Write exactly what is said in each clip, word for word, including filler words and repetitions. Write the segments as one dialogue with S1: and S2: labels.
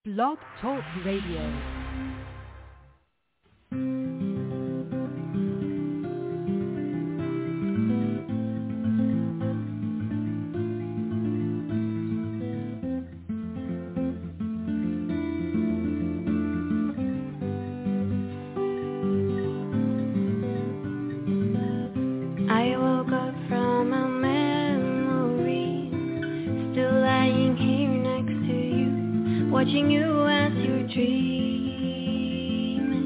S1: Blog Talk Radio.
S2: Watching you as you're dreaming,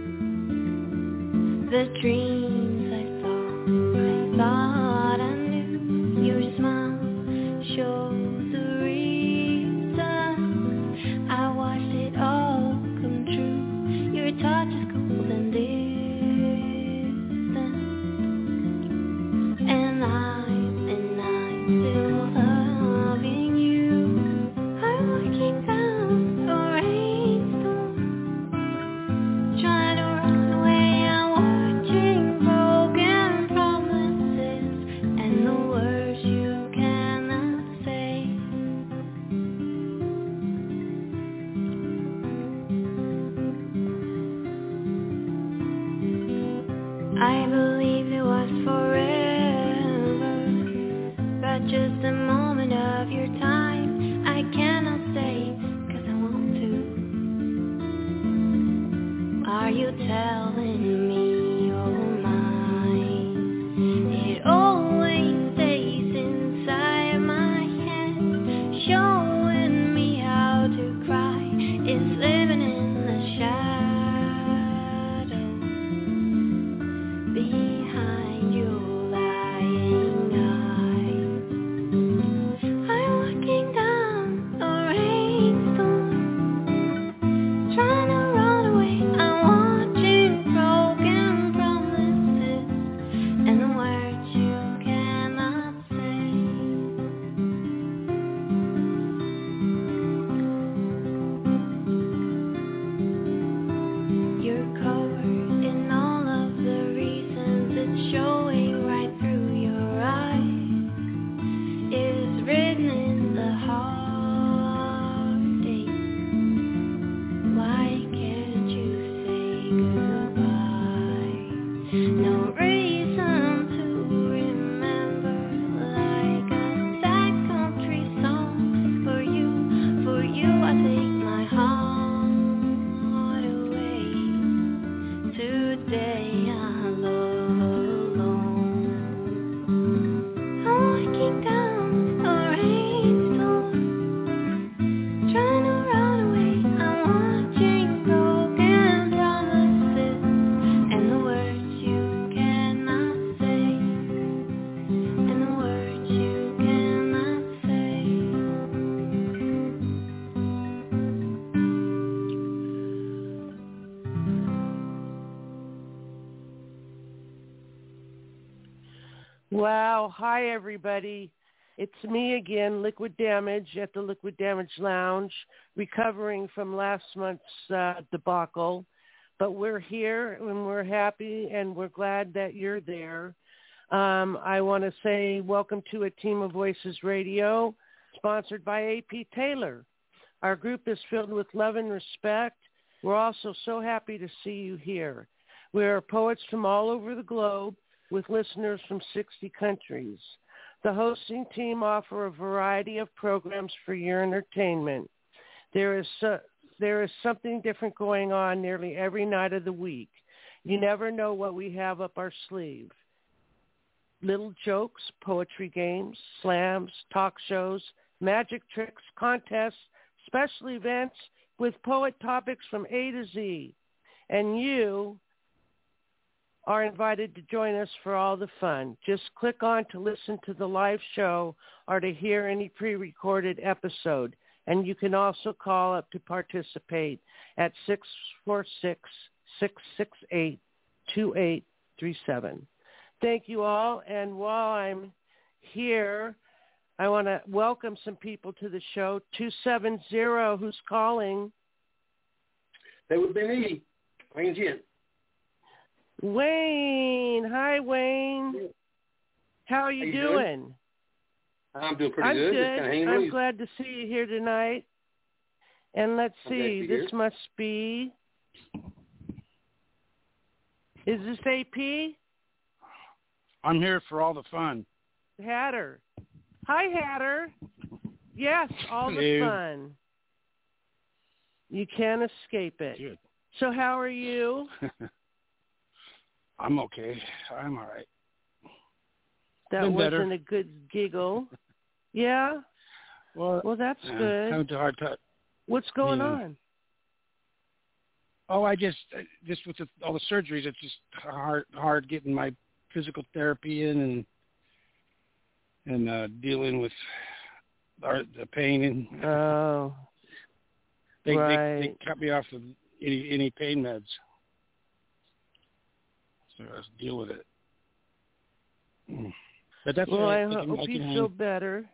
S2: the dreams I saw, I thought I knew. Your smile shows the reason I watched it all come true. Your touch is cold and distant, and I, and I'm still loving you. I'm looking back. I believed it was forever, but just a moment of your time. I cannot stay, cause I want to. Are you telling me you're mine? It always stays inside my head, showing me how to cry. It's living in the shadows behind your lying eyes. I'm looking down a rainstorm, trying to run away. I'm watching broken promises and the words you cannot say. You're covered in all of the reasons, it's showing right through your eyes. It's written in the heartache. Why can't you say goodbye? No reason to remember, like a sad country song. For you, for you I take my heart away. Today I'm alone. I'm looking down a rainstorm, trying to run away. I'm watching broken promises and the words you cannot say, and the words you cannot say.
S3: Wow. Hi, everybody. It's me again, Liquid Damage at the Liquid Damage Lounge, recovering from last month's uh, debacle. But we're here and we're happy and we're glad that you're there. Um, I want to say welcome to A Team of Voices Radio, sponsored by A P Taylor. Our group is filled with love and respect. We're also so happy to see you here. We are poets from all over the globe, with listeners from sixty countries. The hosting team offer a variety of programs for your entertainment. There is uh, there is something different going on nearly every night of the week. You never know what we have up our sleeve. Little jokes, poetry games, slams, talk shows, magic tricks, contests, special events with poet topics from A to Z. And you are invited to join us for all the fun. Just click on to listen to the live show or to hear any pre-recorded episode. And you can also call up to participate at six four six, six six eight, two eight three seven. Thank you all. And while I'm here, I want to welcome some people to the show. two seven zero, who's calling?
S4: That would be me, Wayne Gent.
S3: Wayne. Hi, Wayne. How are you,
S4: How you
S3: doing?
S4: doing? I'm doing pretty
S3: I'm
S4: good.
S3: good.
S4: Just kind of hanging
S3: I'm
S4: loose.
S3: glad to see you here tonight. And let's
S4: I'm glad to
S3: see,
S4: be
S3: this
S4: here.
S3: must be, is this A P?
S5: I'm here for all the fun.
S3: Hatter. Hi, Hatter. Yes, all the
S5: Hello.
S3: fun. You can't escape it.
S5: Good.
S3: So how are you?
S5: I'm okay. I'm all right.
S3: That
S5: Been
S3: wasn't
S5: better.
S3: a good giggle. Yeah?
S5: Well,
S3: Well, that's
S5: uh,
S3: good.
S5: Coming to hard time.
S3: What's going
S5: Yeah.
S3: on?
S5: Oh, I just, just with the, all the surgeries, it's just hard, hard getting my physical therapy in and and uh, dealing with our, the pain. And
S3: Oh,
S5: they,
S3: right.
S5: they they cut me off of any any pain meds, so I have to deal with it. Mm. But that's
S3: well,
S5: all
S3: I
S5: right. I
S3: hope
S5: can, I
S3: you
S5: can
S3: feel
S5: hang.
S3: better.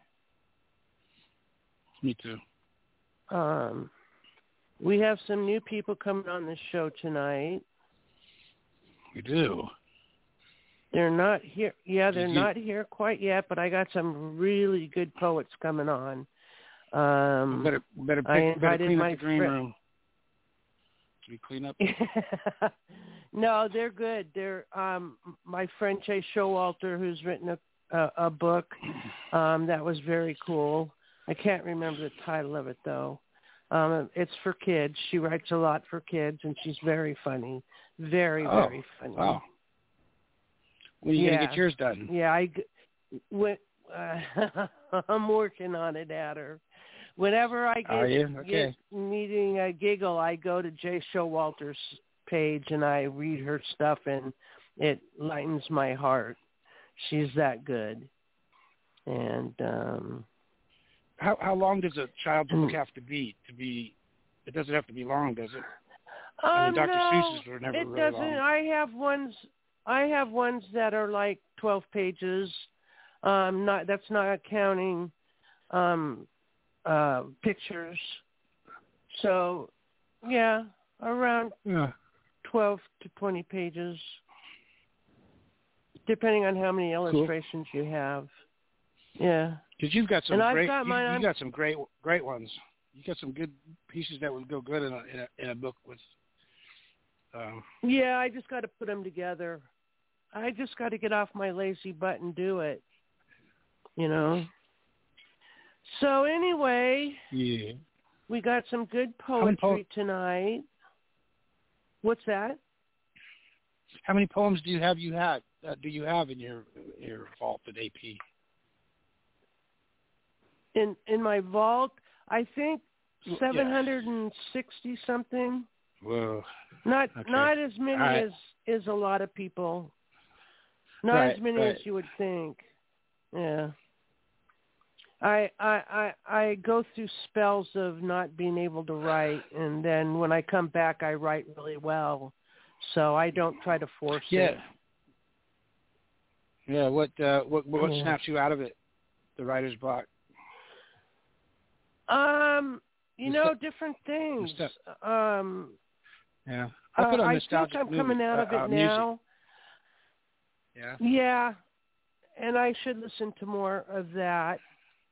S5: Me too.
S3: Um, we have some new people coming on the show tonight.
S5: We do.
S3: They're not here. Yeah, they're
S5: Did you-
S3: not here quite yet, but I got some really good poets coming on. Um,
S5: better better, pick,
S3: I
S5: better
S3: invited
S5: clean
S3: my
S5: up the green
S3: fri-
S5: room. Should we clean up?
S3: No, they're good. They're um, my friend Chase Showalter, who's written a a, a book um, that was very cool. I can't remember the title of it though. Um, it's for kids. She writes a lot for kids, and she's very funny. Very,
S5: Oh,
S3: very funny.
S5: Wow. When are you
S3: Yeah.
S5: gonna get yours done?
S3: Yeah, I g- when, uh, I'm working on it at her. Whenever I
S5: Are
S3: get,
S5: you? Okay.
S3: get meeting a giggle, I go to Jay Showalter's page and I read her stuff, and it lightens my heart. She's that good. And um,
S5: How how long does a child's book have to be to be? It doesn't have to be long, does it? I
S3: um,
S5: mean, Doctor
S3: no,
S5: Seuss's were never
S3: it
S5: really
S3: doesn't.
S5: long.
S3: I have ones. I have ones that are like twelve pages. Um, not that's not counting um, uh, pictures. So, yeah, around
S5: Yeah.
S3: twelve to twenty pages, depending on how many illustrations you have. Yeah.
S5: Because you've got some
S3: And I've
S5: great,
S3: got
S5: you,
S3: mine
S5: you
S3: on-
S5: got some great, great ones. You got some good pieces that would go good in a in a, in a book with. Um,
S3: Yeah, I just got to put them together. I just got to get off my lazy butt and do it. You know. So anyway,
S5: yeah.
S3: we got some good
S5: How many
S3: poetry
S5: po-
S3: tonight. What's that?
S5: How many poems do you have? You had uh, do you have in your your vault at A P?
S3: In in my vault, I think
S5: Yeah.
S3: seven hundred and sixty something.
S5: Whoa.
S3: Not
S5: Okay.
S3: not as many
S5: All right.
S3: as as a lot of people. Not
S5: Right,
S3: as many
S5: right.
S3: as you would think. Yeah. I I I I go through spells of not being able to write, and then when I come back, I write really well. So I don't try to force
S5: Yeah.
S3: it.
S5: Yeah. What uh, what what
S3: Yeah.
S5: snaps you out of it? The writer's block.
S3: Um, you
S5: The
S3: know,
S5: stu-
S3: different things.
S5: stuff.
S3: Um,
S5: Yeah. I put
S3: uh,
S5: on
S3: I think
S5: nostalgic
S3: I'm
S5: movie,
S3: coming out
S5: uh,
S3: of it
S5: uh, music.
S3: now.
S5: Yeah.
S3: Yeah, and I should listen to more of that.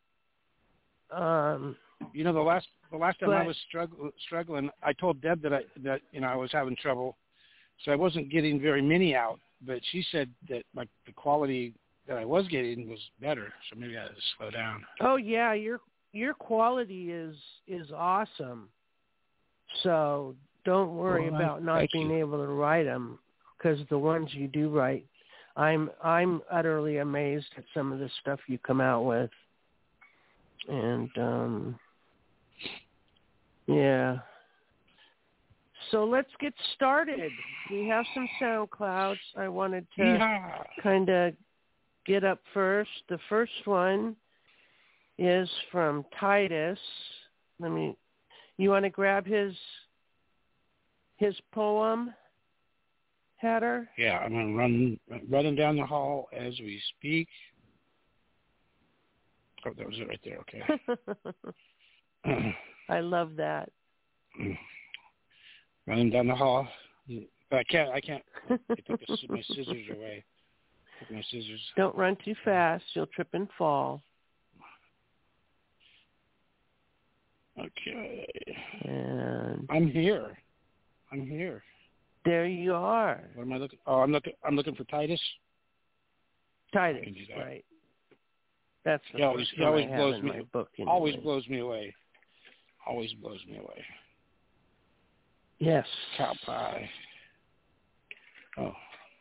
S3: Um,
S5: You know, the last the last time I
S3: But-
S5: was strugg- struggling, I told Deb that I that you know I was having trouble, so I wasn't getting very many out. But she said that like the quality that I was getting was better, so maybe I had to slow down.
S3: oh yeah, your your quality is is awesome. So don't worry
S5: Well,
S3: about not
S5: thank
S3: being
S5: you.
S3: able to write them, because the ones you do write, I'm I'm utterly amazed at some of the stuff you come out with. And um, yeah. So let's get started. We have some SoundClouds. I wanted to
S5: Yeehaw!
S3: kind of get up first. The first one is from Titus. Let me. You want to grab his his poem, Hatter?
S5: Yeah, I'm gonna run running down the hall as we speak. Oh, that was it right there. Okay.
S3: I love that.
S5: Running down the hall. But I can't. I can't. I took the, my scissors away. Took my scissors.
S3: Don't run too fast. You'll trip and fall.
S5: Okay.
S3: And
S5: I'm here. I'm here.
S3: there you are.
S5: What am I looking? Oh, I'm looking. I'm looking for Titus.
S3: Titus,
S5: I can do that.
S3: right? That's the
S5: He always,
S3: first
S5: he
S3: one
S5: always
S3: I have
S5: blows
S3: in
S5: me.
S3: my book. Anyway.
S5: Always blows me away. Always blows me away.
S3: Yes.
S5: Cow pie. Oh.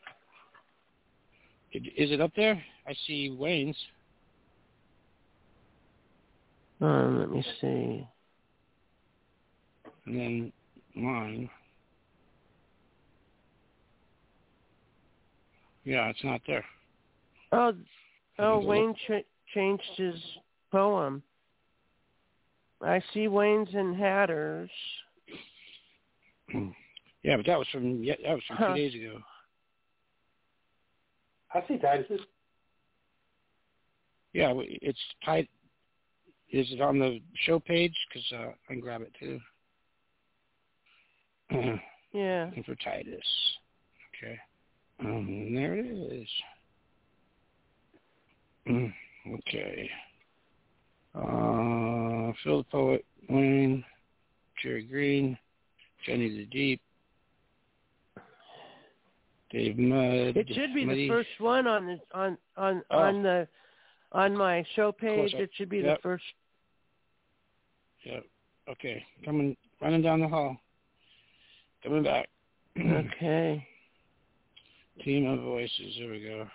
S5: Is it up there? I see Wayne's.
S3: Um, let me see.
S5: And then mine. Yeah, it's not there.
S3: Oh, oh, Wayne ch- changed his poem. I see Wayne's and Hatters.
S5: Yeah, but that was from yeah, that was from
S3: Huh.
S5: two days ago.
S4: I see Titus's.
S5: Yeah, it's tied. Is it on the show page? Because uh, I can grab it too.
S3: Yeah.
S5: Looking for Titus. Okay. Um, there it is. Mm, okay. Uh, Phil the Poet, Wayne, Jerry Green, Johnny the Deep, Dave Mudd.
S3: It should be
S5: Muddy.
S3: the first one on the on on
S5: Oh.
S3: on the on my show page.
S5: I-
S3: It should be
S5: yep.
S3: the first.
S5: Yep. Okay. Coming, running down the hall. Coming back.
S3: Okay.
S5: Team of Voices. There we go.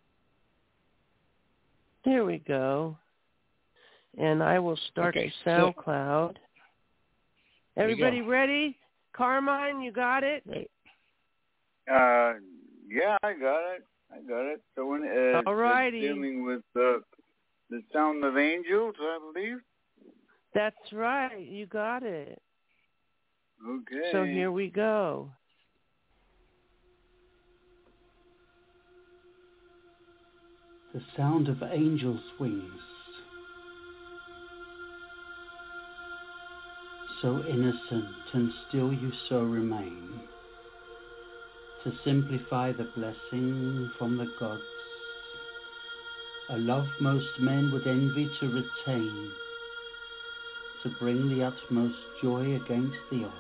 S3: There we go. And I will start
S5: Okay,
S3: the SoundCloud.
S5: There you
S3: Everybody
S5: go.
S3: ready? Carmine, you got it?
S5: Right.
S6: Uh, yeah, I got it. I got it. So when uh,
S3: All righty.
S6: it's dealing with uh, the sound of angels, I believe.
S3: That's right. You got it.
S6: Okay.
S3: So here we go.
S7: The sound of angels' wings, so innocent and still you so remain, to simplify the blessing from the gods, a love most men would envy to retain, to bring the utmost joy against the odds.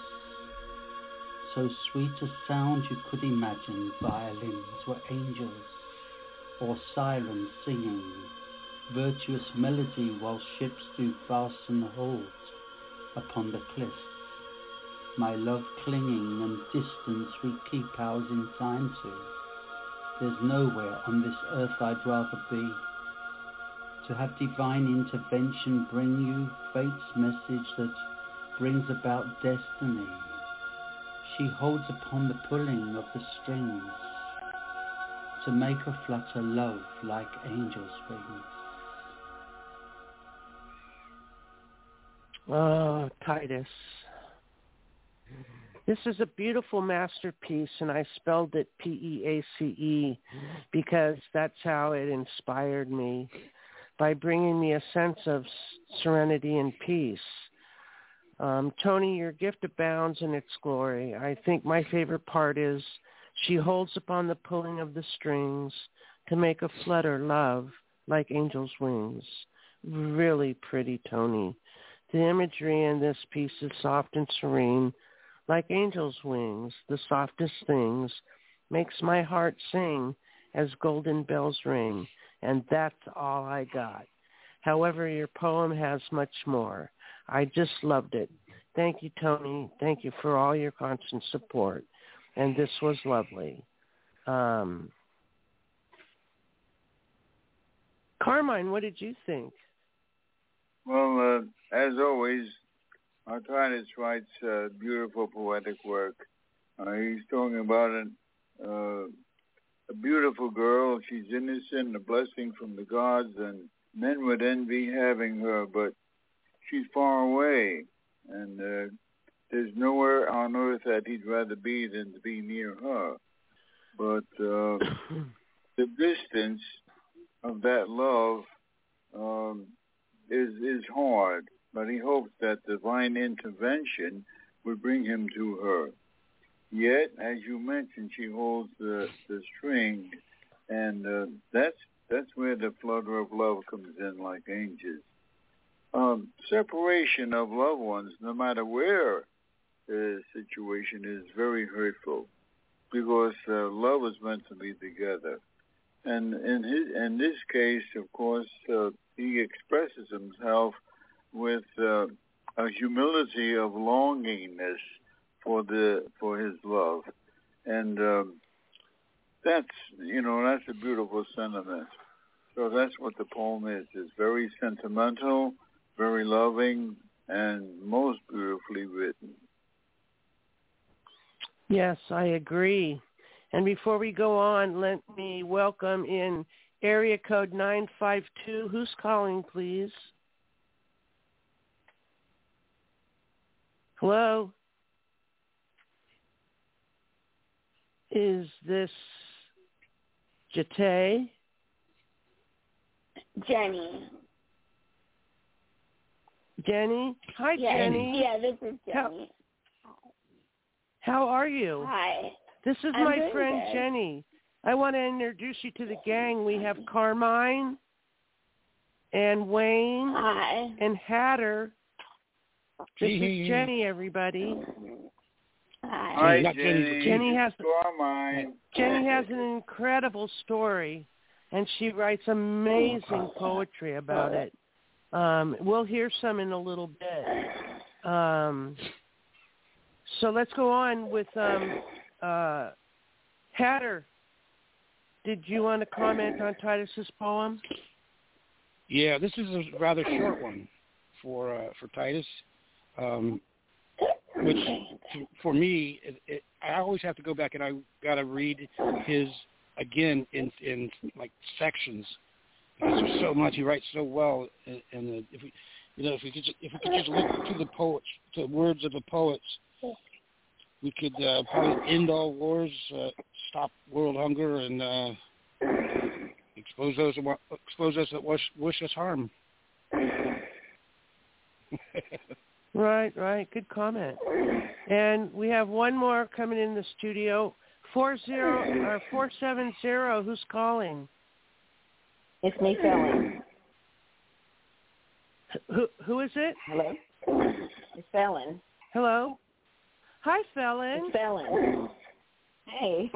S7: So sweet a sound you could imagine violins were angels, or sirens singing, virtuous melody while ships do fasten hold upon the cliffs. My love clinging and distance we keep ours in time to. There's nowhere on this earth I'd rather be. To have divine intervention bring you fate's message that brings about destiny. She holds upon the pulling of the strings, to make her flutter love like angels' wings.
S3: Oh, Titus. This is a beautiful masterpiece, and I spelled it P E A C E because that's how it inspired me, by bringing me a sense of serenity and peace. Um, Tony, your gift abounds in its glory. I think my favorite part is she holds upon the pulling of the strings to make a flutter love like angels' wings. Really pretty, Tony. The imagery in this piece is soft and serene, like angels' wings, the softest things, makes my heart sing as golden bells ring, and that's all I got. However, your poem has much more. I just loved it. Thank you, Tony. Thank you for all your constant support. And this was lovely. Um, Carmine, what did you think?
S6: Well, uh, as always, Titus writes uh, beautiful poetic work. Uh, he's talking about an, uh, a beautiful girl. She's innocent, a blessing from the gods, and men would envy having her, but she's far away, and uh, there's nowhere on earth that he'd rather be than to be near her. But uh, the distance of that love um, is is hard, but he hopes that divine intervention would bring him to her. Yet, as you mentioned, she holds the, the string, and uh, that's that's where the flutter of love comes in, like angels. um, separation of loved ones, no matter where the situation is, very hurtful because uh, love is meant to be together. And in his, in this case, of course, uh, he expresses himself with uh, a humility of longingness for the for his love, and um, that's you know that's a beautiful sentiment. So that's what the poem is. It's very sentimental, very loving, and most beautifully written.
S3: Yes, I agree. And before we go on, let me welcome in area code nine five two. Who's calling, please? Hello? Is this Jate?
S8: Jenny.
S3: Jenny? Hi,
S8: yeah,
S3: Jenny.
S8: Yeah, this is Jenny.
S3: How, how are you?
S8: Hi.
S3: This is
S8: I'm
S3: my
S8: doing
S3: friend
S8: good.
S3: Jenny. I want to introduce you to the gang. We have Carmine and Wayne
S8: Hi.
S3: and Hatter. This is Jenny, everybody.
S8: Hi.
S6: Hi,
S5: Not
S6: Jenny.
S5: Jenny.
S3: Jenny has
S6: Carmine.
S3: Jenny has an incredible story, and she writes amazing poetry about it. Um, we'll hear some in a little bit. Um, so let's go on with um, uh, Hatter. Did you want to comment on Titus's poem?
S5: Yeah, this is a rather short one for uh, for Titus, um, which to, for me, it, it, I always have to go back and I got to read his again in in like sections because there's so much he writes so well. And, and the, if we, you know, if we could just, if we could just look to the poets, to the words of the poets, we could uh, probably end all wars, uh, stop world hunger, and uh, expose those expose us that wish, wish us harm.
S3: Right, right. Good comment. And we have one more coming in the studio. Four zero or four seven zero. Who's calling?
S9: It's me, Fallon.
S3: Who who is it?
S9: Hello. It's Fallon.
S3: Hello. Hi, Fallon.
S9: It's Fallon. Hey.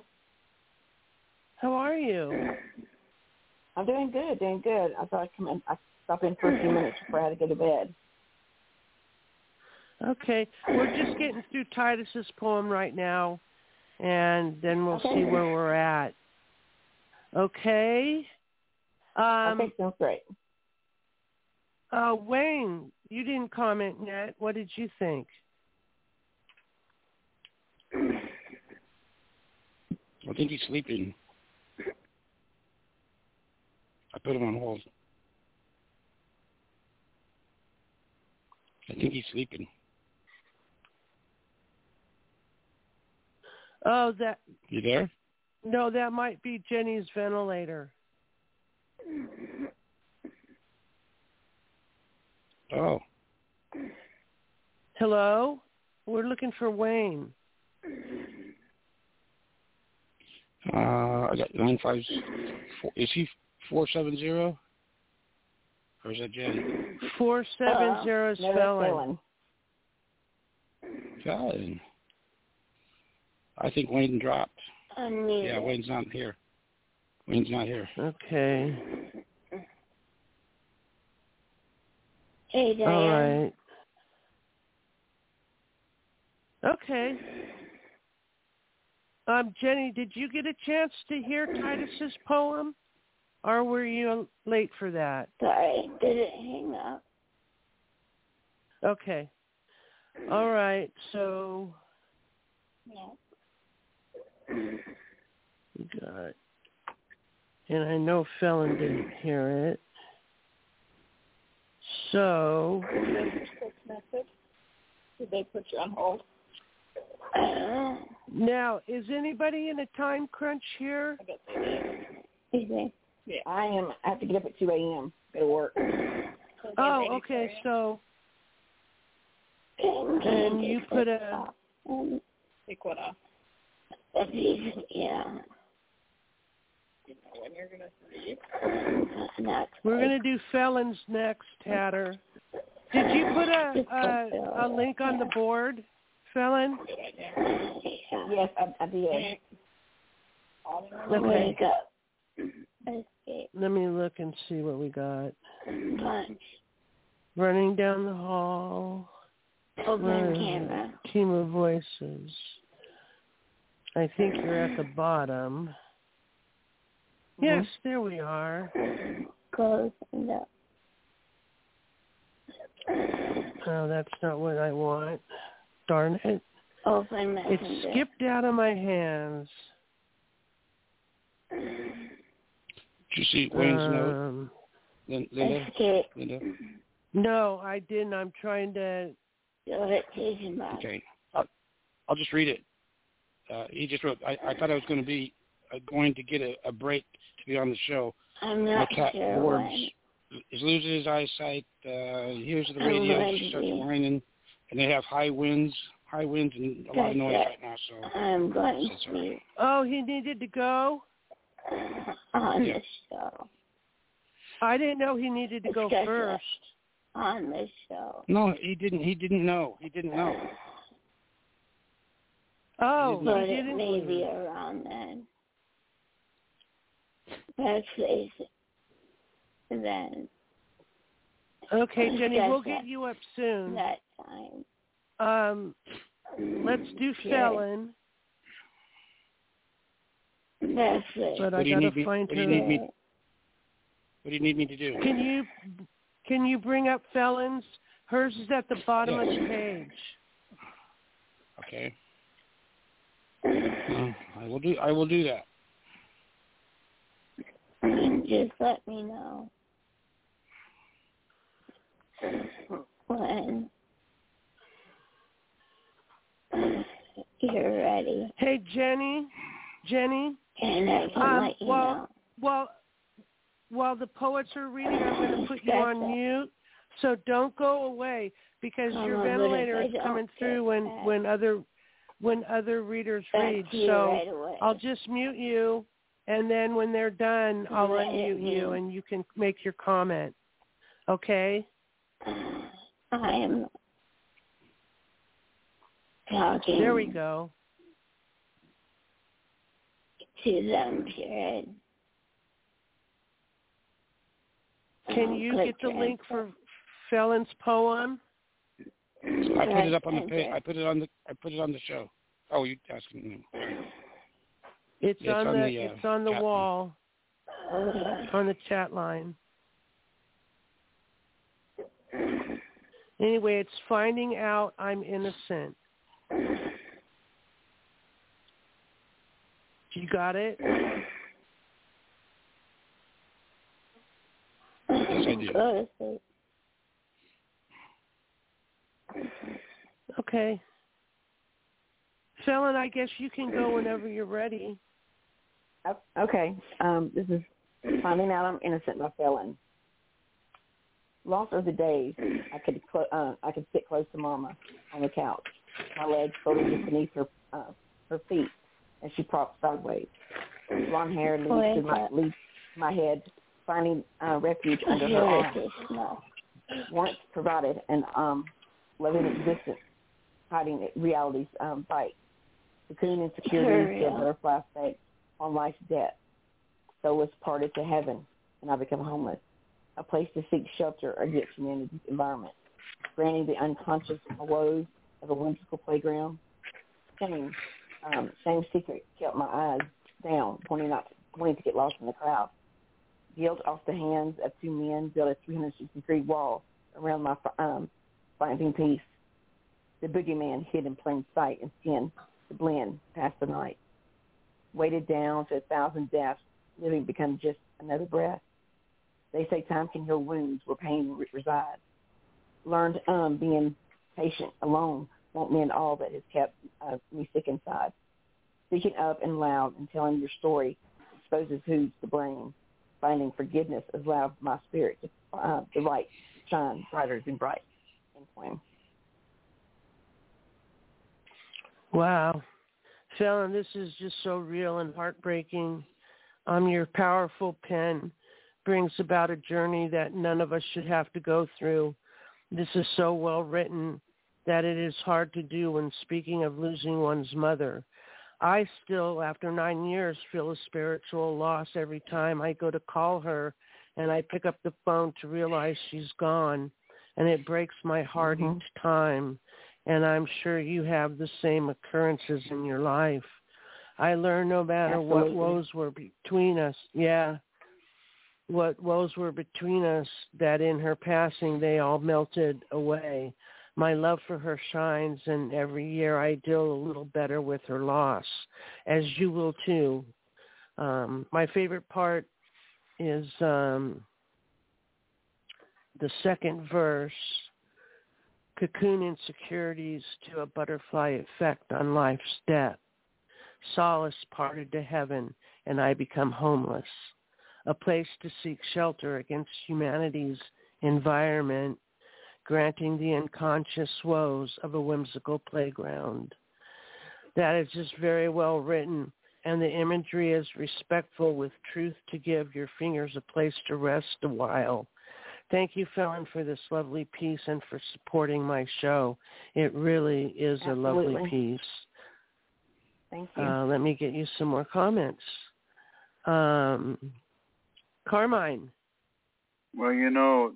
S3: How are you?
S9: I'm doing good, doing good. I thought I'd come in. I stop in for a few minutes before I had to go to bed.
S3: Okay, we're just getting through Titus's poem right now, and then we'll
S9: Okay.
S3: see where we're at. Okay. Um,
S9: okay, sounds great.
S3: Uh, Wayne, you didn't comment yet. What did you think?
S5: I think he's sleeping. I put him on hold. I think he's sleeping.
S3: Oh, that.
S5: You there?
S3: No, that might be Jenny's ventilator.
S5: Oh.
S3: Hello? We're looking for Wayne.
S5: Uh, I got nine five. Four, is he four seven zero? Or is that Jen?
S3: Four seven zero is
S9: no, that's
S3: Fallon.
S5: Fallon. I think Wayne dropped.
S8: Unmuted.
S5: Yeah, Wayne's not here. Wayne's not here.
S3: Okay.
S8: Hey, Diane.
S3: All right. Okay. Um, Jenny, did you get a chance to hear Titus's poem, or were you late for that?
S8: Sorry, did it hang up?
S3: Okay. All right. So
S8: Yeah.
S3: we got, and I know Fallon didn't hear it. So
S9: Message? Did they put you on hold?
S8: Uh,
S3: now, is anybody in a time crunch here?
S9: I bet they did.
S8: easy.
S9: Yeah. I am. I have to get up at two a.m. Go to work.
S3: Oh, okay. So, and you put a.
S8: Um,
S9: Take what off?
S8: that's easy, yeah. when you're going to sleep.
S3: We're going to do felons next, Hatter. Did you put a, a, a link on the board, Felon?
S9: Yes, I, I did.
S3: Okay.
S8: Wake up. Escape.
S3: Let me look and see what we got.
S8: Punch.
S3: Running down the hall.
S8: Open
S3: Running.
S8: camera.
S3: Team of voices. I think you're at the bottom. Mm-hmm. Yes, there we are.
S8: Close and up.
S3: Oh, that's not what I want. Darn it.
S8: Open messenger.
S3: It skipped out of my hands.
S5: Did you see Wayne's
S3: um,
S5: note? Linda?
S8: Escape.
S5: Linda?
S3: No, I didn't. I'm trying to...
S8: Notification box.
S5: Okay. I'll, I'll just read it. Uh, he just wrote, I, I thought I was going to be uh, going to get a, a break to be on the show.
S8: I'm not
S5: My cat
S8: sure
S5: Borbs
S8: when.
S5: is losing his eyesight. Uh, he hears the
S8: I'm
S5: radio.
S8: going
S5: She
S8: to
S5: starts
S8: be-
S5: whining. And they have high winds, high winds and a lot of noise
S8: Gotcha.
S5: right now. So
S8: I'm going
S5: so
S8: to be
S3: Oh, he needed to go?
S8: on
S5: Yeah.
S8: the show.
S3: I didn't know he needed to go
S8: Gotcha.
S3: first.
S8: On the show.
S5: No, he didn't. He didn't know. He didn't know.
S3: Oh,
S8: But
S3: he
S8: it
S3: didn't.
S8: may be around then. Let's face it. Then.
S3: Okay, Jenny, we'll
S8: Gotcha.
S3: get you up soon.
S8: That time.
S3: Um, let's do
S8: Okay.
S3: Felon,
S8: That's it.
S3: but
S5: What
S3: I
S5: do you
S3: gotta
S5: need me-
S3: find
S5: what do you
S3: her.
S5: need me- What do you need me to do?
S3: Can you can you bring up Felons? Hers is at the bottom
S5: Yes.
S3: of the page.
S5: Okay. Uh, I will do. I will do that.
S8: Just let me know when you're ready,
S3: Hey, Jenny, Jenny.
S8: and I can
S3: Um,
S8: let you
S3: well,
S8: know.
S3: While while the poets are reading, I'm going to put you
S8: That's
S3: on
S8: it.
S3: mute. So don't go away because
S8: Come
S3: your
S8: on, but if
S3: ventilator
S8: I
S3: is
S8: don't
S3: coming
S8: get
S3: through when
S8: back-
S3: when other when other readers
S8: Back
S3: read.
S8: to you
S3: So
S8: right away.
S3: I'll just mute you, and then when they're done, I'll
S8: Right,
S3: unmute
S8: yeah.
S3: you, and you can make your comment. Okay?
S8: I am talking
S3: There we go.
S8: to them, period.
S3: Can
S8: Um,
S3: you
S8: click
S3: get the link
S8: transfer.
S3: for Felon's poem?
S5: I put it up on the
S8: Enter.
S5: page. I put it on the. I put it on the show. Oh, you asking me?
S3: It's,
S5: It's
S3: on,
S5: on
S3: the,
S5: the, uh,
S3: it's on the
S5: chat
S3: wall,
S8: Okay.
S3: on the chat line. Anyway, it's Finding Out I'm Innocent. You got it?
S5: Yes, I do.
S8: Go to sleep.
S3: Okay. Felon, I guess you can go whenever you're ready.
S9: Oh, okay. Um, this is Finding Out I'm Innocent by Felon. Lost are the days I could cl- uh, I could sit close to Mama on the couch, my legs folded just beneath her uh, her feet as she propped sideways. Blonde hair leads to my leads to my head, finding uh, refuge under her arm. Once provided an um, loving existence, hiding reality's um, bite. Cocoon and security instead butterfly state on life's debt. So was parted to heaven, and I become homeless. A place to seek shelter against humanity's environment, granting the unconscious woes of a whimsical playground. Same, um, same secret kept my eyes down, wanting not wanting to get lost in the crowd. Guilt off the hands of two men built a three hundred sixty degree wall around my um, finding peace. The boogeyman hid in plain sight and skinned to blend past the night. Weighted down to a thousand deaths, living becomes just another breath. They say time can heal wounds where pain resides. Learned um, being patient alone won't mend all that has kept uh, me sick inside. Speaking up and loud and telling your story exposes who's to blame. Finding forgiveness has allowed my spirit to uh, the light shine brighter than bright. End poem.
S3: Wow. Felon, this is just so real and heartbreaking. Um, your powerful pen brings about a journey that none of us should have to go through. This is so well written that it is hard to do when speaking of losing one's mother. I still, after nine years, feel a spiritual loss every time I go to call her and I pick up the phone to realize she's gone, and it breaks my heart
S9: Mhm.
S3: each time. And I'm sure you have the same occurrences in your life. I learned no matter
S9: Absolutely.
S3: what woes were between us, yeah, what woes were between us, that in her passing they all melted away. My love for her shines, and every year I deal a little better with her loss, as you will too. Um, my favorite part is um, the second verse, cocoon insecurities to a butterfly effect on life's death. Solace parted to heaven, and I become homeless. A place to seek shelter against humanity's environment, granting the unconscious woes of a whimsical playground. That is just very well written, and the imagery is respectful with truth to give your fingers a place to rest a while. Thank you, Felon, for this lovely piece and for supporting my show. It really is
S9: Absolutely.
S3: a lovely piece.
S9: Thank you.
S3: Uh, let me get you some more comments. Um, Carmine.
S6: Well, you know,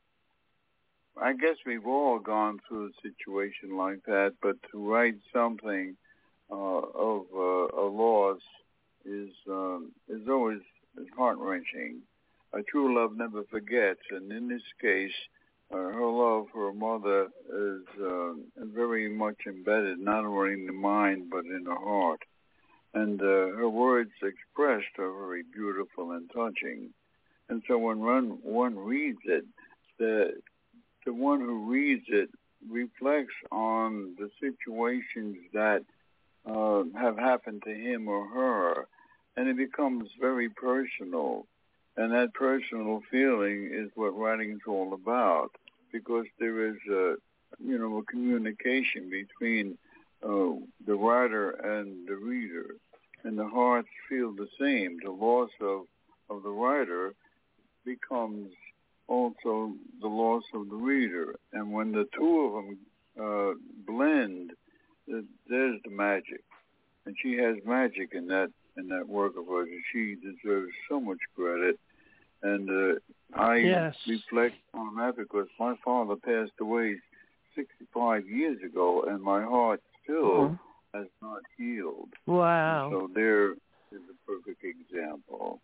S6: I guess we've all gone through a situation like that, but to write something uh, of uh, a loss is um, is always heart-wrenching. A true love never forgets, and in this case, uh, her love for her mother is uh, very much embedded, not only in the mind, but in her heart. And uh, her words expressed are very beautiful and touching. And so when one, one reads it, the the one who reads it reflects on the situations that uh, have happened to him or her, and it becomes very personal. And that personal feeling is what writing is all about, because there is a, you know, a communication between uh, the writer and the reader, and the hearts feel the same. The loss of, of the writer becomes also the loss of the reader, and when the two of them uh, blend, there's the magic, and she has magic in that in that work of hers, and she deserves so much credit. And uh, I
S3: Yes.
S6: reflect on that because my father passed away sixty-five years ago, and my heart still
S9: Mhm.
S6: has not healed.
S3: Wow.
S6: So there is a perfect example.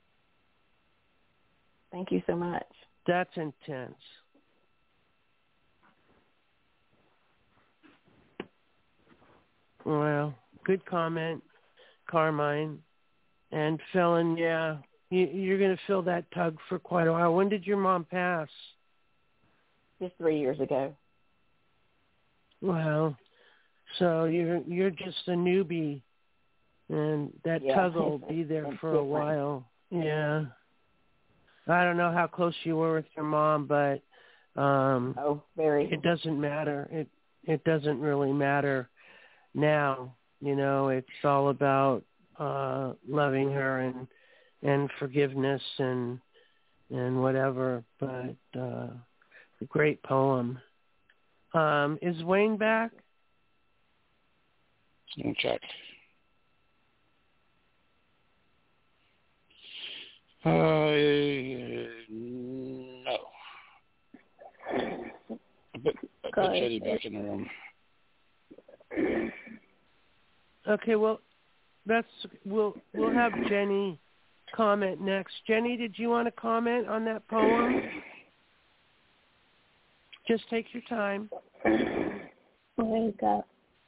S9: Thank you so much.
S3: That's intense. Well, good comment, Carmine. And Felon, yeah, you, you're going to feel that tug for quite a while. When did your mom pass?
S9: Just three years ago.
S3: Wow. So you're you're just a newbie, and that
S9: Yeah,
S3: tug will
S9: it's-
S3: be there
S9: it's
S3: for a
S9: different.
S3: while. Yeah. I don't know how close you were with your mom, but um,
S9: Oh, very.
S3: it doesn't matter. It it doesn't really matter now. You know, it's all about uh, loving her and and forgiveness and and whatever. But uh, a great poem. Um, is Wayne back?
S5: Let me check. Uh, no. I put, I put Jenny back in the room.
S3: Okay, well, that's we'll we'll have Jenny comment next. Jenny, did you want to comment on that poem? Just take your time.
S8: Wake up.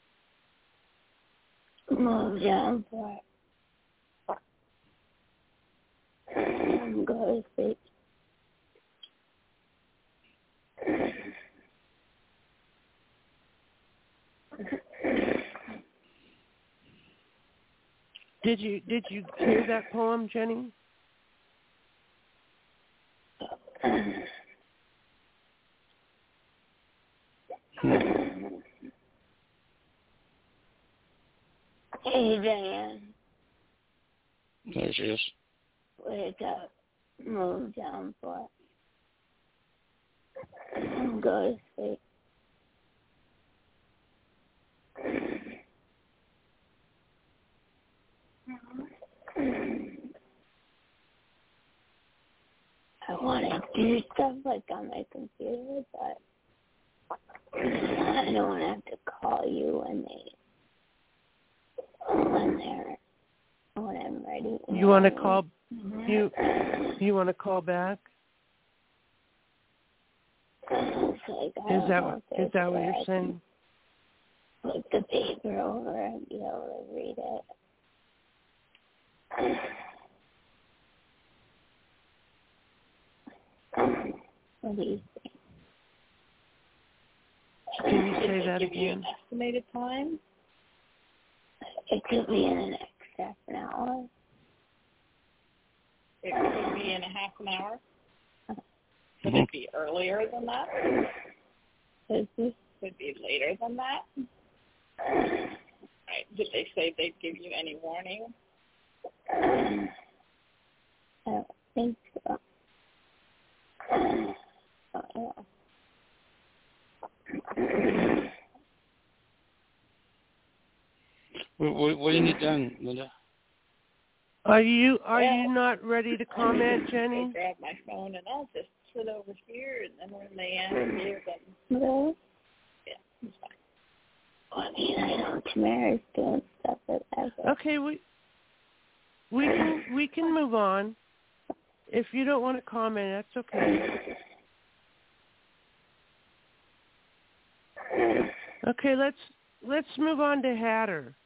S8: Move down for it. I'm going to sleep.
S3: Did you did you hear that poem, Jenny?
S8: Hey, Dan.
S5: There she is.
S8: Wake up. Move down for it. Go to sleep. I want to do stuff like on my computer, but I don't want to have to call you when they when they're when I'm ready. You,
S3: you want to call
S8: mm-hmm.
S3: you you want to call back?
S8: So like,
S3: is that is that what you're saying?
S8: Put the paper over and be able to read it. What do you think?
S3: Can you say that
S10: give
S3: again?
S10: You an estimated time?
S8: It could be in the next half an hour.
S10: It could be in a half an hour. Could it be earlier than that?
S8: Could be.
S10: Could be later than that. Right. Did they say they'd give you any warning?
S8: I don't think so.
S5: What, what, what do you need done, Linda?
S3: Are you are
S10: well,
S3: you not ready to comment, Jenny?
S10: I grab my phone and I'll just sit over here, and then when they ask you, then
S8: No.
S10: yeah, it's fine.
S8: Well, I mean, I know Tamara's doing stuff with Ezra.
S3: Okay, we we can we can move on. If you don't want to comment, that's okay. Okay, let's let's move on to Hatter.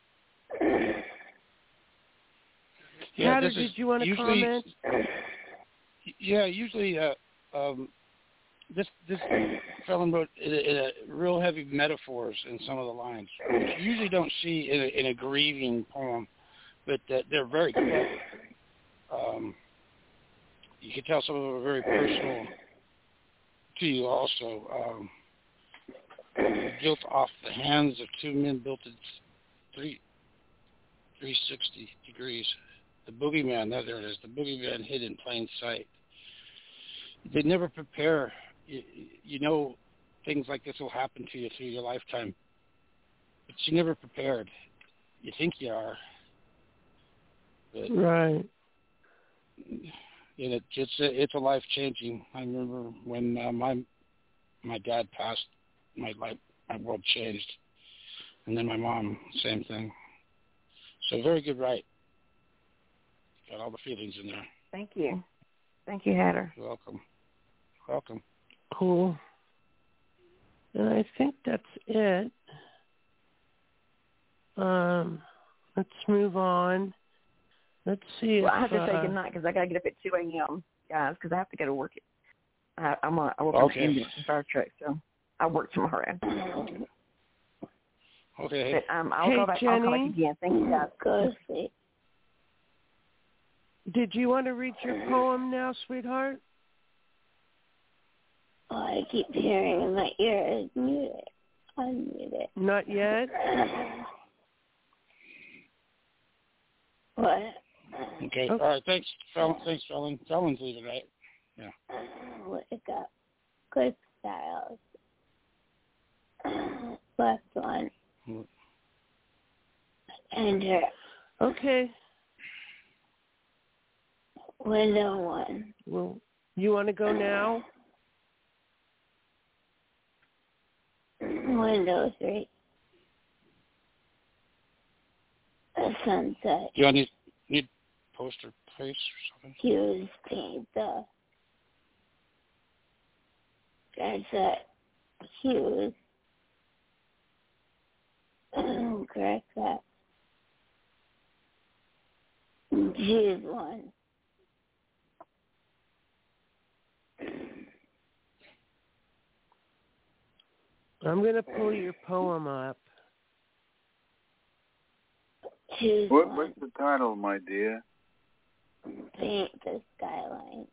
S5: Yeah,
S3: Hatter,
S5: this
S3: did
S5: is
S3: you want to
S5: usually,
S3: comment?
S5: Yeah, usually uh, um, this this fellow wrote in a, in a real heavy metaphors in some of the lines, which you usually don't see in a, in a grieving poem, but uh, they're very clever. Um, you can tell some of them are very personal to you also. Um, built off the hands of two men built at three, three sixty degrees. The boogeyman, there, there it is, the boogeyman hid in plain sight. They never prepare. You, you know things like this will happen to you through your lifetime, but you never prepared. You think you are. But,
S3: right.
S5: And it, it's a, it's a life changing. I remember when uh, my my dad passed, my life, my world changed, and then my mom, same thing. So very good write. Got all the feelings in there.
S9: Thank you. Thank you, Hatter.
S5: You're welcome. Welcome.
S3: Cool. And I think that's it. Um, let's move on. Let's see.
S9: Well,
S3: if,
S9: I have to
S3: uh,
S9: say good night because I got to get up at two a.m., guys, because I have to go to work. At, I, I'm on, I work on
S5: Okay.
S9: the ambulance and fire truck, so I work tomorrow.
S5: Okay.
S9: But um, I'll,
S3: Hey,
S9: call back, I'll call back
S3: Jenny.
S9: again. Thank you, guys.
S8: Go to sleep.
S3: Did you want to read your poem now, sweetheart?
S8: Oh, I keep hearing in my ear. Mute it. Unmute it.
S3: Not yet?
S8: What?
S5: Okay.
S3: Okay.
S5: All right. Thanks, Fallon. Thanks, Fallon. Fallon's leaving, right? Yeah.
S8: Wake up. Quick styles. Left one.
S5: Mm.
S8: Enter.
S3: Okay.
S8: Window one.
S3: Well, you want to go now?
S8: Window three. A sunset.
S5: Do you need need poster place or something?
S8: Hues paint the sunset. Hues. Correct that. Choose one.
S3: I'm going to pull your poem up.
S8: Choose
S6: What,
S8: one.
S6: what's the title, my dear?
S8: Paint the skyline.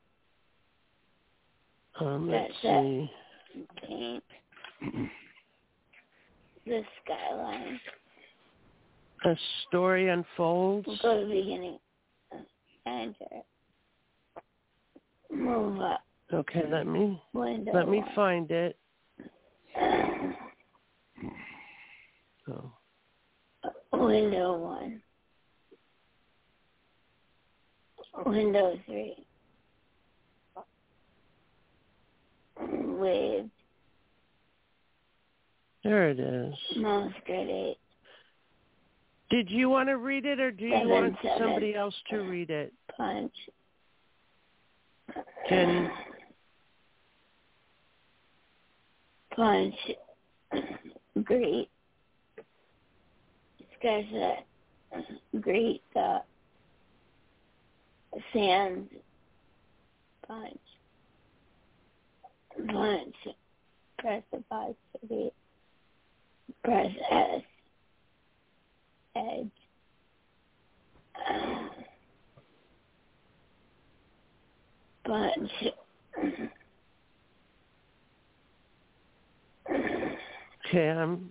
S3: Um, let's
S8: That's
S3: see.
S8: it. Paint the skyline.
S3: A story unfolds.
S8: We'll go to the beginning. Enter. Move up.
S3: Okay, let me
S8: Window
S3: let me
S8: one.
S3: find it. Oh.
S8: Window one. Window three. With
S3: There it is.
S8: mouse grade eight.
S3: Did you want to read it, or do you
S8: Seven,
S3: want
S8: seven.
S3: somebody else to read it?
S8: Punch.
S3: Jenny?
S8: Punch. Greet. Sketch that. Greet the sands. Punch. Punch. Press the apostrophe. Press S. Edge. Punch.
S3: Okay, I'm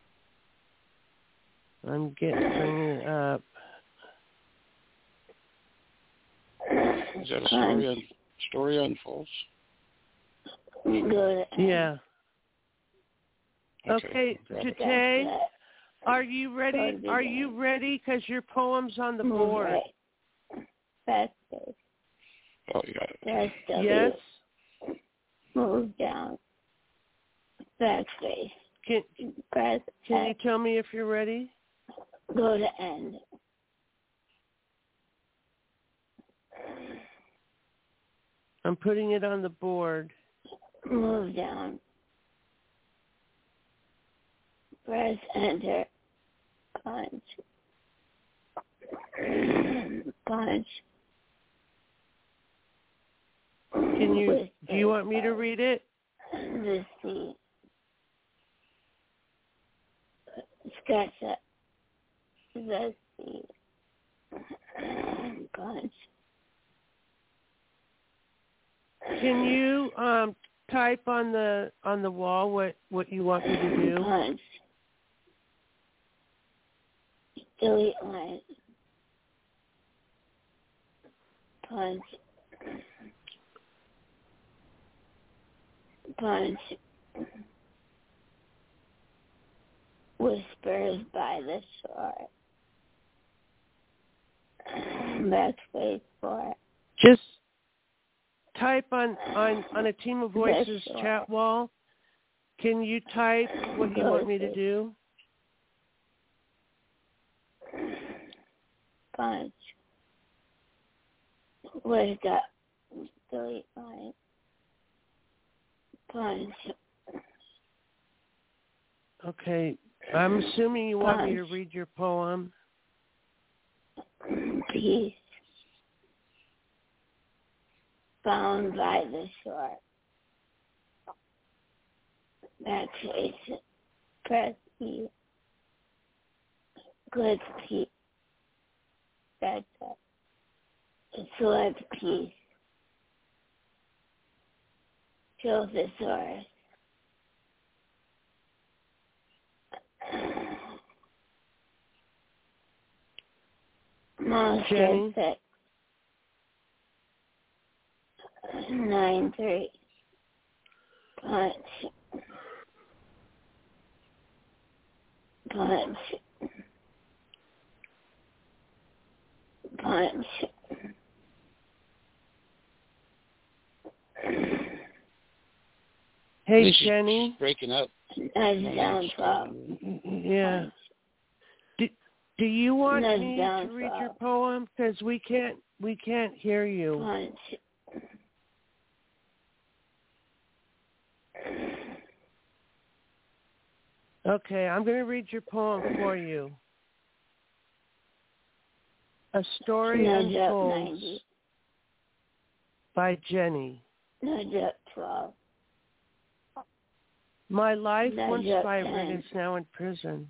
S3: I'm getting bringing it up.
S5: Is that a story on story unfolds?
S8: Good.
S3: Yeah.
S5: Okay.
S3: Okay, Jate, are you ready? Are you ready? Because your poem's on the board.
S8: Fast space.
S5: Oh, you got it.
S8: Press W.
S3: Yes.
S8: Move down. Backspace.
S3: Can
S8: Press
S3: Can you
S8: X.
S3: tell me if you're ready?
S8: Go to end.
S3: I'm putting it on the board.
S8: Move down. Press enter. Punch. Punch.
S3: Can you? Do you want me to read it?
S8: The C. Sketch it. The C. Punch.
S3: Can you um type on the on the wall what what you want me to do?
S8: Punch. Delete line. Punch. Punch. Whispers by the shore. Backspace four.
S3: Just type on, on, on a Team of Voices
S8: Yes, sure.
S3: chat wall. Can you type what you want me to do?
S8: Punch. Where's that? Delete line. Punch.
S3: Okay. I'm assuming you want me to
S8: Punch.
S3: read your poem.
S8: Peace. Bound by the shore. Backspace. Press E. Click P. That's it. Select peace. Show the source. Monster
S3: Jenny?
S8: six. Nine three. Punch. Punch. Punch.
S3: Hey,
S5: She's
S3: Jenny.
S5: breaking up.
S8: Nudge down twelve.
S3: Yeah. Do, do you want
S8: Nudge
S3: me
S8: down
S3: to read
S8: twelve.
S3: your poem? Because we can't we can't hear you.
S8: Punch.
S3: Okay, I'm going to read your poem for you. A Story
S8: Nudge up
S3: Unfolds
S8: ninety.
S3: by Jenny.
S8: Nudge up twelve.
S3: My life,
S8: Nudge
S3: once
S8: up
S3: vibrant,
S8: ten.
S3: is now in prison,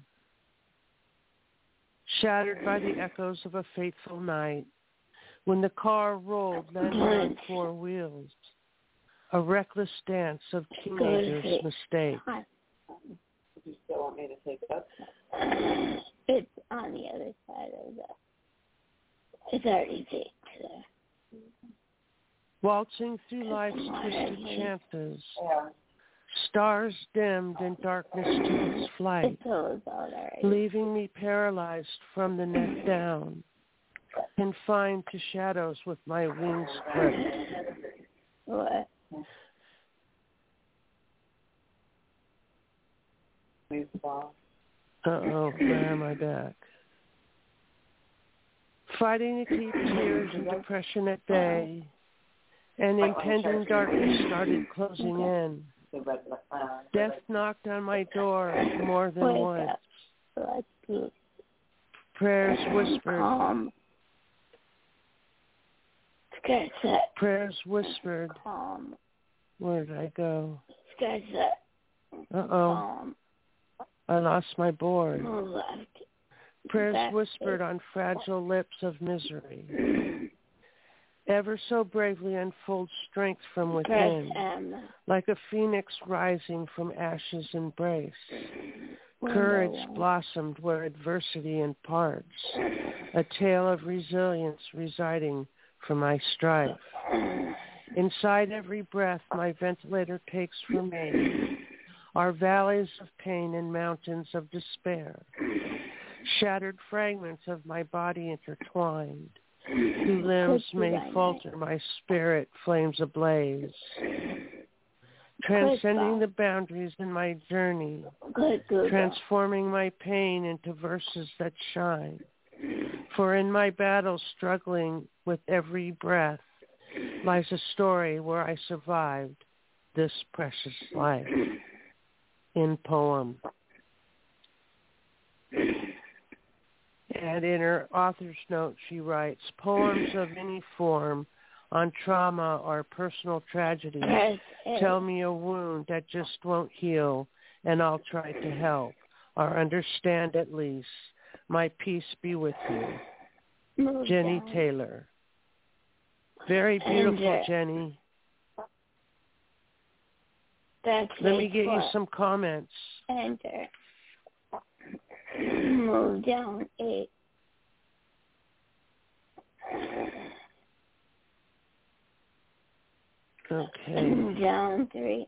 S3: shattered by the echoes of a fateful night, when the car rolled, landing on
S8: Punch.
S3: four wheels, a reckless dance of
S8: Go to
S3: teenagers'
S8: sleep.
S3: mistakes.
S9: You still want me to take it up?
S8: It's on the other side of the. It's already taped there.
S3: waltzing through life's twisted chances, stars dimmed and darkness took its flight, leaving me paralyzed from the neck down, confined to shadows with my wings clipped.
S8: What?
S3: Uh-oh, where am I back? Fighting to keep tears and depression at bay, and impending darkness started closing in. Death knocked on my door more than once. Prayers whispered. Prayers whispered. Where did I go? Uh-oh. I lost my board. Prayers whispered on fragile lips of misery. Ever so bravely unfold strength from within, like a phoenix rising from ashes embrace. Courage blossomed where adversity imparts, a tale of resilience residing from my strife. Inside every breath my ventilator takes for me are valleys of pain and mountains of despair, shattered fragments of my body intertwined. Through limbs may falter, my spirit flames ablaze. Transcending the boundaries in my journey, transforming my pain into verses that shine. For in my battle, struggling with every breath, lies a story where I survived this precious life. In poem. And in her author's note, she writes, poems of any form on trauma or personal tragedy tell me a wound that just won't heal, and I'll try to help or understand at least. My peace be with you. Jenny Taylor. Very beautiful, Jenny.
S8: That's
S3: Let me get you some comments.
S8: Enter. Move down eight.
S3: Okay.
S8: Down three.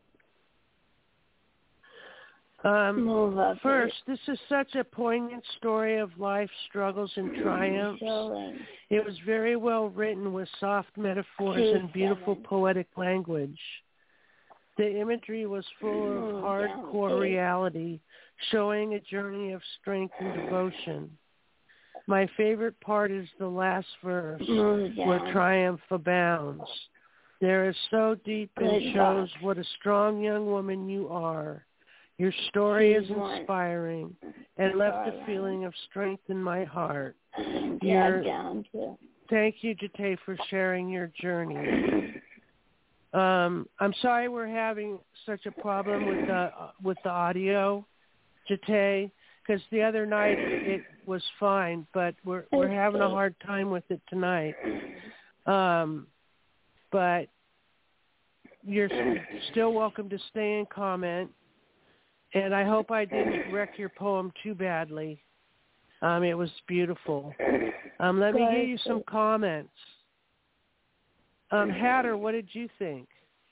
S3: Um,
S8: Move up
S3: first, eight. This is such a poignant story of life, struggles, and triumphs.
S8: Showing.
S3: It was very well written with soft metaphors
S8: Two,
S3: and beautiful
S8: seven.
S3: poetic language. The imagery was full of
S8: Move
S3: hardcore
S8: down,
S3: reality, showing a journey of strength and devotion. My favorite part is the last verse, where triumph abounds. There is so deep and
S8: Good
S3: shows
S8: luck.
S3: what a strong young woman you are. Your story
S8: She's
S3: is inspiring and left a feeling of strength in my heart.
S8: You're, down to.
S3: Thank you, Jate, for sharing your journey. Um, I'm sorry we're having such a problem with the uh, with the audio, Jate, because the other night it was fine, but we're we're having a hard time with it tonight. Um, but you're still welcome to stay and comment, and I hope I didn't wreck your poem too badly. Um, it was beautiful. Um, let me give you some comments. Um, Hatter, what did you think?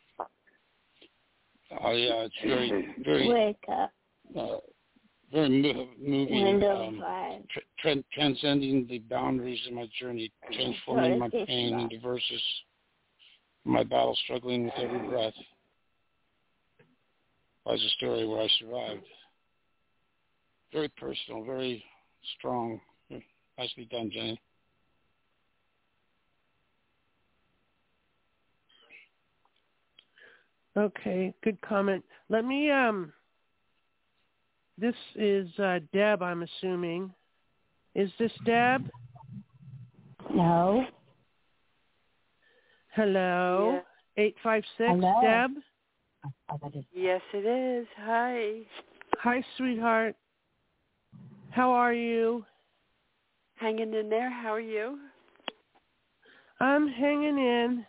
S5: Oh yeah, it's very, very,
S8: Wake up.
S5: uh, very mo- moving.
S8: Window
S5: Um,
S8: five.
S5: tra- tra- transcending the boundaries of my journey, transforming my pain into verses. My battle, struggling with every breath. Lies a story where I survived. Very personal, very strong. Nicely done, Jenny.
S3: Okay, good comment. Let me, um, this is uh, Deb, I'm assuming. Is this Deb?
S8: No.
S3: Hello?
S11: Yeah.
S3: eight five six,
S11: Hello.
S3: Deb?
S11: Yes, it is. Hi.
S3: Hi, sweetheart. How are you?
S11: Hanging in there. How are you?
S3: I'm hanging in.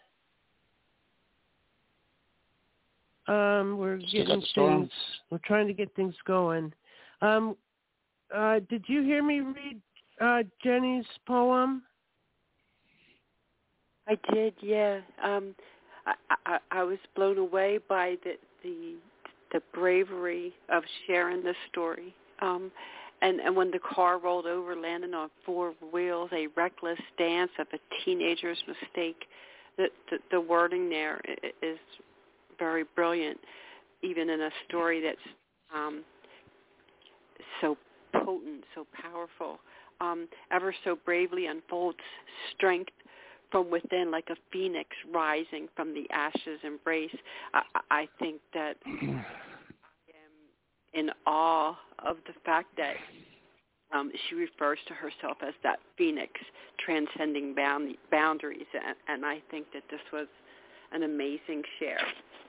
S3: Um, we're getting things, we're trying to get things going. Um, uh, did you hear me read uh, Jenny's poem?
S11: I did, yeah. Um, I, I, I was blown away by the the, the bravery of sharing this story. Um, and, and when the car rolled over, landing on four wheels, a reckless dance of a teenager's mistake, the, the, the wording there is very brilliant, even in a story that's um, so potent, so powerful. Um, ever so bravely unfolds strength from within, like a phoenix rising from the ashes' embrace. I, I think that I am in awe of the fact that um, she refers to herself as that phoenix transcending bound, boundaries, and, and I think that this was an amazing share.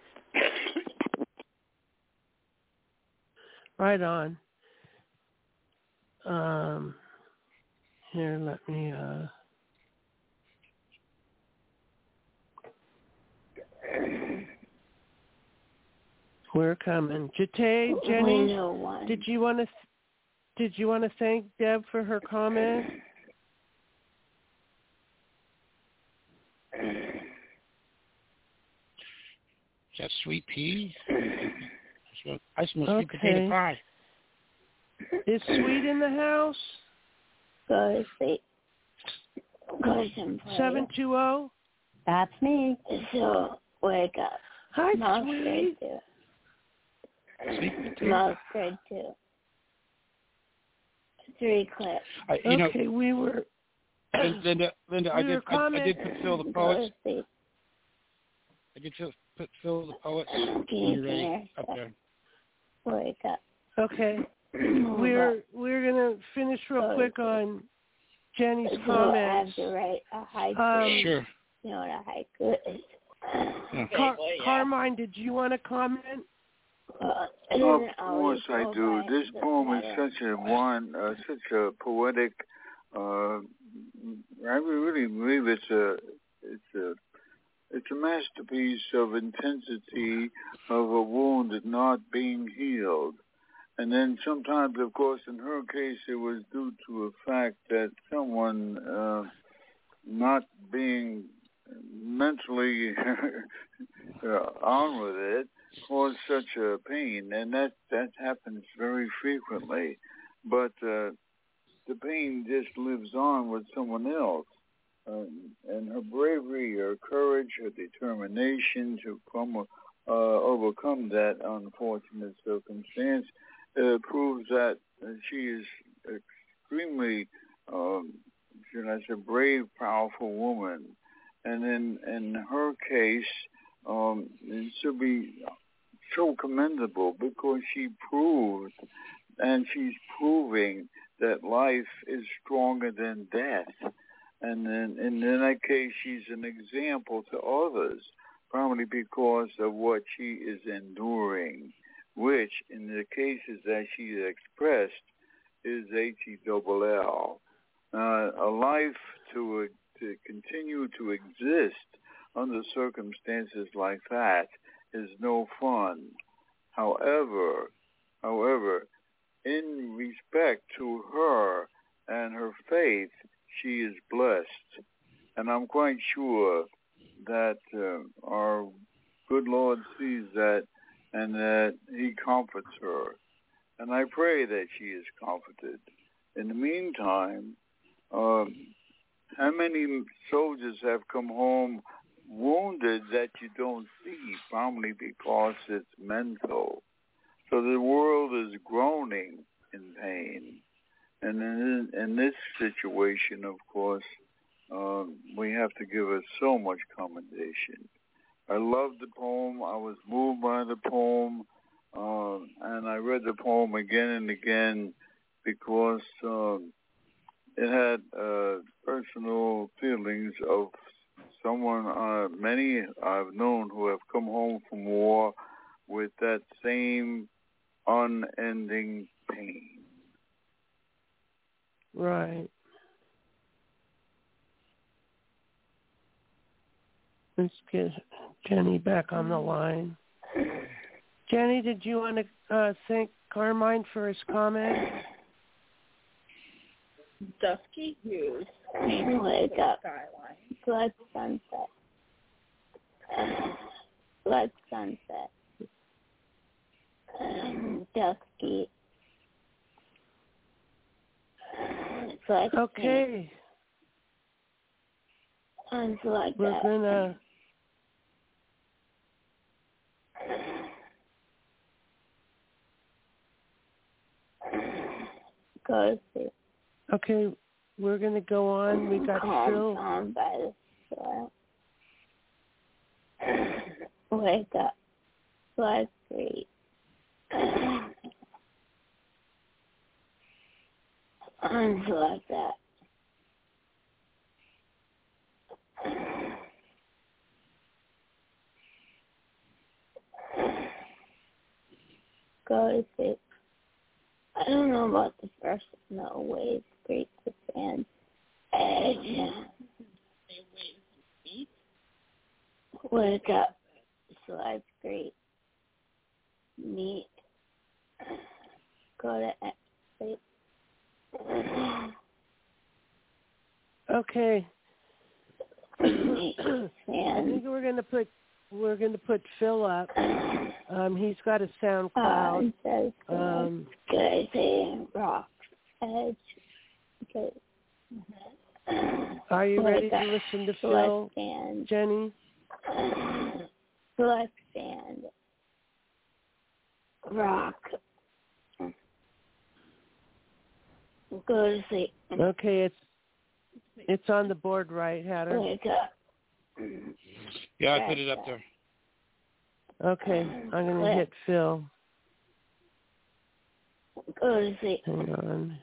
S3: Right on. Um, here, let me... Uh... We're coming. Jate, Jenny, did you want to did you want to thank Deb for her comment?
S5: Is that sweet pea? I smell
S3: Okay.
S5: sweet potato pie.
S3: Is Sweet in the house?
S8: Go to sleep. Go to some prayer.
S3: seven two zero?
S8: That's me. So, wake up.
S3: Hi,
S8: Mom's
S3: Sweet.
S8: grade too.
S5: Sweet
S8: Mom's grade too. Three clips.
S5: I, you
S3: okay,
S5: know,
S3: we were...
S5: Linda, Linda,
S3: we
S5: I did, I, I did put Phil the poet. I did put, put Phil the poet. You ready? Up there.
S8: Wake up.
S3: Okay. We're we're gonna finish real quick on Jenny's
S8: so
S3: comments.
S8: I have to write a haiku.
S3: Um,
S5: sure.
S8: You know what a haiku is?
S5: Yeah.
S3: Car- Carmine, did you want to comment?
S8: Uh,
S6: of course I do. This poem is such a one, uh, such a poetic. Uh, I really believe it's a, it's a, it's a masterpiece of intensity of a wound not being healed. And then sometimes, of course, in her case, it was due to a fact that someone uh, not being mentally uh, on with it caused such a pain, and that that happens very frequently. But uh, the pain just lives on with someone else, um, and her bravery, her courage, her determination to come uh, overcome that unfortunate circumstance uh, proves that uh, she is extremely, um, should I say, brave, powerful woman. And in in her case, um, it should be so commendable because she proved, and she's proving that life is stronger than death. And then, and in that case, she's an example to others, probably because of what she is enduring, which, in the cases that she expressed, is H E double L. Uh, a life to uh, to continue to exist under circumstances like that is no fun. However, however, in respect to her and her faith, she is blessed. And I'm quite sure that uh, our good Lord sees that and that he comforts her. And I pray that she is comforted. In the meantime, um, how many soldiers have come home wounded that you don't see, probably because it's mental. So the world is groaning in pain. And in, in this situation, of course, um, we have to give us so much commendation. I loved the poem. I was moved by the poem. Um, and I read the poem again and again because um, it had uh, personal feelings of someone, uh, many I've known who have come home from war with that same unending pain.
S3: Right. Let's get Jenny back on the line. Jenny, did you want to uh, thank Carmine for his comment?
S10: Dusky hues.
S8: Wake up. Good sunset. Like sunset. Dusky. It's like
S3: okay.
S8: It's like
S3: We're
S8: that.
S3: gonna.
S8: Go see.
S3: Okay, we're gonna go on. We got
S8: Calm
S3: Phil.
S8: down by the soil. Wake up. Fly free. Arms like that. Go to sleep. I don't know about the first no waves, great to sand. Edge. Wake up. Slide great. Meet. Go to sleep.
S3: Okay.
S8: Meet.
S3: I
S8: Sand.
S3: think we're gonna put we're gonna put Phil up. Um, he's got a SoundCloud.
S8: Uh,
S3: Um,
S8: good thing. Rock. Edge. Good.
S3: are you
S8: Wake
S3: ready to
S8: up.
S3: listen to
S8: Select
S3: Phil,
S8: stand.
S3: Jenny?
S8: Select stand. Rock. Go to sleep.
S3: Okay, it's it's on the board, right, Hatter?
S8: Wake up.
S5: Yeah, I put it up there.
S3: Okay, I'm gonna
S8: Click.
S3: hit Phil.
S8: Go to sleep.
S3: Hang on.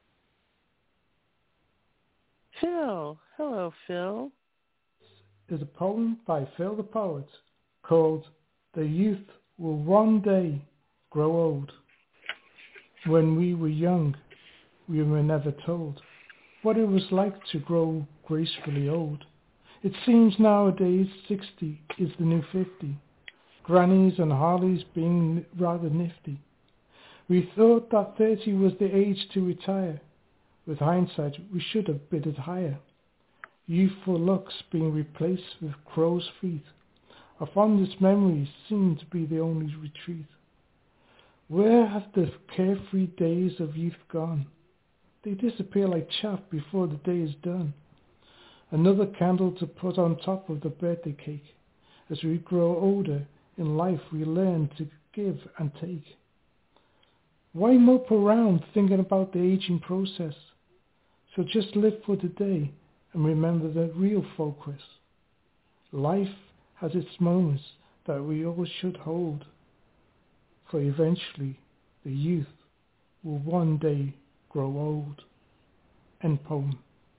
S3: Phil, hello, Phil.
S12: Is a poem by Phil the Poet called "The Youth Will One Day Grow Old." When we were young, we were never told what it was like to grow gracefully old. It seems nowadays sixty is the new fifty, grannies and Harleys being rather nifty. We thought that thirty was the age to retire. With hindsight, we should have bid it higher. Youthful looks being replaced with crow's feet. Our fondest memories seem to be the only retreat. Where have the carefree days of youth gone? They disappear like chaff before the day is done. Another candle to put on top of the birthday cake. As we grow older in life, we learn to give and take. Why mope around thinking about the aging process? So just live for today and remember the real focus. Life has its moments that we all should hold, for eventually the youth will one day grow old. End poem.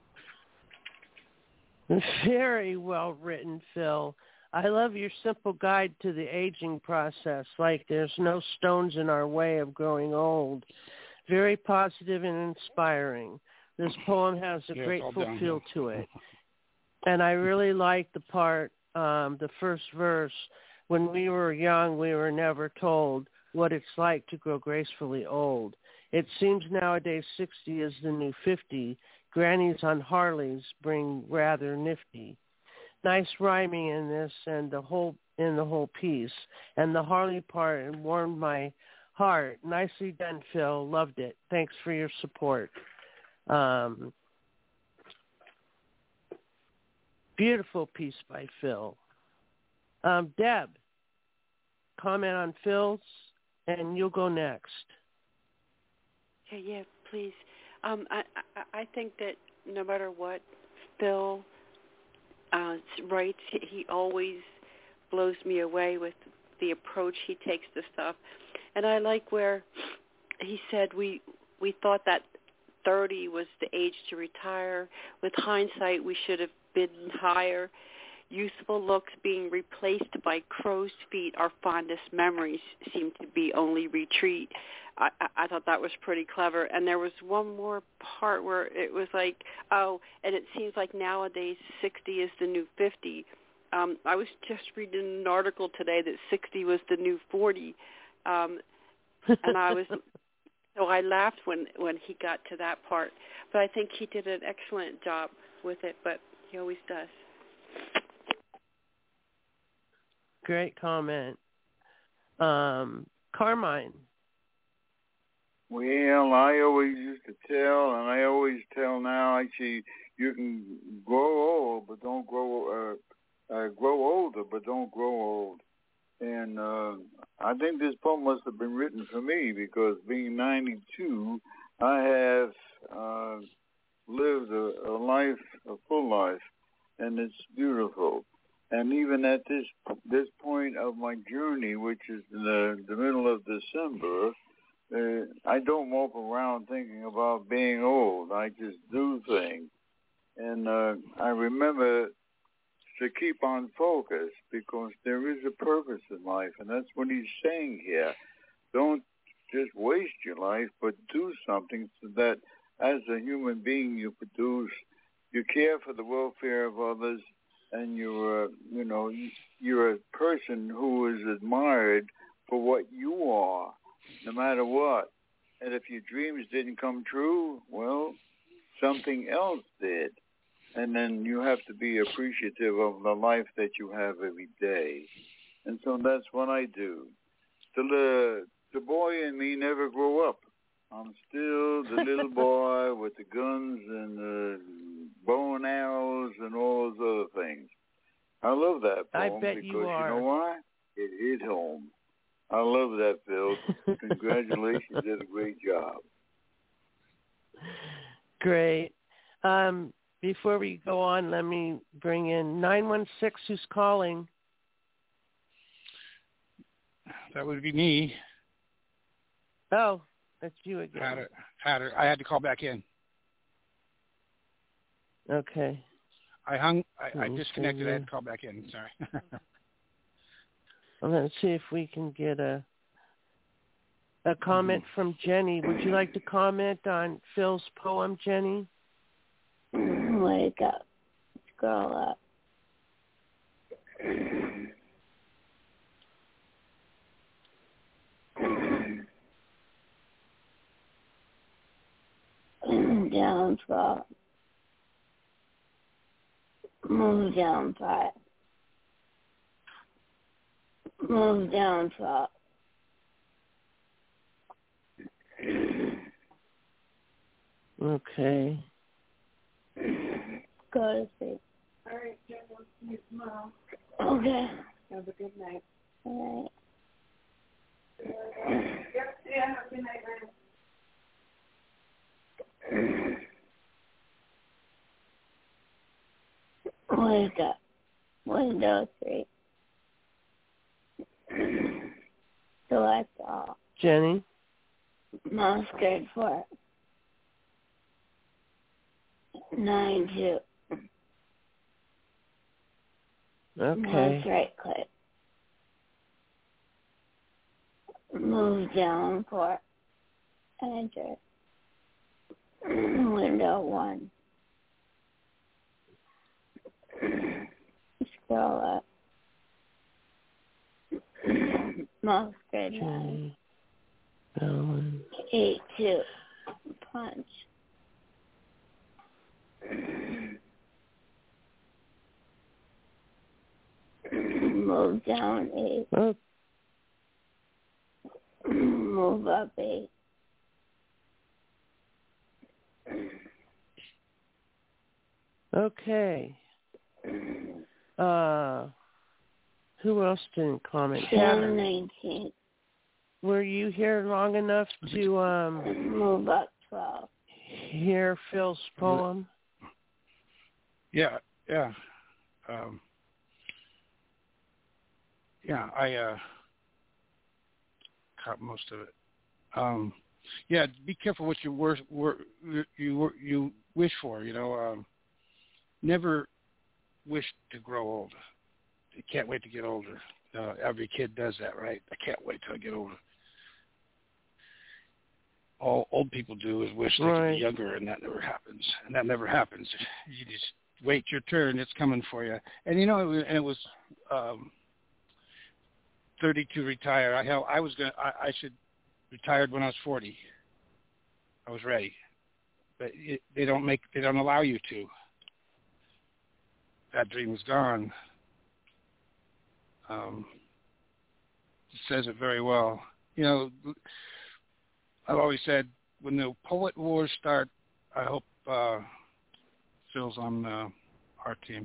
S3: Very well written, Phil. I love your simple guide to the aging process, like there's no stones in our way of growing old. Very positive and inspiring. This poem has a
S5: Yeah,
S3: grateful
S5: downhill.
S3: feel to it. And I really like the part, um, the first verse, when we were young, we were never told what it's like to grow gracefully old. It seems nowadays sixty is the new fifty. Grannies on Harleys bring rather nifty. Nice rhyming in this and the whole in the whole piece. And the Harley part warmed my heart. Nicely done, Phil. Loved it. Thanks for your support. Um, beautiful piece by Phil. Um, Deb, comment on Phil's, and you'll go next.
S11: Yeah, yeah, please. Um, I, I I think that no matter what Phil uh, writes, he always blows me away with the approach he takes to stuff. And I like where he said we we thought that thirty was the age to retire. With hindsight, we should have bidden higher. Youthful looks being replaced by crow's feet. Our fondest memories seem to be only retreat. I, I, I thought that was pretty clever. And there was one more part where it was like, oh, and it seems like nowadays sixty is the new fifty. Um, I was just reading an article today that sixty was the new forty. Um, and I was, so I laughed when, when he got to that part. But I think he did an excellent job with it, but he always does.
S3: Great comment. Um, Carmine.
S6: Well, I always used to tell, and I always tell now, actually, you can grow old, but don't grow, uh, uh, grow older, but don't grow old. And uh, I think this poem must have been written for me because being ninety-two, I have uh, lived a, a life, a full life, and it's beautiful. And even at this this point of my journey, which is the, the middle of December, uh, I don't mope around thinking about being old. I just do things. And uh, I remember to keep on focus because there is a purpose in life, and that's what he's saying here. Don't just waste your life, but do something so that as a human being you produce, you care for the welfare of others, and you're, uh, you know, you're a person who is admired for what you are, no matter what. And if your dreams didn't come true, well, something else did. And then you have to be appreciative of the life that you have every day. And so that's what I do. The, the boy in me never grew up. I'm still the little boy with the guns and the bow and arrows and all those other things. I love that poem
S3: I bet
S6: because
S3: you are.
S6: You know why? It hit home. I love that, Phil. Congratulations. You did a great job.
S3: Great. Um, before we go on, let me bring in nine one six. Who's calling?
S5: That would be me.
S3: Oh, that's you again.
S5: Had her, had her. I had to call back in.
S3: Okay.
S5: I hung. I, I disconnected. I had to call back in. Sorry.
S3: Well, let's see if we can get a a comment from Jenny. Would you like to comment on Phil's poem, Jenny?
S8: Wake up. Scroll up. Down five. Move down five. Move down five.
S3: Okay.
S8: Go to sleep.
S10: All right, Jen, we'll see you tomorrow.
S8: Okay.
S10: Have a good night.
S8: All right.
S10: Yep, yeah, have a good night, man.
S8: Wake up. Window three. Select all.
S3: Jenny?
S8: Mouse grade four. Nine two.
S3: Okay.
S8: Mouse right click. Move down four. Enter. Window one. Scroll up. Mouse grade nine.
S3: Balance.
S8: Eight two. Punch. Move down eight.
S3: Oh.
S8: Move up eight.
S3: Okay. Uh, who else didn't comment?
S8: Down nineteen.
S3: Were you here long enough to um
S8: move up twelve?
S3: Hear Phil's poem?
S5: Yeah, yeah, um, yeah. I uh, caught most of it. Um, yeah, be careful what you wor- wor- you you wish for. You know, um, never wish to grow old. You can't wait to get older. Uh, every kid does that, right? I can't wait till I get older. All old people do is wish they
S3: right.
S5: could be younger, and that never happens. And that never happens. You just wait your turn; it's coming for you. And you know, it was, and it was um, thirty to retire. I hell, I was gonna. I, I should retired when I was forty. I was ready, but it, they don't make. They don't allow you to. That dream is gone. um, says it very well. You know, I've always said when the poet wars start, I hope uh, Phil's on uh, our team.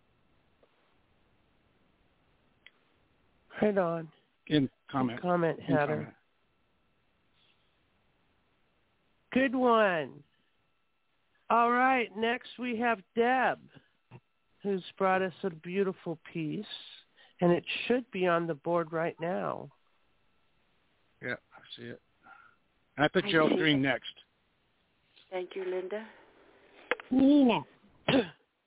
S3: Right on.
S5: In comment.
S3: In comment,
S5: In
S3: Heather.
S5: comment.
S3: Good one. All right, next we have Deb, who's brought us a beautiful piece, and it should be on the board right now.
S5: Yeah, I see it. And I put
S11: I
S5: Gerald
S11: see
S5: Green
S11: it.
S5: next.
S11: Thank you, Linda.
S8: Nina.
S11: Did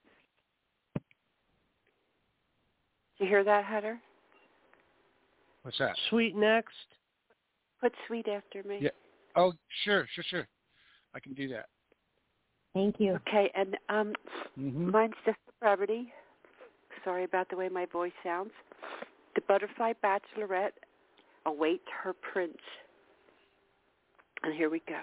S11: you hear that, Heather?
S5: What's that?
S3: Sweet next.
S11: Put Sweet after me.
S5: Yeah. Oh, sure, sure, sure. I can do that.
S8: Thank you.
S11: Okay, and um,
S5: Mm-hmm.
S11: mine's just for brevity. Sorry about the way my voice sounds. The butterfly bachelorette awaits her prince. And here we go.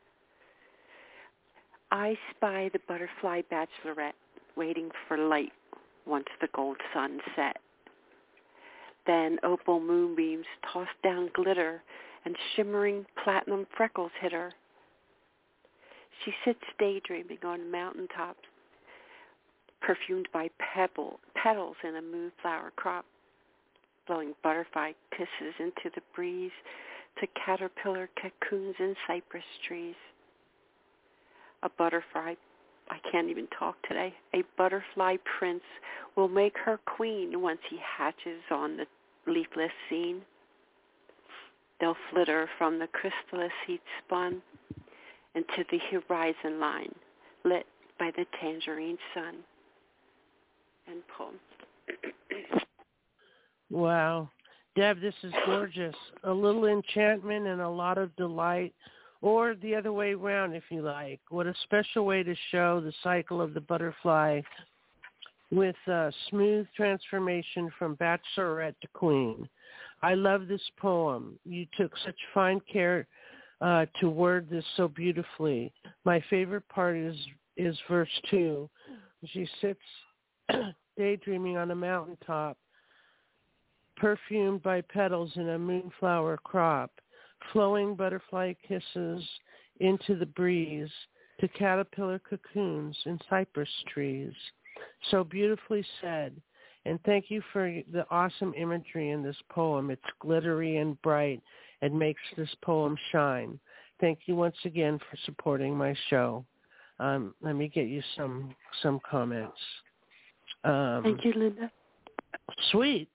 S11: I spy the butterfly bachelorette waiting for light once the gold sun set. Then opal moonbeams toss down glitter and shimmering platinum freckles hit her. She sits daydreaming on mountaintops, perfumed by pebble, petals in a moonflower crop, blowing butterfly kisses into the breeze to caterpillar cocoons in cypress trees. A butterfly, I can't even talk today, a butterfly prince will make her queen once he hatches on the leafless scene. They'll flitter from the chrysalis he'd spun into the horizon line, lit by the tangerine sun. End poem.
S3: Wow. Deb, this is gorgeous. A little enchantment and a lot of delight, or the other way around if you like. What a special way to show the cycle of the butterfly with a smooth transformation from bachelorette to queen. I love this poem. You took such fine care uh, to word this so beautifully. My favorite part is, is verse two. She sits daydreaming on a mountaintop, perfumed by petals in a moonflower crop, flowing butterfly kisses into the breeze to caterpillar cocoons in cypress trees. So beautifully said. And thank you for the awesome imagery in this poem. It's glittery and bright and makes this poem shine. Thank you once again for supporting my show. Um, let me get you some some comments. Um,
S11: Thank you, Linda.
S3: Sweet.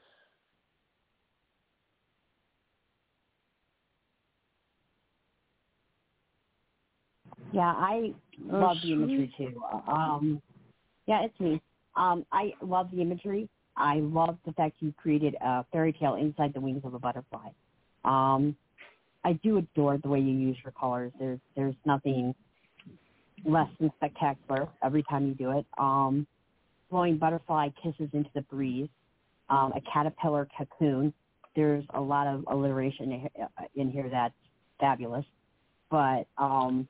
S8: Yeah, I
S3: Oh,
S8: love the imagery
S3: sweet.
S8: too. Um, yeah, it's me. Um, I love the imagery. I love the fact you created a fairy tale inside the wings of a butterfly. Um, I do adore the way you use your colors. There's there's nothing less than spectacular every time you do it. Um, blowing butterfly kisses into the breeze, um, a caterpillar cocoon. There's a lot of alliteration in here that's fabulous. But um,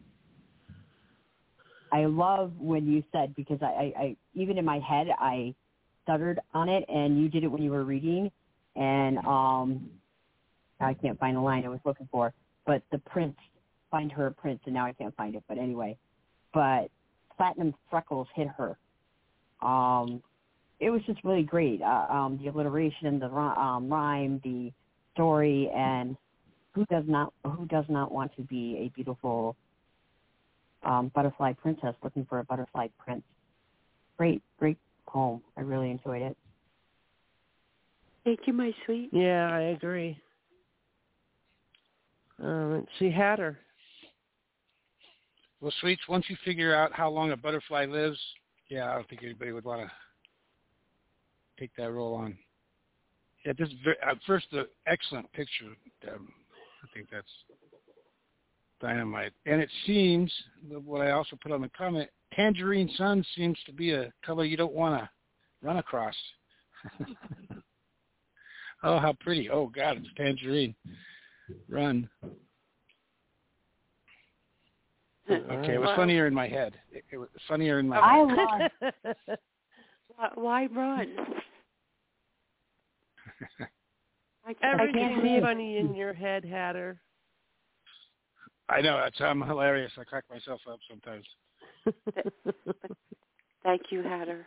S8: I love when you said, because I, I, I even in my head I stuttered on it, and you did it when you were reading, and um, I can't find the line I was looking for. But the prince, find her a prince, and now I can't find it. But anyway, but platinum freckles hit her. Um, it was just really great. Uh, um, the alliteration, the um, rhyme, the story, and who does not who does not want to be a beautiful um, butterfly princess looking for a butterfly prince? Great, great poem. I really enjoyed it.
S11: Thank you, my sweet.
S3: Yeah, I agree. Um, let's see, Hatter.
S5: Well, Sweets, once you figure out how long a butterfly lives, yeah, I don't think anybody would want to take that role on. Yeah, this is very, uh, first, the excellent picture. Um, I think that's dynamite. And it seems, what I also put on the comment, tangerine sun seems to be a color you don't want to run across. Oh, how pretty. Oh, God, it's tangerine. Run. Okay, it was funnier in my head. It, it was funnier in my
S8: I
S5: head.
S8: love
S11: Why run? I,
S3: Everything's
S11: I can't
S3: funny in your head, Hatter.
S5: I know. That's I'm hilarious. I crack myself up sometimes.
S11: Thank you, Hatter.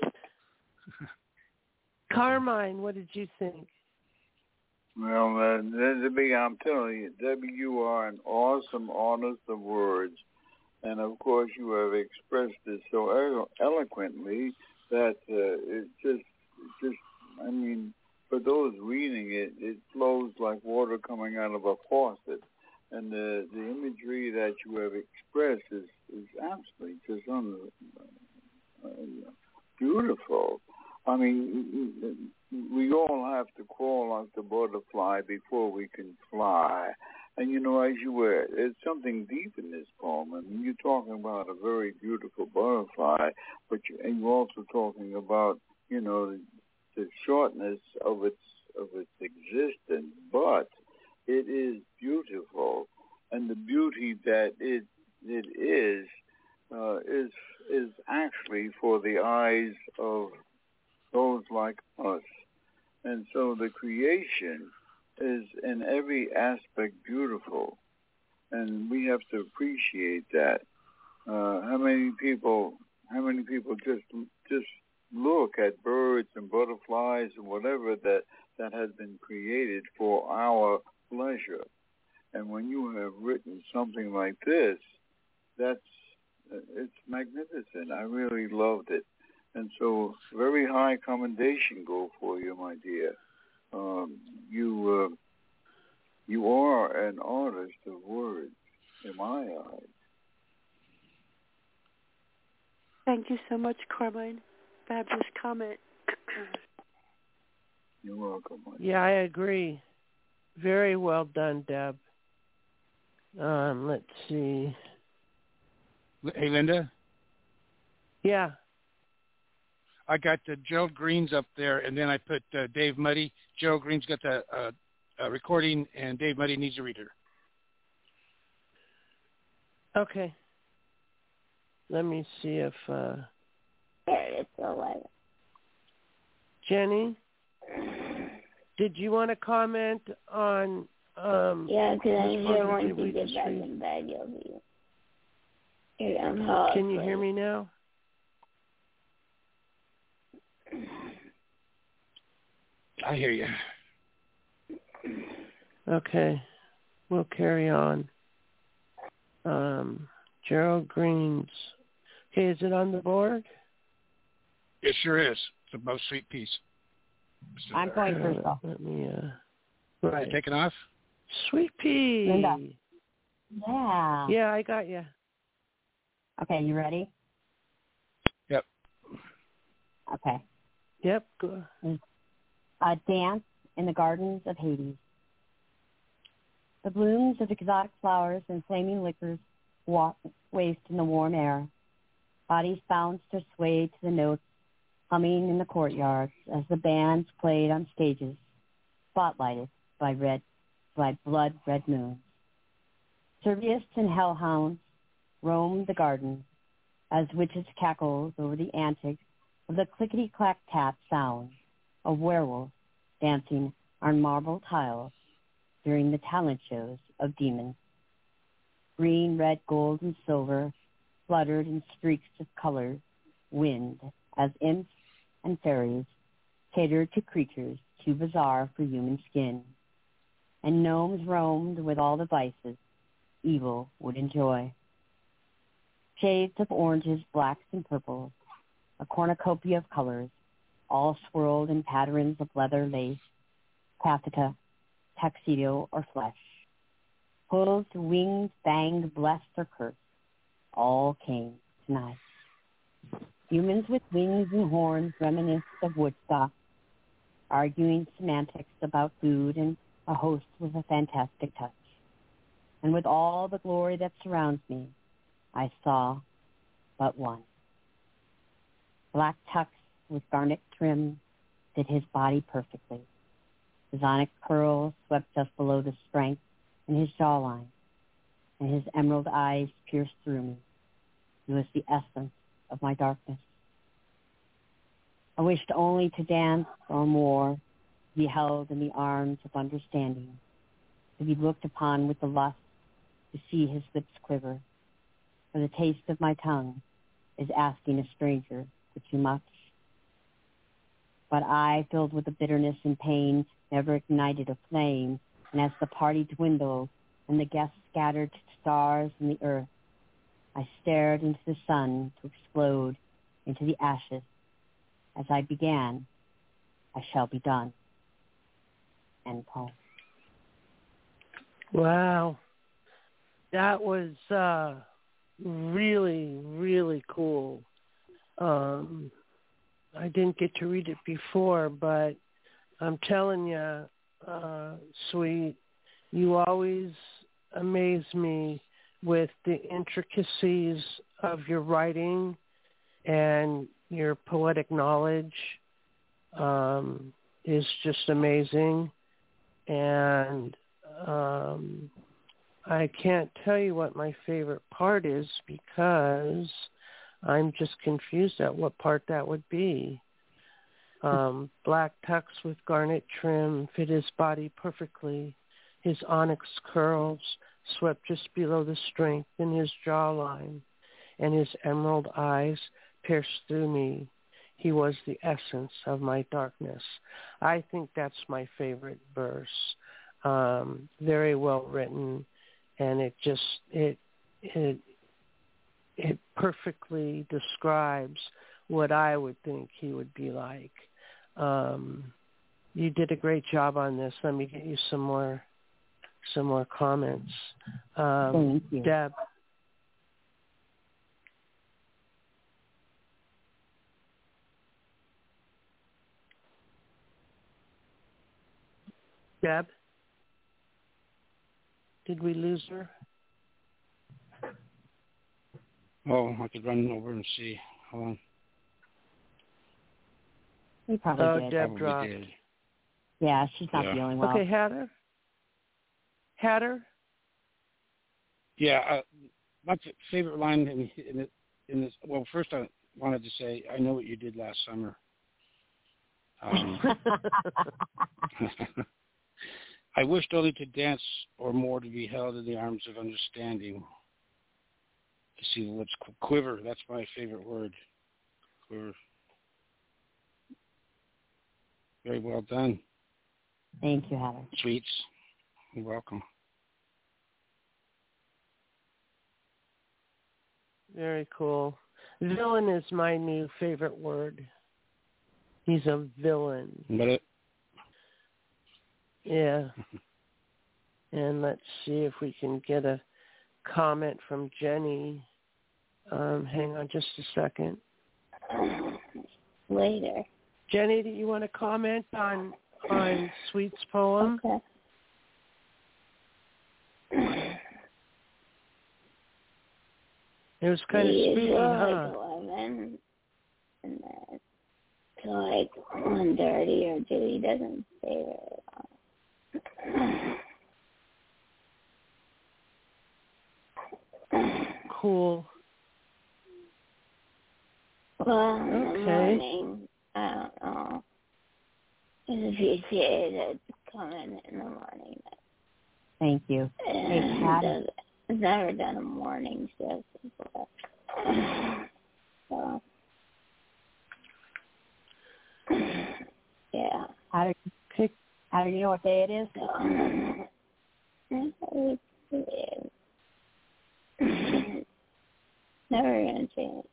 S3: Carmine, what did you think?
S6: Well, uh, Debbie, I'm telling you, Debbie, you are an awesome artist of words. And, of course, you have expressed it so elo- eloquently that uh, it just, just, I mean, for those reading it, it flows like water coming out of a faucet. And the, the imagery that you have expressed is, is absolutely just un, uh, beautiful. I mean, we all have to crawl like the butterfly before we can fly. And, you know, as you were, there's something deep in this poem. I mean, you're talking about a very beautiful butterfly, but you, and you're also talking about, you know, the, the shortness of its of its existence. But it is beautiful, and the beauty that it it is uh, is is actually for the eyes of those like us. And so the creation is in every aspect beautiful, and we have to appreciate that. Uh, how many people? How many people just just look at birds and butterflies and whatever that that has been created for our pleasure? And when you have written something like this, that's it's magnificent. I really loved it. And so, very high commendation go for you, my dear. Um, you uh, you are an artist of words, in my eyes.
S11: Thank you so much, Carmine. Fabulous comment.
S6: You're welcome.
S3: Yeah, I agree. Very well done, Deb. Um, let's see.
S5: Hey, Linda?
S3: Yeah.
S5: I got uh, Gerald Green's up there, and then I put uh, Dave Muddy. Gerald Green's got the uh, uh, recording, and Dave Muddy needs a reader.
S3: Okay. Let me see if... Uh...
S2: There it is.
S3: Jenny, did you want to comment on... Um,
S2: yeah, because I
S3: just
S2: sure want
S3: did
S2: to
S3: we
S2: get
S3: just
S2: back
S3: read-
S2: in bed. You'll be... I'm hot,
S3: Can you
S2: please.
S3: hear me now?
S5: I hear you.
S3: Okay. We'll carry on. Um, Gerald Green's. Okay, is it on the board?
S5: It sure is. It's the most sweet piece. So
S8: I'm going first, though.
S3: Let me, uh...
S5: Right. You taking off?
S3: Sweet pea.
S8: Linda. Yeah.
S3: Yeah, I got you.
S8: Okay, you ready?
S5: Yep.
S8: Okay.
S3: Yep. Go.
S8: A dance in the gardens of Hades. The blooms of exotic flowers and flaming liquors walk, waste in the warm air. Bodies bounced or swayed to the notes, humming in the courtyards as the bands played on stages, spotlighted by red, by blood-red moons. Serviists and hellhounds roamed the garden as witches cackled over the antics of the clickety-clack-tap sound of werewolves dancing on marble tiles during the talent shows of demons. Green, red, gold, and silver fluttered in streaks of color, wind, as imps and fairies catered to creatures too bizarre for human skin. And gnomes roamed with all the vices evil would enjoy. Shades of oranges, blacks, and purples, a cornucopia of colors, all swirled in patterns of leather, lace, taffeta, tuxedo, or flesh. Hooves, winged, banged, blessed, or cursed, all came tonight. Humans with wings and horns reminisced of Woodstock, arguing semantics about food and a host with a fantastic touch. And with all the glory that surrounds me, I saw but one. Black tux with garnet trim fit his body perfectly. His onyx curls swept just below the strength in his jawline, and his emerald eyes pierced through me. He was the essence of my darkness. I wished only to dance or more to be held in the arms of understanding, to be looked upon with the lust, to see his lips quiver. For the taste of my tongue is asking a stranger for too much. But I, filled with the bitterness and pain, never ignited a flame, and as the party dwindled and the guests scattered to stars and the earth, I stared into the sun to explode into the ashes. As I began, I shall be done. End poem.
S3: Wow. That was uh, really, really cool. Um, I didn't get to read it before, but I'm telling you, uh, sweet, you always amaze me with the intricacies of your writing and your poetic knowledge um, is just amazing. And um, I can't tell you what my favorite part is because I'm just confused at what part that would be. Um, black tux with garnet trim fit his body perfectly. His onyx curls swept just below the strength in his jawline, and his emerald eyes pierced through me. He was the essence of my darkness. I think that's my favorite verse. Um, very well written, and it just it it it perfectly describes what I would think he would be like. Um, you did a great job on this. Let me get you some more some more comments. Um,
S8: Thank you.
S3: Deb. Deb? Did we lose her?
S5: Oh, I could run over and see. Hold on.
S8: We probably
S3: oh,
S8: did.
S3: Deb
S5: Probably
S3: dropped.
S5: did.
S8: Yeah, she's not
S5: Yeah.
S8: feeling well.
S3: Okay, Hatter? Hatter?
S5: Yeah, uh, my f- favorite line in, in, it, in this, well, first I wanted to say, I know what you did last summer. Um, I wished only to dance or more to be held in the arms of understanding. To see the lips qu- quiver, that's my favorite word. Quiver. Very well done.
S8: Thank you, Heather.
S5: Sweets. You're welcome.
S3: Very cool. Villain is my new favorite word. He's a villain.
S5: But it,
S3: Yeah. And let's see if we can get a comment from Jenny. Um, hang on just a second.
S2: Later.
S3: Jenny, do you want to comment on on Sweet's poem?
S2: Okay.
S3: It was kind of
S2: He
S3: spooky,
S2: is
S3: huh?
S2: like eleven, and then to like one thirty or two. He doesn't stay very long.
S3: Cool.
S2: Well, in the
S3: Okay.
S2: morning, I don't know. If you see it, it's coming in the morning.
S8: Thank you.
S2: And
S8: Hey, Pat.
S2: does, I've never done a morning shift before. So, yeah.
S8: How do, how do you know what day it is?
S2: Never gonna change.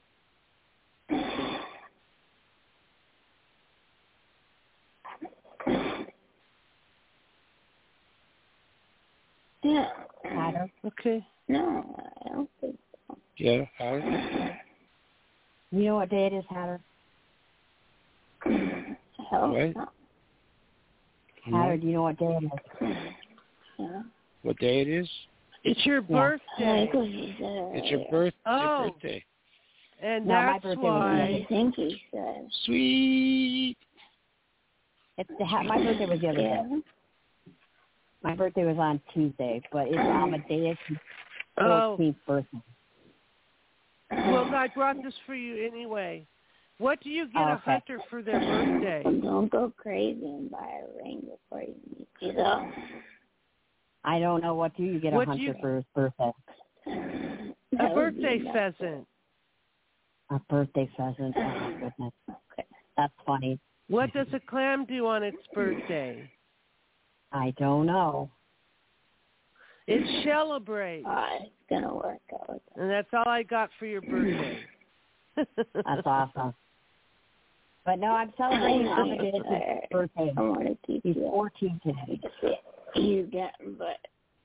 S2: Yeah.
S8: Hatter?
S3: Okay.
S2: No, I don't think so.
S5: yeah, Hatter?
S8: You know what day it is, Hatter?
S2: Hell
S5: What?
S2: no.
S8: Hatter, do you know what day it is?
S2: Yeah.
S5: What day it is?
S3: It's your
S8: Yeah.
S3: birthday.
S2: Like what you said earlier.
S5: It's your birth,
S3: Oh.
S5: your birthday.
S3: And
S8: No, my
S3: that's
S8: birthday was
S3: why.
S2: I think you said.
S5: Sweet.
S8: It's the ha- my birthday was the other
S2: Yeah.
S8: day. My birthday was on Tuesday, but it's Amadeus'
S3: Oh,
S8: fourteenth birthday.
S3: well, I brought this for you anyway. What do you get
S8: Oh,
S3: a
S8: okay.
S3: hunter for their birthday?
S13: Don't go crazy and buy a ring before you meet you, though.
S8: I don't know. What do you get a
S3: What do
S8: hunter
S3: you-
S8: for his birthday?
S3: A birthday pheasant.
S8: A birthday pheasant. Oh, my goodness.
S13: Okay.
S8: That's funny.
S3: What does a clam do on its birthday?
S8: I don't know.
S3: It celebrates.
S13: Oh, it's going to work out.
S3: And that's all I got for your birthday.
S8: That's awesome. But no, I'm celebrating
S13: I'm
S8: Amadeus'
S13: excited.
S8: birthday.
S13: I want to keep
S8: He's
S13: you.
S8: fourteen today.
S13: He's getting, but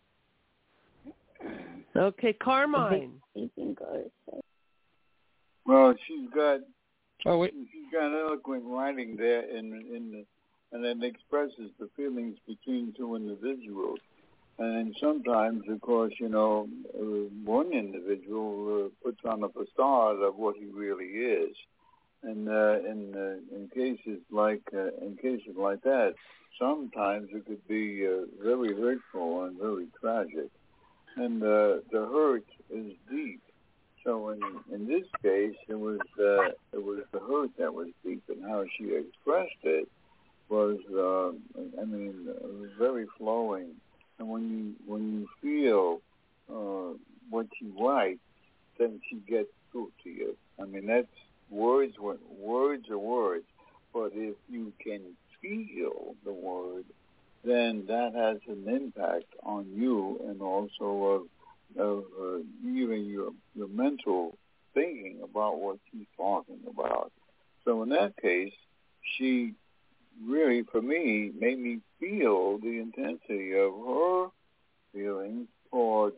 S3: Okay, Carmine.
S13: you can go to sleep.
S6: Well, she's got
S5: Oh, wait.
S6: she's got eloquent writing there, in in the, and it expresses the feelings between two individuals. And sometimes, of course, you know, uh, one individual uh, puts on a facade of what he really is. And uh, in uh, in cases like uh, in cases like that, sometimes it could be uh, very hurtful and very tragic. And uh, the hurt is deep. So in in this case, it was uh, it was the hurt that was deep, and how she expressed it was, uh, I mean, it was very flowing. And when you when you feel uh, what she writes, then she gets through to you. I mean, that's words. Words are words, but if you can feel the word, then that has an impact on you, and also of, of uh, even your your mental thinking about what she's talking about. So in that case, she really, for me, made me feel the intensity of her feelings toward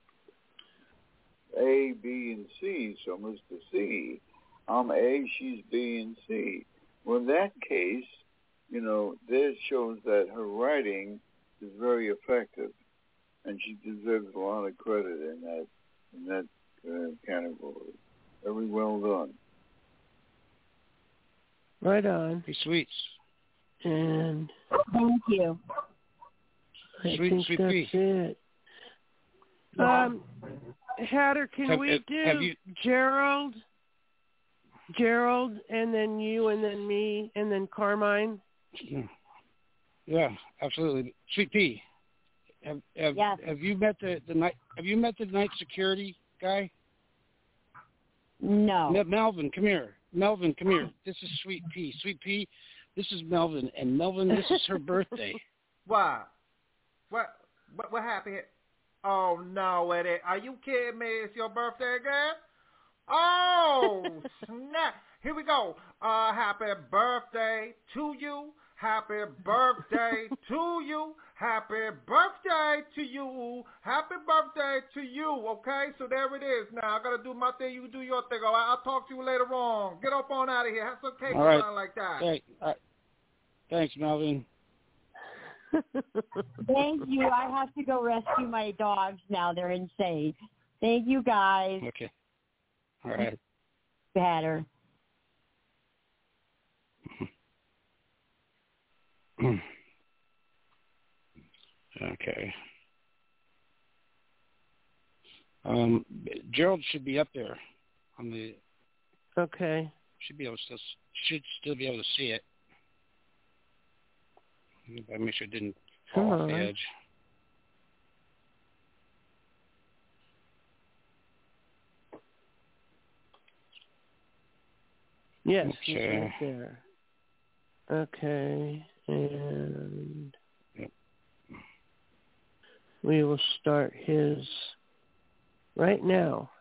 S6: A, B, and C. So Mister C, I'm A, she's B, and C. Well, in that case, you know, this shows that her writing is very effective, and she deserves a lot of credit in that in that uh, category. Very well done.
S3: Right on.
S5: Hey, sweets.
S3: And
S8: Thank you.
S3: I
S5: Sweet,
S3: think
S5: sweet
S3: that's
S5: pea.
S3: it. Um, Hatter, can
S5: Have-
S3: we
S5: have-
S3: do
S5: have you-
S3: Gerald, Gerald, and then you, and then me, and then Carmine?
S5: Yeah, absolutely. Sweet pea. Have have,
S8: Yes.
S5: have you met the, the night? Have you met the night security guy?
S8: No.
S5: Me- Melvin, come here. Melvin, come here. This is Sweet Pea. Sweet Pea, this is Melvin. And Melvin, this is her birthday.
S14: What? What? What? What happened here? Oh no, Eddie! Are you kidding me? It's your birthday again? Oh snap! Here we go. Uh, happy birthday to you. Happy birthday to you. Happy birthday to you. Happy birthday to you. Okay, so there it is. Now I gotta do my thing. You do your thing. All right, I'll talk to you later on. Get up on out of here. Have some cake
S5: All
S14: or
S5: right.
S14: something like that.
S5: Hey, all right. Thanks, Melvin.
S8: Thank you. I have to go rescue my dogs now. They're insane. Thank you, guys.
S5: Okay. All right.
S8: Better.
S5: Okay. Um, Gerald should be up there on the.
S3: Okay.
S5: Should be able to still, should still be able to see it. I make sure it didn't fall
S3: Come
S5: off the
S3: on.
S5: edge.
S3: Yes, he's
S5: Okay.
S3: right there. Okay, and
S5: Yep.
S3: we will start his right now.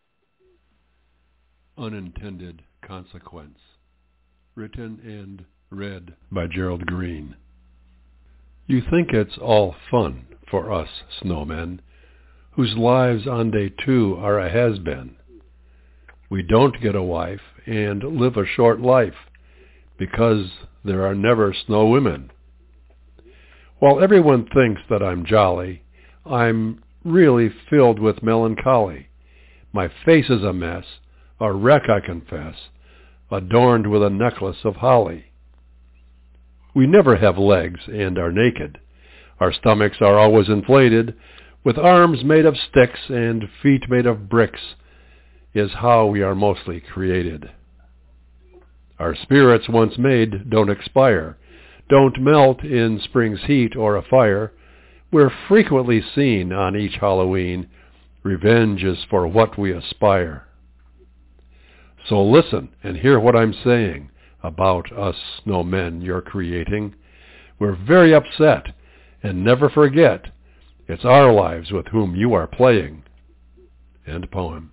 S15: Unintended Consequence. Written and read by Gerald Green. You think it's all fun for us snowmen, whose lives on day two are a has-been. We don't get a wife and live a short life because there are never snow women. While everyone thinks that I'm jolly, I'm really filled with melancholy. My face is a mess, a wreck I confess, adorned with a necklace of holly. We never have legs and are naked. Our stomachs are always inflated, with arms made of sticks and feet made of bricks, is how we are mostly created. Our spirits once made don't expire, don't melt in spring's heat or a fire. We're frequently seen on each Halloween. Revenge is for what we aspire. So listen and hear what I'm saying about us snowmen you're creating. We're very upset, and never forget, it's our lives with whom you are playing. End poem.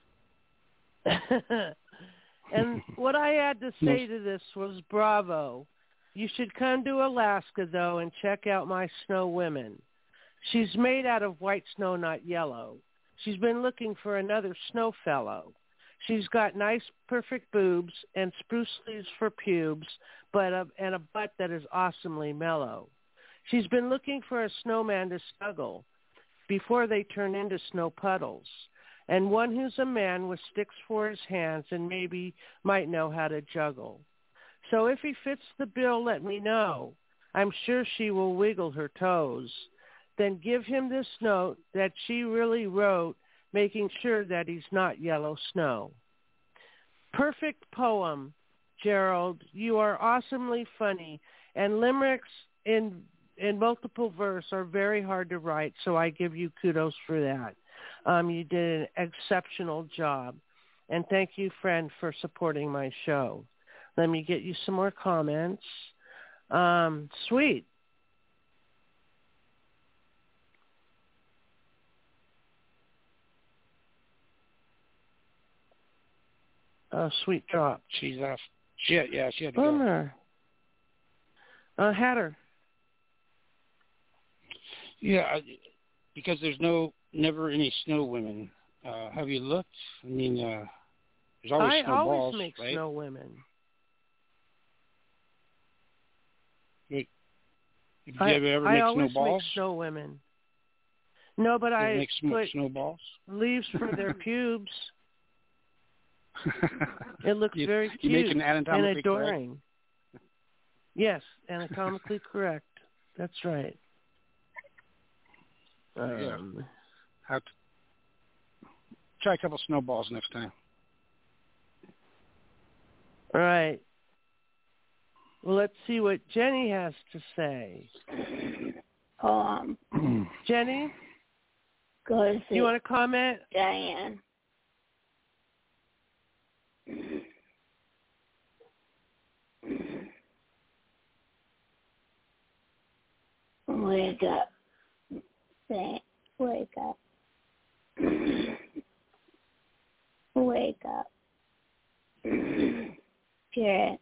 S3: And what I had to say to this was bravo. You should come to Alaska, though, and check out my snow women. She's made out of white snow, not yellow. She's been looking for another snow fellow. She's got nice, perfect boobs and spruce sleeves for pubes, but a, and a butt that is awesomely mellow. She's been looking for a snowman to snuggle before they turn into snow puddles, and one who's a man with sticks for his hands and maybe might know how to juggle. So if he fits the bill, let me know. I'm sure she will wiggle her toes. Then give him this note that she really wrote, making sure that he's not yellow snow. Perfect poem, Gerald. You are awesomely funny, and limericks in in multiple verse are very hard to write, so I give you kudos for that. Um, you did an exceptional job, and thank you, friend, for supporting my show. Let me get you some more comments. Um, sweet. Oh, sweet drop.
S5: She's off. She had, yeah, she had to
S3: Bummer.
S5: go.
S3: Uh, Hatter.
S5: Yeah, I- because there's no, never any snow women. Uh, have you looked? I mean, uh, there's always
S3: I
S5: snow
S3: always
S5: balls,
S3: make
S5: right?
S3: snow women.
S5: Wait, did
S3: I,
S5: you ever
S3: I
S5: make
S3: always
S5: snow balls?
S3: make snow women. No, but
S5: You ever
S3: I
S5: make sm-
S3: put
S5: snowballs?
S3: leaves for their pubes. It looks
S5: you,
S3: very
S5: you
S3: cute
S5: make an
S3: and
S5: anatomically
S3: adoring.
S5: correct?
S3: Yes, anatomically correct. That's right.
S5: Yeah.
S3: Um,
S5: Have to try a couple snowballs next time.
S3: All right. Well, let's see what Jenny has to say.
S13: Poem.
S3: Jenny,
S13: Go to
S3: do you want to comment?
S13: Diane. Wake up. Say, wake up. Wake up. Spirit.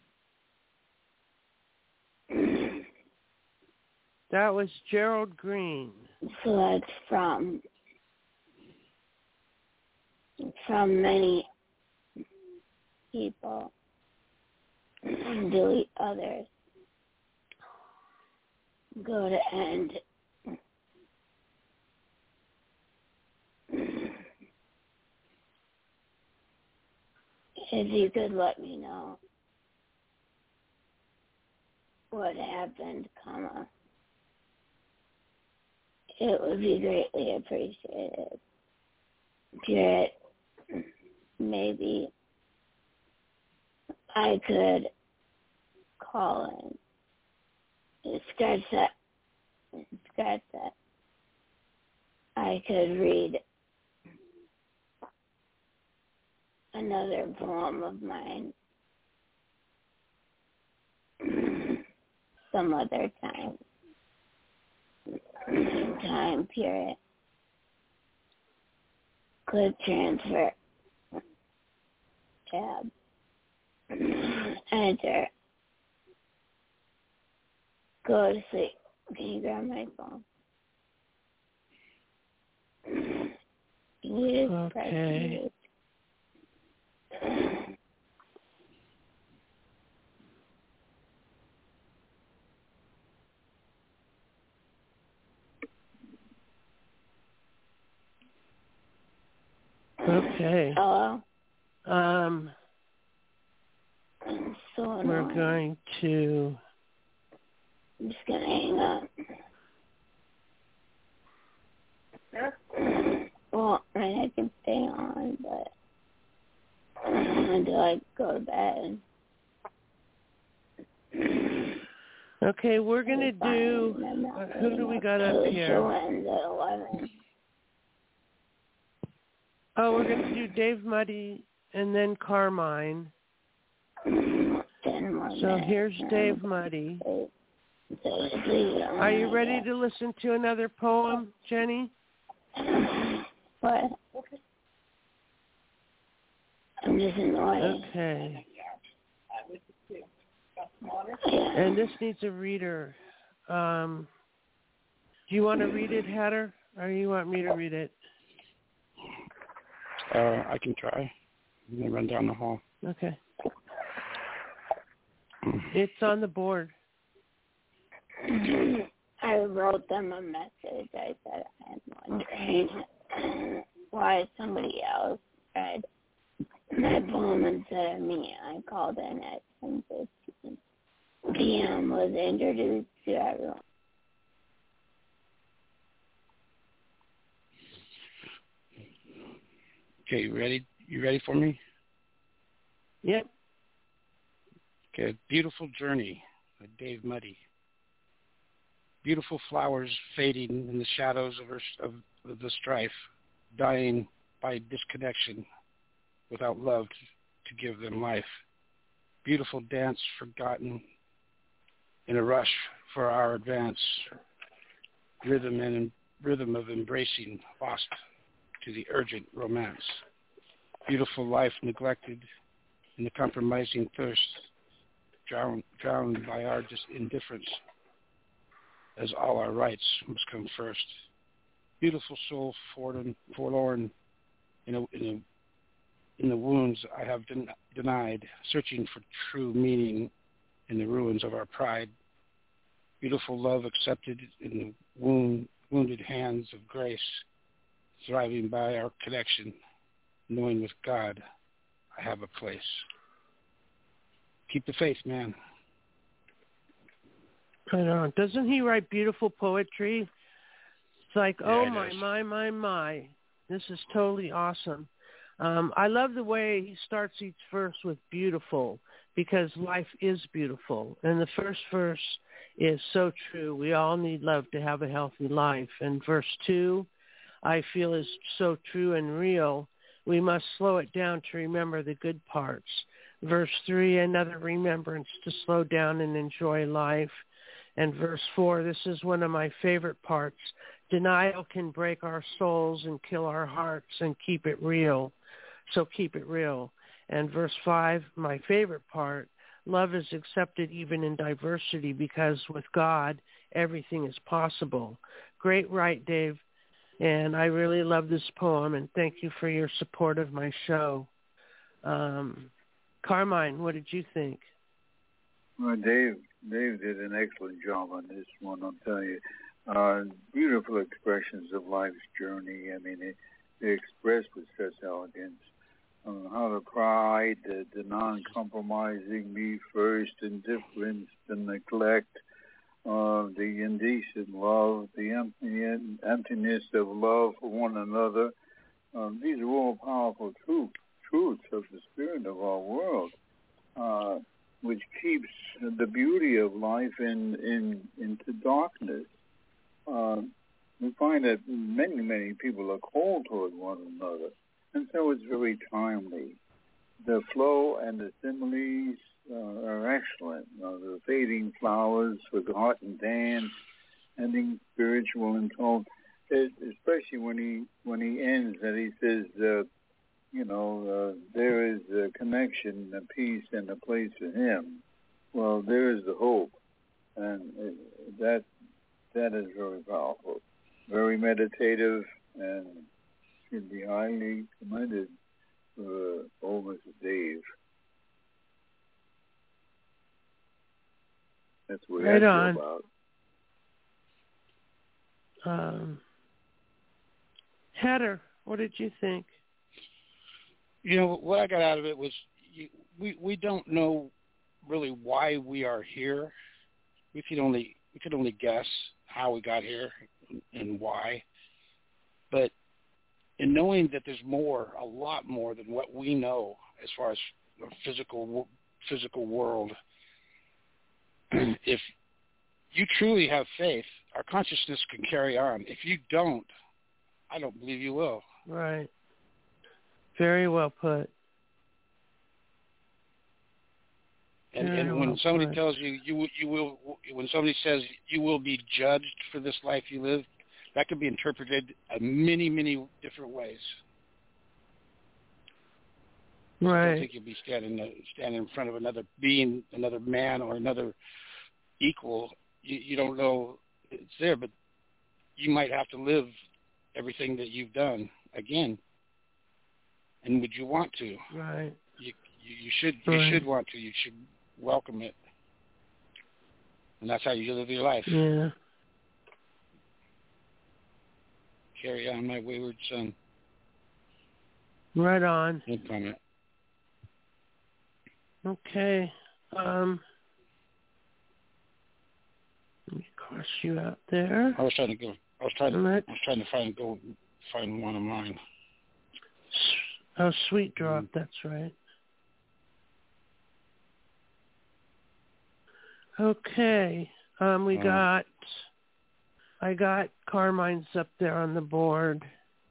S3: That was Gerald Green.
S13: So that's from from many people and delete others. Go to end. If you could let me know what happened, comma, it would be greatly appreciated. Jarrett, maybe I could call in. Scratch that. Scratch that. I could read another poem of mine some other time. Time period. Click transfer. Tab. Enter. Go to sleep. Can you grab my phone? You just press
S3: Okay.
S13: mute.
S3: Okay.
S13: Hello?
S3: Um,
S13: I'm so
S3: we're
S13: annoying.
S3: going to.
S13: I'm just gonna hang up. Well, I mean, I can stay on, but until I go to bed.
S3: Okay, we're going to do, uh, who do we got up here? Oh, we're going to do Dave Muddy and then Carmine. So here's Dave Muddy. Are you ready to listen to another poem, Jenny?
S13: What? I'm just annoyed.
S3: Okay. And this needs a reader. Um, do you want to read it, Hatter, or you want me to read it?
S5: Uh, I can try. I'm going to run down the hall.
S3: Okay. It's on the board.
S13: I wrote them a message. I said I'm wondering why somebody else read my poem instead of me. I called in at ten fifteen p.m. was introduced to everyone.
S5: Okay, you ready? You ready for me?
S3: Yep.
S5: Okay, Beautiful Journey by Dave Muddy. Beautiful flowers fading in the shadows of, her, of, of the strife, dying by disconnection without love to give them life. Beautiful dance forgotten in a rush for our advance. Rhythm and rhythm of embracing lost to the urgent romance. Beautiful life neglected in the compromising thirst, drowned, drowned by our just indifference, as all our rights must come first. Beautiful soul forlorn, forlorn in, a, in, a, in the wounds I have den- denied, searching for true meaning in the ruins of our pride. Beautiful love accepted in the wound, wounded hands of grace, thriving by our connection, knowing with God I have a place. Keep the faith, man.
S3: I know. Doesn't he write beautiful poetry? It's like,
S5: yeah,
S3: oh,
S5: it
S3: my,
S5: is.
S3: my, my, my. This is totally awesome. Um, I love the way he starts each verse with beautiful, because life is beautiful. And the first verse is so true. We all need love to have a healthy life. And verse two, I feel, is so true and real. We must slow it down to remember the good parts. Verse three, another remembrance to slow down and enjoy life. And verse four, this is one of my favorite parts. Denial can break our souls and kill our hearts, and keep it real. So keep it real. And verse five, my favorite part, love is accepted even in diversity, because with God, everything is possible. Great write, Dave. And I really love this poem, and thank you for your support of my show. Um, Carmine, what did you think?
S6: Well, Dave, Dave did an excellent job on this one, I'll tell you. Uh, beautiful expressions of life's journey. I mean, it, it expressed with such elegance. Uh, how the pride, the, the non-compromising, me first, indifference, the neglect, uh, the indecent love, the empty, emptiness of love for one another. Um, these are all powerful truth, truths of the spirit of our world, uh, which keeps the beauty of life in, in into darkness. Uh, we find that many, many people are cold toward one another, and so it's very timely. The flow and the similes uh, are excellent. Uh, the fading flowers, forgotten dance, ending spiritual and tone. It, especially when he when he ends, that he says, uh, you know, uh, there is a connection, a peace, and a place for him. Well, there is the hope, and it, that that is very powerful, very meditative, and should be highly commended for old Mister Dave. That's what
S3: right
S6: I feel
S3: on.
S6: about.
S3: Um, Hatter, what did you think?
S5: You know, what I got out of it was you, we we don't know really why we are here. We can only we can only guess how we got here and why. But in knowing that there's more, a lot more than what we know as far as the physical physical world, if you truly have faith, our consciousness can carry on. If you don't, I don't believe you will.
S3: Right. Very well put.
S5: And,
S3: Very
S5: and
S3: well
S5: when somebody
S3: put.
S5: tells you you you will, when somebody says you will be judged for this life you live, that could be interpreted in many, many different ways.
S3: Right.
S5: I don't think you'll be standing standing in front of another being, another man, or another equal. You, you don't know it's there, but you might have to live everything that you've done again. And would you want to?
S3: Right.
S5: You you, you should you
S3: Right.
S5: should want to. You should welcome it, and that's how you live your life.
S3: Yeah.
S5: Carry on, my wayward son.
S3: Right on.
S5: No comment.
S3: Okay. Um, let me cross you out there.
S5: I was trying to go. I was trying to.
S3: Let-
S5: I was trying to find go find one of mine.
S3: Oh, Sweet Drop. That's right. Okay. Um, we
S5: Uh,
S3: got. I got Carmine's up there on the board.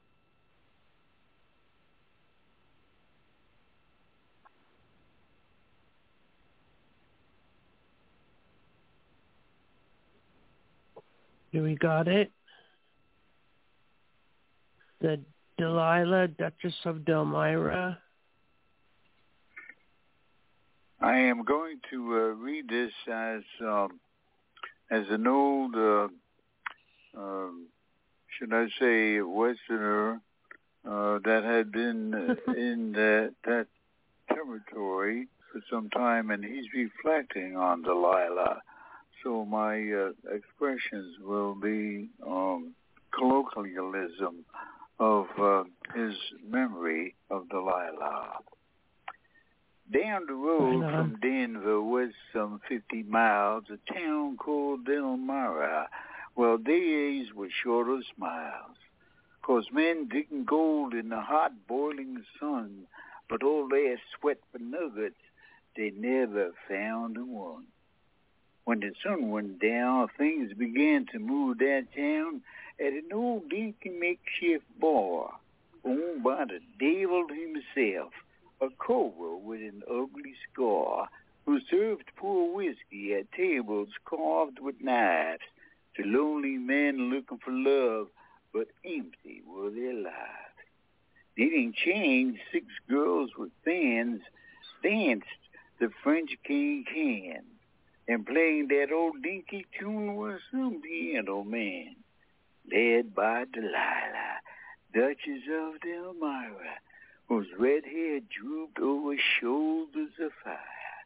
S3: Here we got it. The Delilah, Duchess of Delmira.
S6: I am going to uh, read this as um, as an old, uh, um, should I say, Westerner uh, that had been uh, in that, that territory for some time, and he's reflecting on Delilah. So my uh, expressions will be um, colloquialism of uh, his memory of Delilah. Down the road from Denver was some fifty miles, a town called Delmira. Well, days were short of smiles, 'cause men digging gold in the hot boiling sun, but all their sweat for nuggets, they never found one. When the sun went down, things began to move downtown at an old dinky makeshift bar owned by the devil himself, a cobra with an ugly scar who served poor whiskey at tables carved with knives to lonely men looking for love, but empty were their lives. Knitting chains, six girls with fans danced the French King can, and playing that old dinky tune was some piano man, led by Delilah, Duchess of Delmira, whose red hair drooped over shoulders of fire,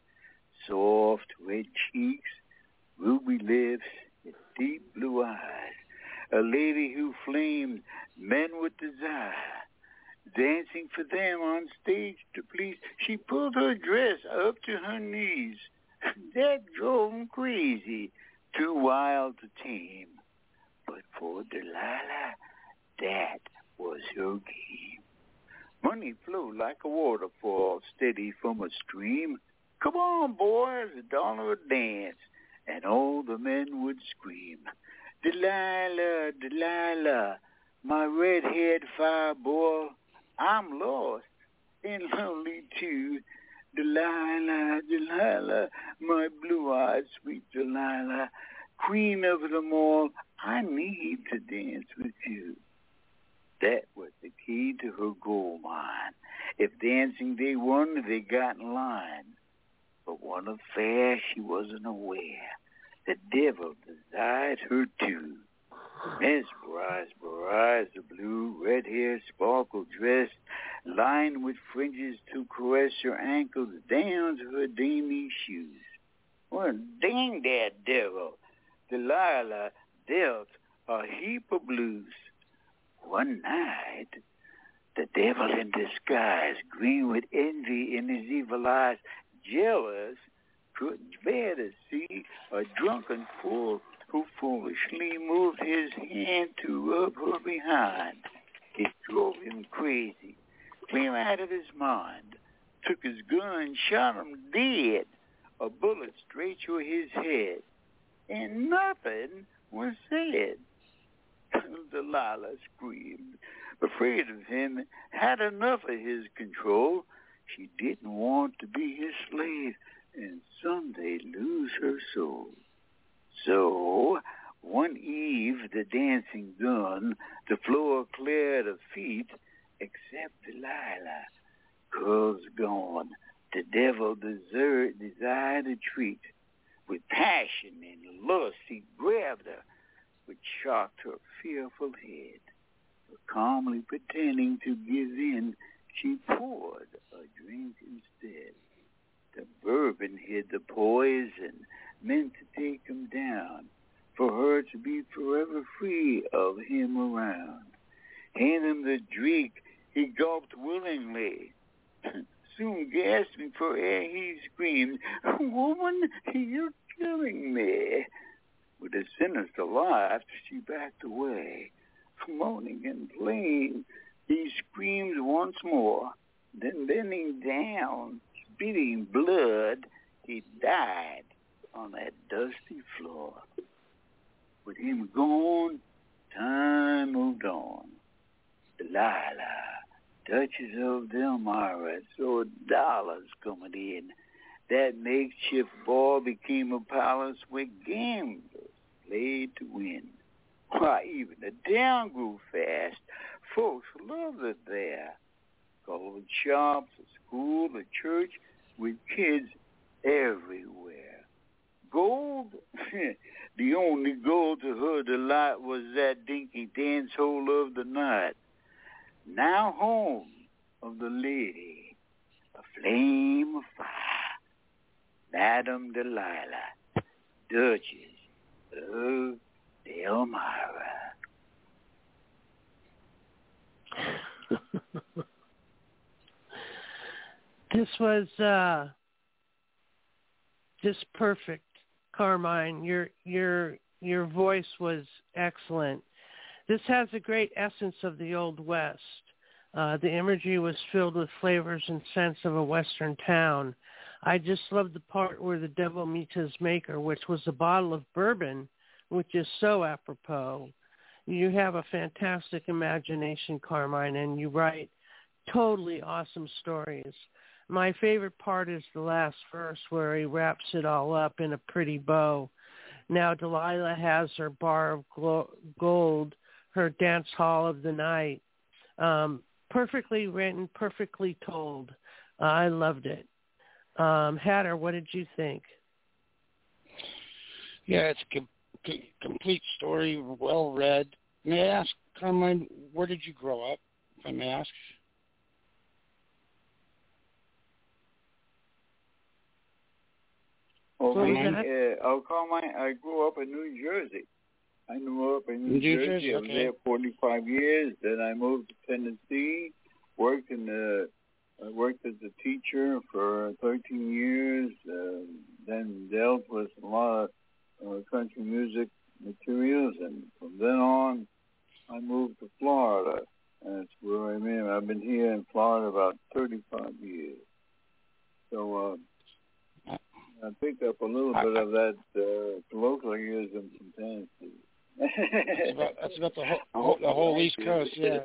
S6: soft red cheeks, ruby lips, and deep blue eyes, a lady who flamed men with desire, dancing for them on stage to please. She pulled her dress up to her knees. That drove them crazy, too wild to tame. But for Delilah, that was her game. Money flowed like a waterfall, steady from a stream. Come on, boys, a dollar a dance, and all the men would scream. Delilah, Delilah, my red-haired fireball, I'm lost and lonely too. Delilah, Delilah, my blue-eyed sweet Delilah, queen of them all, I need to dance with you. That was the key to her gold mine. If dancing they won, they got in line. But one affair she wasn't aware. The devil desired her too. Mesmerized, mesmerized, the blue, red hair, sparkle dress, lined with fringes to caress her ankles down to her dainty shoes. Well, dang that devil. Delilah dealt a heap of blues. One night, the devil in disguise, green with envy in his evil eyes, jealous, couldn't bear to see a drunken fool who foolishly moved his hand to rub her behind. It drove him crazy, clear out of his mind, took his gun, shot him dead, a bullet straight through his head. and nothing was said. Delilah screamed, afraid of him, had enough of his control. She didn't want to be his slave and someday lose her soul. So, one eve, the dancing done, the floor cleared of feet, except Delilah. Curls gone, the devil desert, desired a treat. With passion and lust, he grabbed her, which shocked her fearful head. But calmly pretending to give in, she poured a drink instead. The bourbon hid the poison, meant to take him down, for her to be forever free of him around. Hand him the drink, he gulped willingly, soon gasping for air, he screamed, "Woman, you're killing me." With a sinister laugh, she backed away. Moaning and plain, he screamed once more. Then bending down, spitting blood, he died on that dusty floor. With him gone, time moved on. Delilah, Duchess of Delmira, saw dollars coming in. That makeshift ball became a palace where gamblers played to win. Why, even the town grew fast. Folks loved it there. Called shops, a school, a church, with kids everywhere. Gold? The only gold to her delight was that dinky dance hole of the night. Now home of the lady, a flame of fire. Madame Delilah, Duchess of Delmira.
S3: This was uh, just perfect, Carmine. Your your your voice was excellent. This has a great essence of the Old West. Uh, the imagery was filled with flavors and scents of a Western town. I just love the part where the devil meets his maker, which was a bottle of bourbon, which is so apropos. You have a fantastic imagination, Carmine, and you write totally awesome stories. My favorite part is the last verse where he wraps it all up in a pretty bow. Now Delilah has her bar of glo- gold, her dance hall of the night. Um, perfectly written, perfectly told. Uh, I loved it. Um, Hatter, what did you think?
S5: Yeah, it's a com- com- complete story, well read. May I ask, Carmine, where did you grow up, if I may ask?
S6: Oh, Carmine? Uh, oh, Carmine, I grew up in New Jersey. I grew up in New, New Jersey. Jersey. I was okay. there forty-five years. Then I moved to Tennessee, worked in the I worked as a teacher for thirteen years, uh, then dealt with a lot of uh, country music materials, and from then on, I moved to Florida, and that's where I'm in. I've been here in Florida about thirty-five years. So uh, I picked up a little bit of that uh, colloquialism from Tennessee.
S5: that's, about, that's about the whole, the whole East Coast, yeah.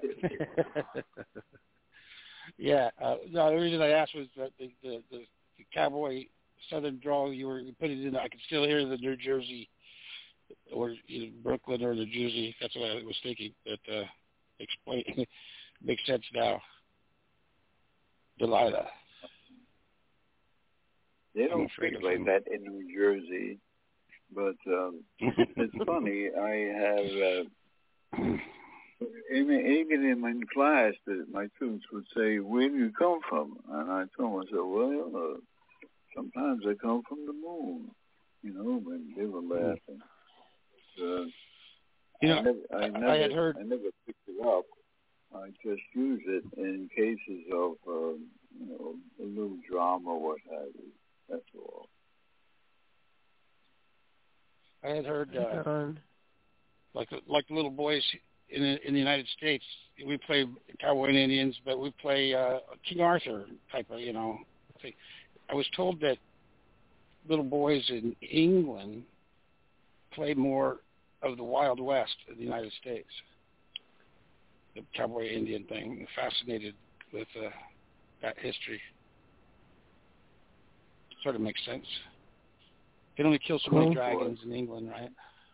S5: Yeah, uh, no, the reason I asked was that the, the, the, the cowboy southern drawl you were you put it in. I could still hear the New Jersey or you know, Brooklyn or New Jersey. That's what I was thinking. That uh, explain makes sense now. Delilah.
S6: They don't speak like that in New Jersey, but um, it's funny. I have. Uh, Even in my class, that my students would say, "Where do you come from?" And I told them, I said, "Well, uh, sometimes I come from the moon," you know. And they were laughing. Uh,
S5: you know,
S6: I never, I never,
S5: I had heard.
S6: I never picked it up. I just use it in cases of, uh, you know, a little drama or what have you. That's all.
S5: I had heard, uh, like like little boys. In the, in the United States, we play Cowboy and Indians, but we play uh, King Arthur type of, you know. Thing. I was told that little boys in England play more of the Wild West of the United States, the cowboy Indian thing. I'm fascinated with uh, that history. Sort of makes sense. They only kill so many
S6: Cool.
S5: dragons in England, right?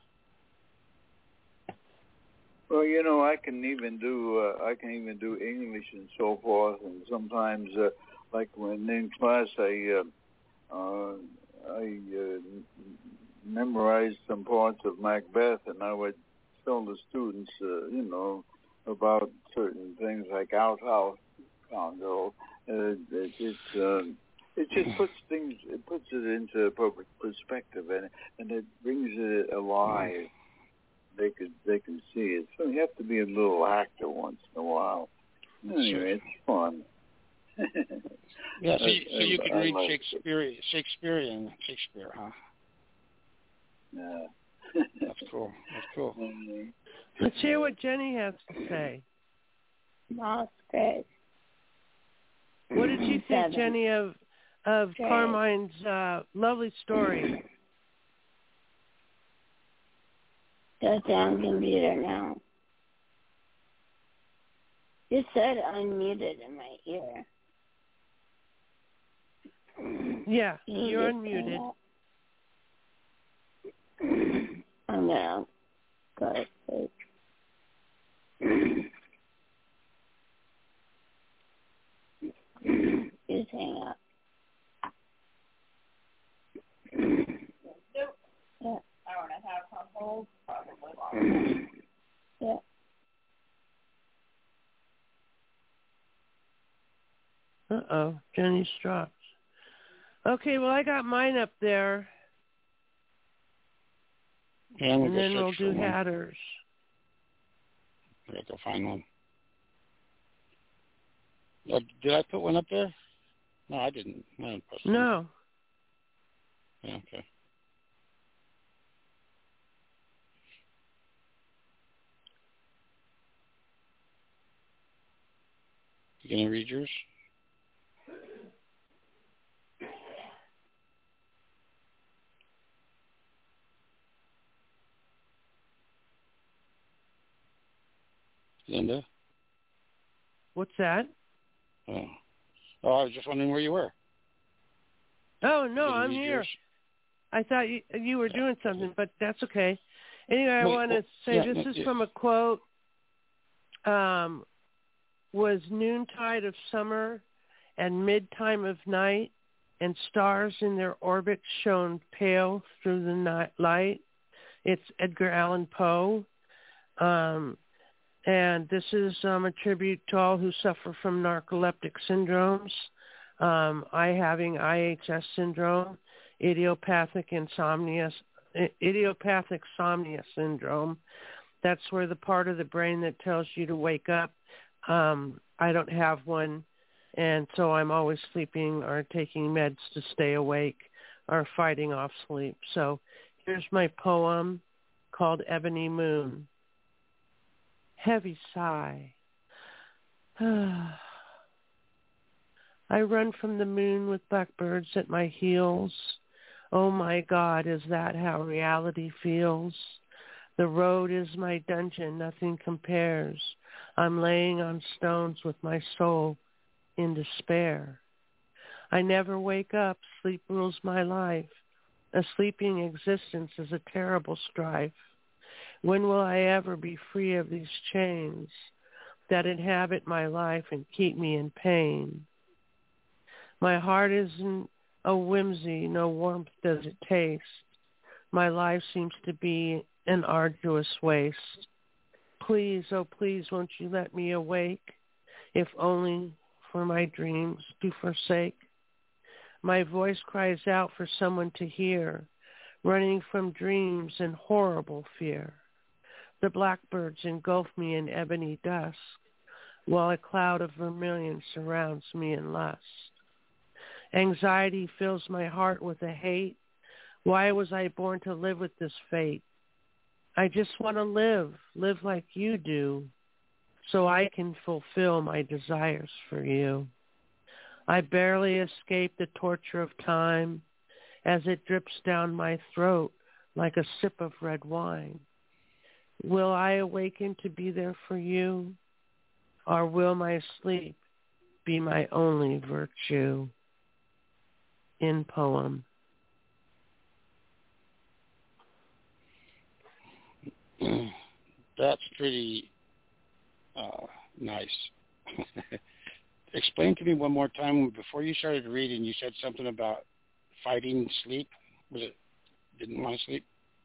S6: Well, you know, I can even do uh, I can even do English and so forth, and sometimes, uh, like when in class, I uh, uh, I uh, memorized some parts of Macbeth, and I would tell the students, uh, you know, about certain things like outhouse Congo. Uh, it, it's uh, it just puts things, it puts it into public perspective, and and it brings it alive. They could they can see it. So you have to be a little actor once in a while. Anyway, it's fun.
S5: Yeah, so you, so you
S6: I-
S5: can
S6: I
S5: read
S6: like
S5: Shakespeare, Shakespearean Shakespeare, huh?
S6: Yeah.
S5: That's cool. That's cool.
S3: Let's hear what Jenny has to say.
S13: Lost Grace.
S3: What did you think,
S13: Seven.
S3: Jenny, of of
S13: Great.
S3: Carmine's uh, lovely story?
S13: Shut down computer now. You said unmuted in my ear.
S3: Yeah,
S13: You
S3: you're
S13: just
S3: unmuted.
S13: said- I'm gonna go to sleep. Just hang up.
S10: Nope.
S13: Yeah.
S10: I want to have on hold probably longer.
S13: Yeah.
S3: Uh-oh, Jenny's dropped. Okay, well, I got mine up there,
S5: Yeah, I'm gonna
S3: and
S5: go
S3: then
S5: search
S3: we'll
S5: for
S3: do
S5: one.
S3: Hatters.
S5: I gotta go find one. Uh, did I put one up there? No, I didn't. I didn't post it.
S3: No.
S5: Yeah, okay. You gonna read yours? Linda?
S3: What's that?
S5: Oh. Oh, I was just wondering where you were.
S3: Oh, no,
S5: You gonna
S3: I'm
S5: read
S3: here.
S5: yours?
S3: I thought you, you were doing something, but that's okay. Anyway, I
S5: Wait,
S3: want to
S5: well,
S3: say
S5: yeah,
S3: this
S5: no,
S3: is
S5: yeah.
S3: from a quote. Um, was noontide of summer and mid-time of night, and stars in their orbits shone pale through the night light. It's Edgar Allan Poe. Um, and this is um, a tribute to all who suffer from narcoleptic syndromes. Um, I having I H S syndrome, idiopathic insomnia, idiopathic somnia syndrome. That's where the part of the brain that tells you to wake up. Um, I don't have one, and so I'm always sleeping or taking meds to stay awake or fighting off sleep. So here's my poem called Ebony Moon. Heavy sigh. I run from the moon with blackbirds at my heels. Oh my God, is that how reality feels? The road is my dungeon, nothing compares. I'm laying on stones with my soul in despair. I never wake up, sleep rules my life. A sleeping existence is a terrible strife. When will I ever be free of these chains that inhabit my life and keep me in pain? My heart isn't a whimsy, no warmth does it taste. My life seems to be an arduous waste. Please, oh please, won't you let me awake, if only for my dreams to forsake? My voice cries out for someone to hear, running from dreams in horrible fear. The blackbirds engulf me in ebony dusk, while a cloud of vermilion surrounds me in lust. Anxiety fills my heart with a hate. Why was I born to live with this fate? I just want to live, live like you do, so I can fulfill my desires for you. I barely escape the torture of time as it drips down my throat like a sip of red wine. Will I awaken to be there for you, or will my sleep be my only virtue? In poem.
S5: That's pretty uh, nice. Explain to me one more time, before you started reading, you said something about fighting sleep. Was it didn't want to sleep?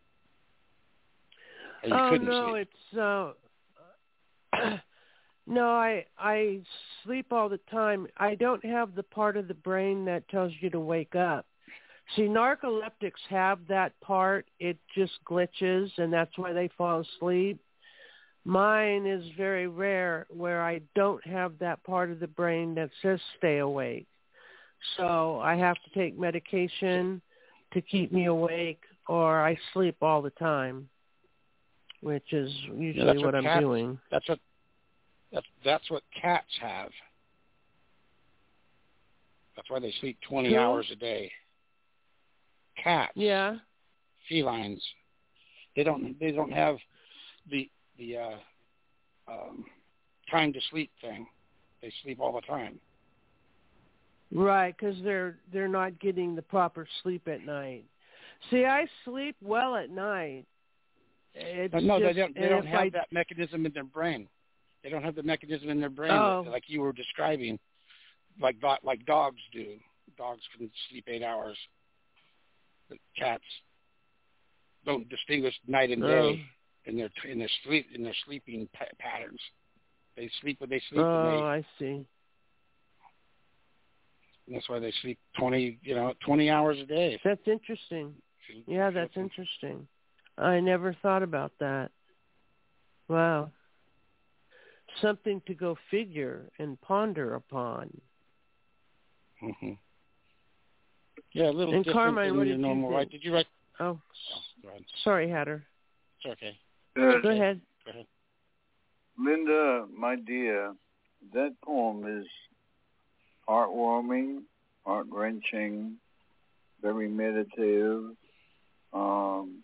S5: Or you
S3: oh
S5: couldn't
S3: no,
S5: sleep?
S3: it's uh, no. I I sleep all the time. I don't have the part of the brain that tells you to wake up. See, narcoleptics have that part. It just glitches, and that's why they fall asleep. Mine is very rare, where I don't have that part of the brain that says stay awake. So I have to take medication to keep me awake, or I sleep all the time, which is usually
S5: yeah, that's
S3: what,
S5: what
S3: I'm
S5: cats,
S3: doing.
S5: That's what that's that's what cats have. That's why they sleep twenty
S3: Who?
S5: hours a day. Cats.
S3: Yeah.
S5: Felines. They don't. They don't have the the uh, um, time to sleep thing. They sleep all the time.
S3: Right, because they're they're not getting the proper sleep at night. See, I sleep well at night. It's
S5: no, no
S3: just,
S5: they don't. They don't have
S3: I,
S5: that mechanism in their brain. They don't have the mechanism in their brain
S3: oh.
S5: that, like you were describing, like like dogs do. Dogs can sleep eight hours. But cats don't distinguish night and day
S3: oh.
S5: in their in their sleep in their sleeping pa- patterns. They sleep when they sleep.
S3: Oh,
S5: and they,
S3: I see.
S5: And that's why they sleep twenty, you know, twenty hours a day.
S3: That's interesting. Yeah, that's interesting. I never thought about that. Wow. Something to go figure and ponder upon.
S5: Mm-hmm. Yeah, a little
S3: and
S5: different
S3: Carmine,
S5: than
S3: what
S5: your
S3: did
S5: normal.
S3: you
S5: Right?
S3: think?
S5: Did you write?
S3: Oh,
S5: oh go ahead.
S3: Sorry, Hatter.
S5: It's okay.
S6: Uh,
S3: go ahead.
S5: Go ahead.
S6: Linda, my dear, that poem is heartwarming, heart-wrenching, very meditative, um,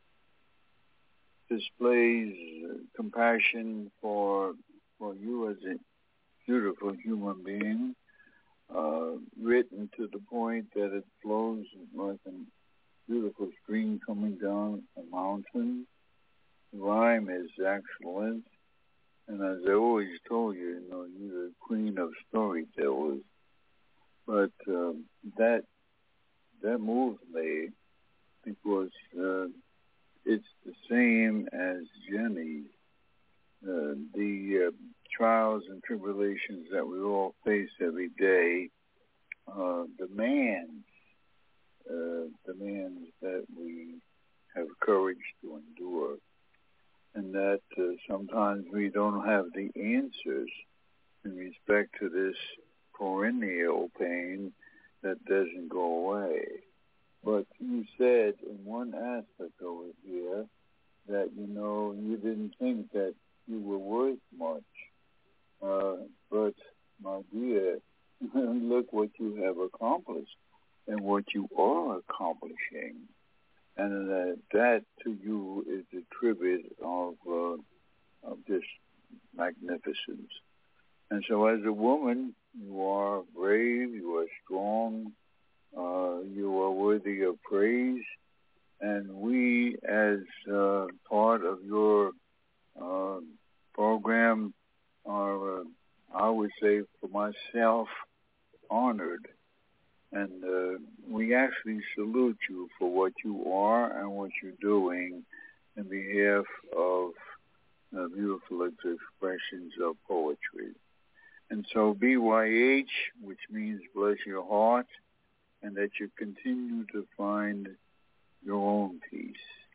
S6: displays compassion for for you as a beautiful human being, uh, written to the point that it flows like a beautiful stream coming down a mountain. The rhyme is excellent, and as I always told you, you know, you're the queen of storytellers. But um, that that moves me because uh, it's the same as Jenny. Uh, the uh, trials and tribulations that we all face every day uh, demands uh, demands that we have courage to endure, and that uh, sometimes we don't have the answers in respect to this perennial pain that doesn't go away. But you said in one aspect over here that, you know, you didn't think that you were worth much. Uh, but, my dear, look what you have accomplished and what you are accomplishing. And uh, that to you is a tribute of, uh, of just magnificence. And so as a woman, you are brave, you are strong, uh, you are worthy of praise. And we, as uh, part of your uh, program, are, uh, I would say for myself, honored. And uh, we actually salute you for what you are and what you're doing in behalf of uh, beautiful expressions of poetry. And so B Y H, which means bless your heart, and that you continue to find your own peace.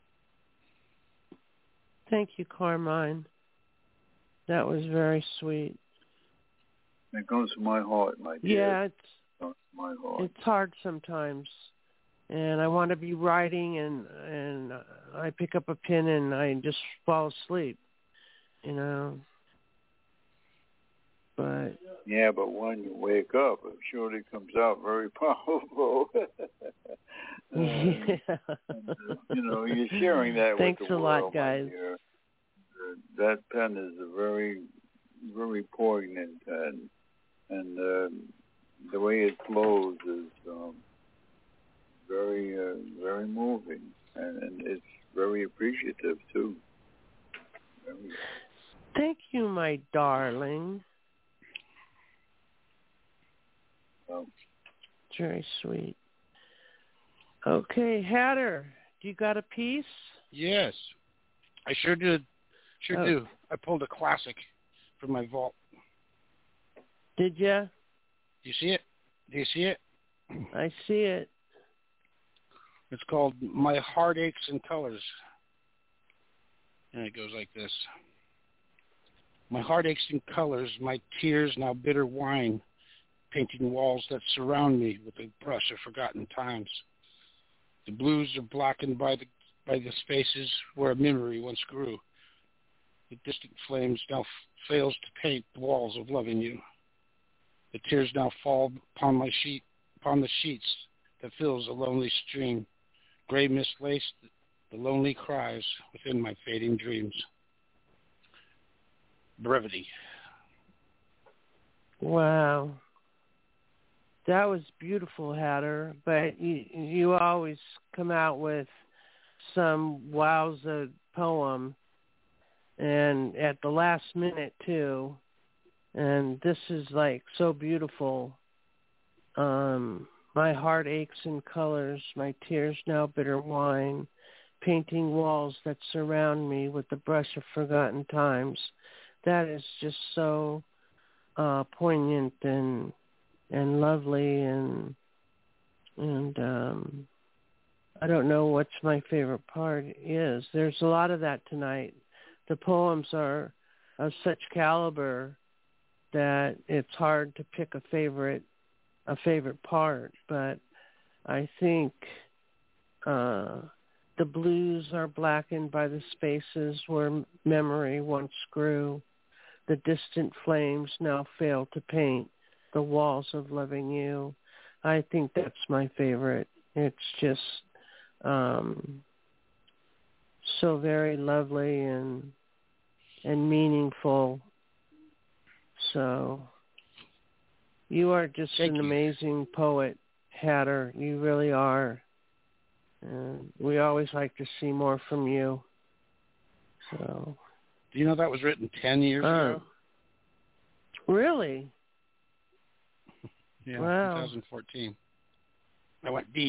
S3: Thank you, Carmine. That was very sweet.
S6: It goes to my heart, my dear.
S3: Yeah, it's,
S6: it goes to my heart.
S3: It's hard sometimes. And I want to be writing, and, and I pick up a pen and I just fall asleep, you know. But
S6: yeah, but when you wake up, it surely comes out very powerful. Uh, and, uh, you know, you're sharing that
S3: Thanks
S6: with the
S3: a
S6: world,
S3: lot, guys.
S6: my dear. Uh, that pen is a very, very poignant pen, and uh, the way it flows is um, very, uh, very moving, and, and it's very appreciative too. Very,
S3: Thank you, my darling.
S6: well,
S3: Very sweet. Okay, Hatter, do you got a piece?
S5: Yes, I sure did. Sure
S3: Oh.
S5: do. I pulled a classic from my vault.
S3: Did ya?
S5: Do you see it? Do you see it?
S3: I see it.
S5: It's called My Heart Aches in Colors. And it goes like this. My heart aches in colors, my tears now bitter wine, painting walls that surround me with a brush of forgotten times. The blues are blackened by the by the spaces where a memory once grew. The distant flames now f- fails to paint the walls of loving you. The tears now fall upon my sheet, upon the sheets that fills a lonely stream. Gray mist laced the lonely cries within my fading dreams. Brevity.
S3: Wow. That was beautiful, Hatter, but you you always come out with some wowza poem, and at the last minute too, and this is like so beautiful. Um, my heart aches in colors, my tears now bitter wine, painting walls that surround me with the brush of forgotten times. That is just so uh, poignant and and lovely, and and um, I don't know what's my favorite part is. There's a lot of that tonight. The poems are of such caliber that it's hard to pick a favorite a favorite part, but I think uh, the blues are blackened by the spaces where memory once grew. The distant flames now fail to paint the walls of loving you. I think that's my favorite. It's just um, so very lovely and and meaningful. So you are just
S5: Thank
S3: an
S5: you.
S3: amazing poet, Hatter. You really are. And we always like to see more from you. So.
S5: Do you know that was written ten years
S3: Uh,
S5: ago?
S3: Really?
S5: Yeah,
S3: Wow.
S5: twenty fourteen. I went deep.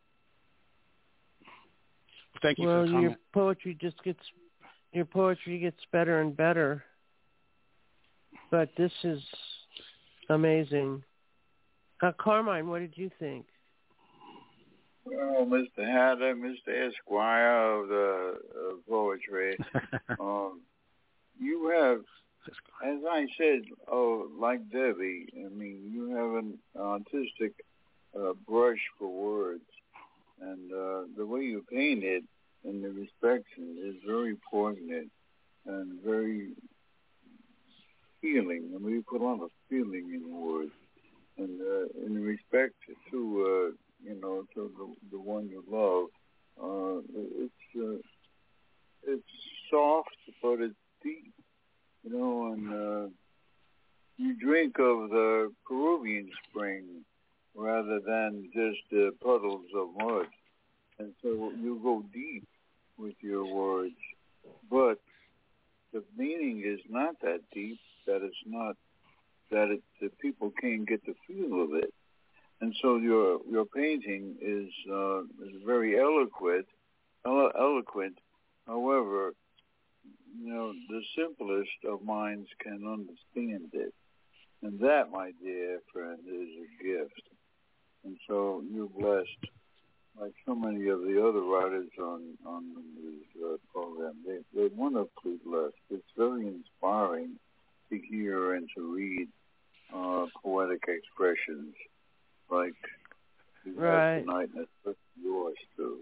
S5: Well, thank you
S3: well,
S5: for the
S3: your
S5: comment.
S3: poetry just gets your poetry gets better and better. But this is amazing. Uh, Carmine, what did you think?
S6: Well, Mister Hatter, Mister Esquire of the of poetry, um, you have, as I said, oh, like Debbie, I mean, you have an artistic uh, brush for words, and uh, the way you paint it and the inspection is very poignant and very feeling. I mean, you put a lot of feeling in words, and uh, in respect to, uh, you know, to the, the one you love, uh, it's uh, it's soft, but it's deep, you know, and uh, you drink of the Peruvian spring rather than just uh, puddles of mud, and so you go deep with your words, but the meaning is not that deep, that it's not, that it, that people can't get the feel of it. And so your your painting is uh, is very eloquent, elo- eloquent. However, you know, the simplest of minds can understand it. And that, my dear friend, is a gift. And so you're blessed, like so many of the other writers on, on this uh, program. They, they're wonderfully blessed. It's very inspiring to hear and to read uh, poetic expressions like you
S3: Right.
S6: have tonight, and it's yours too.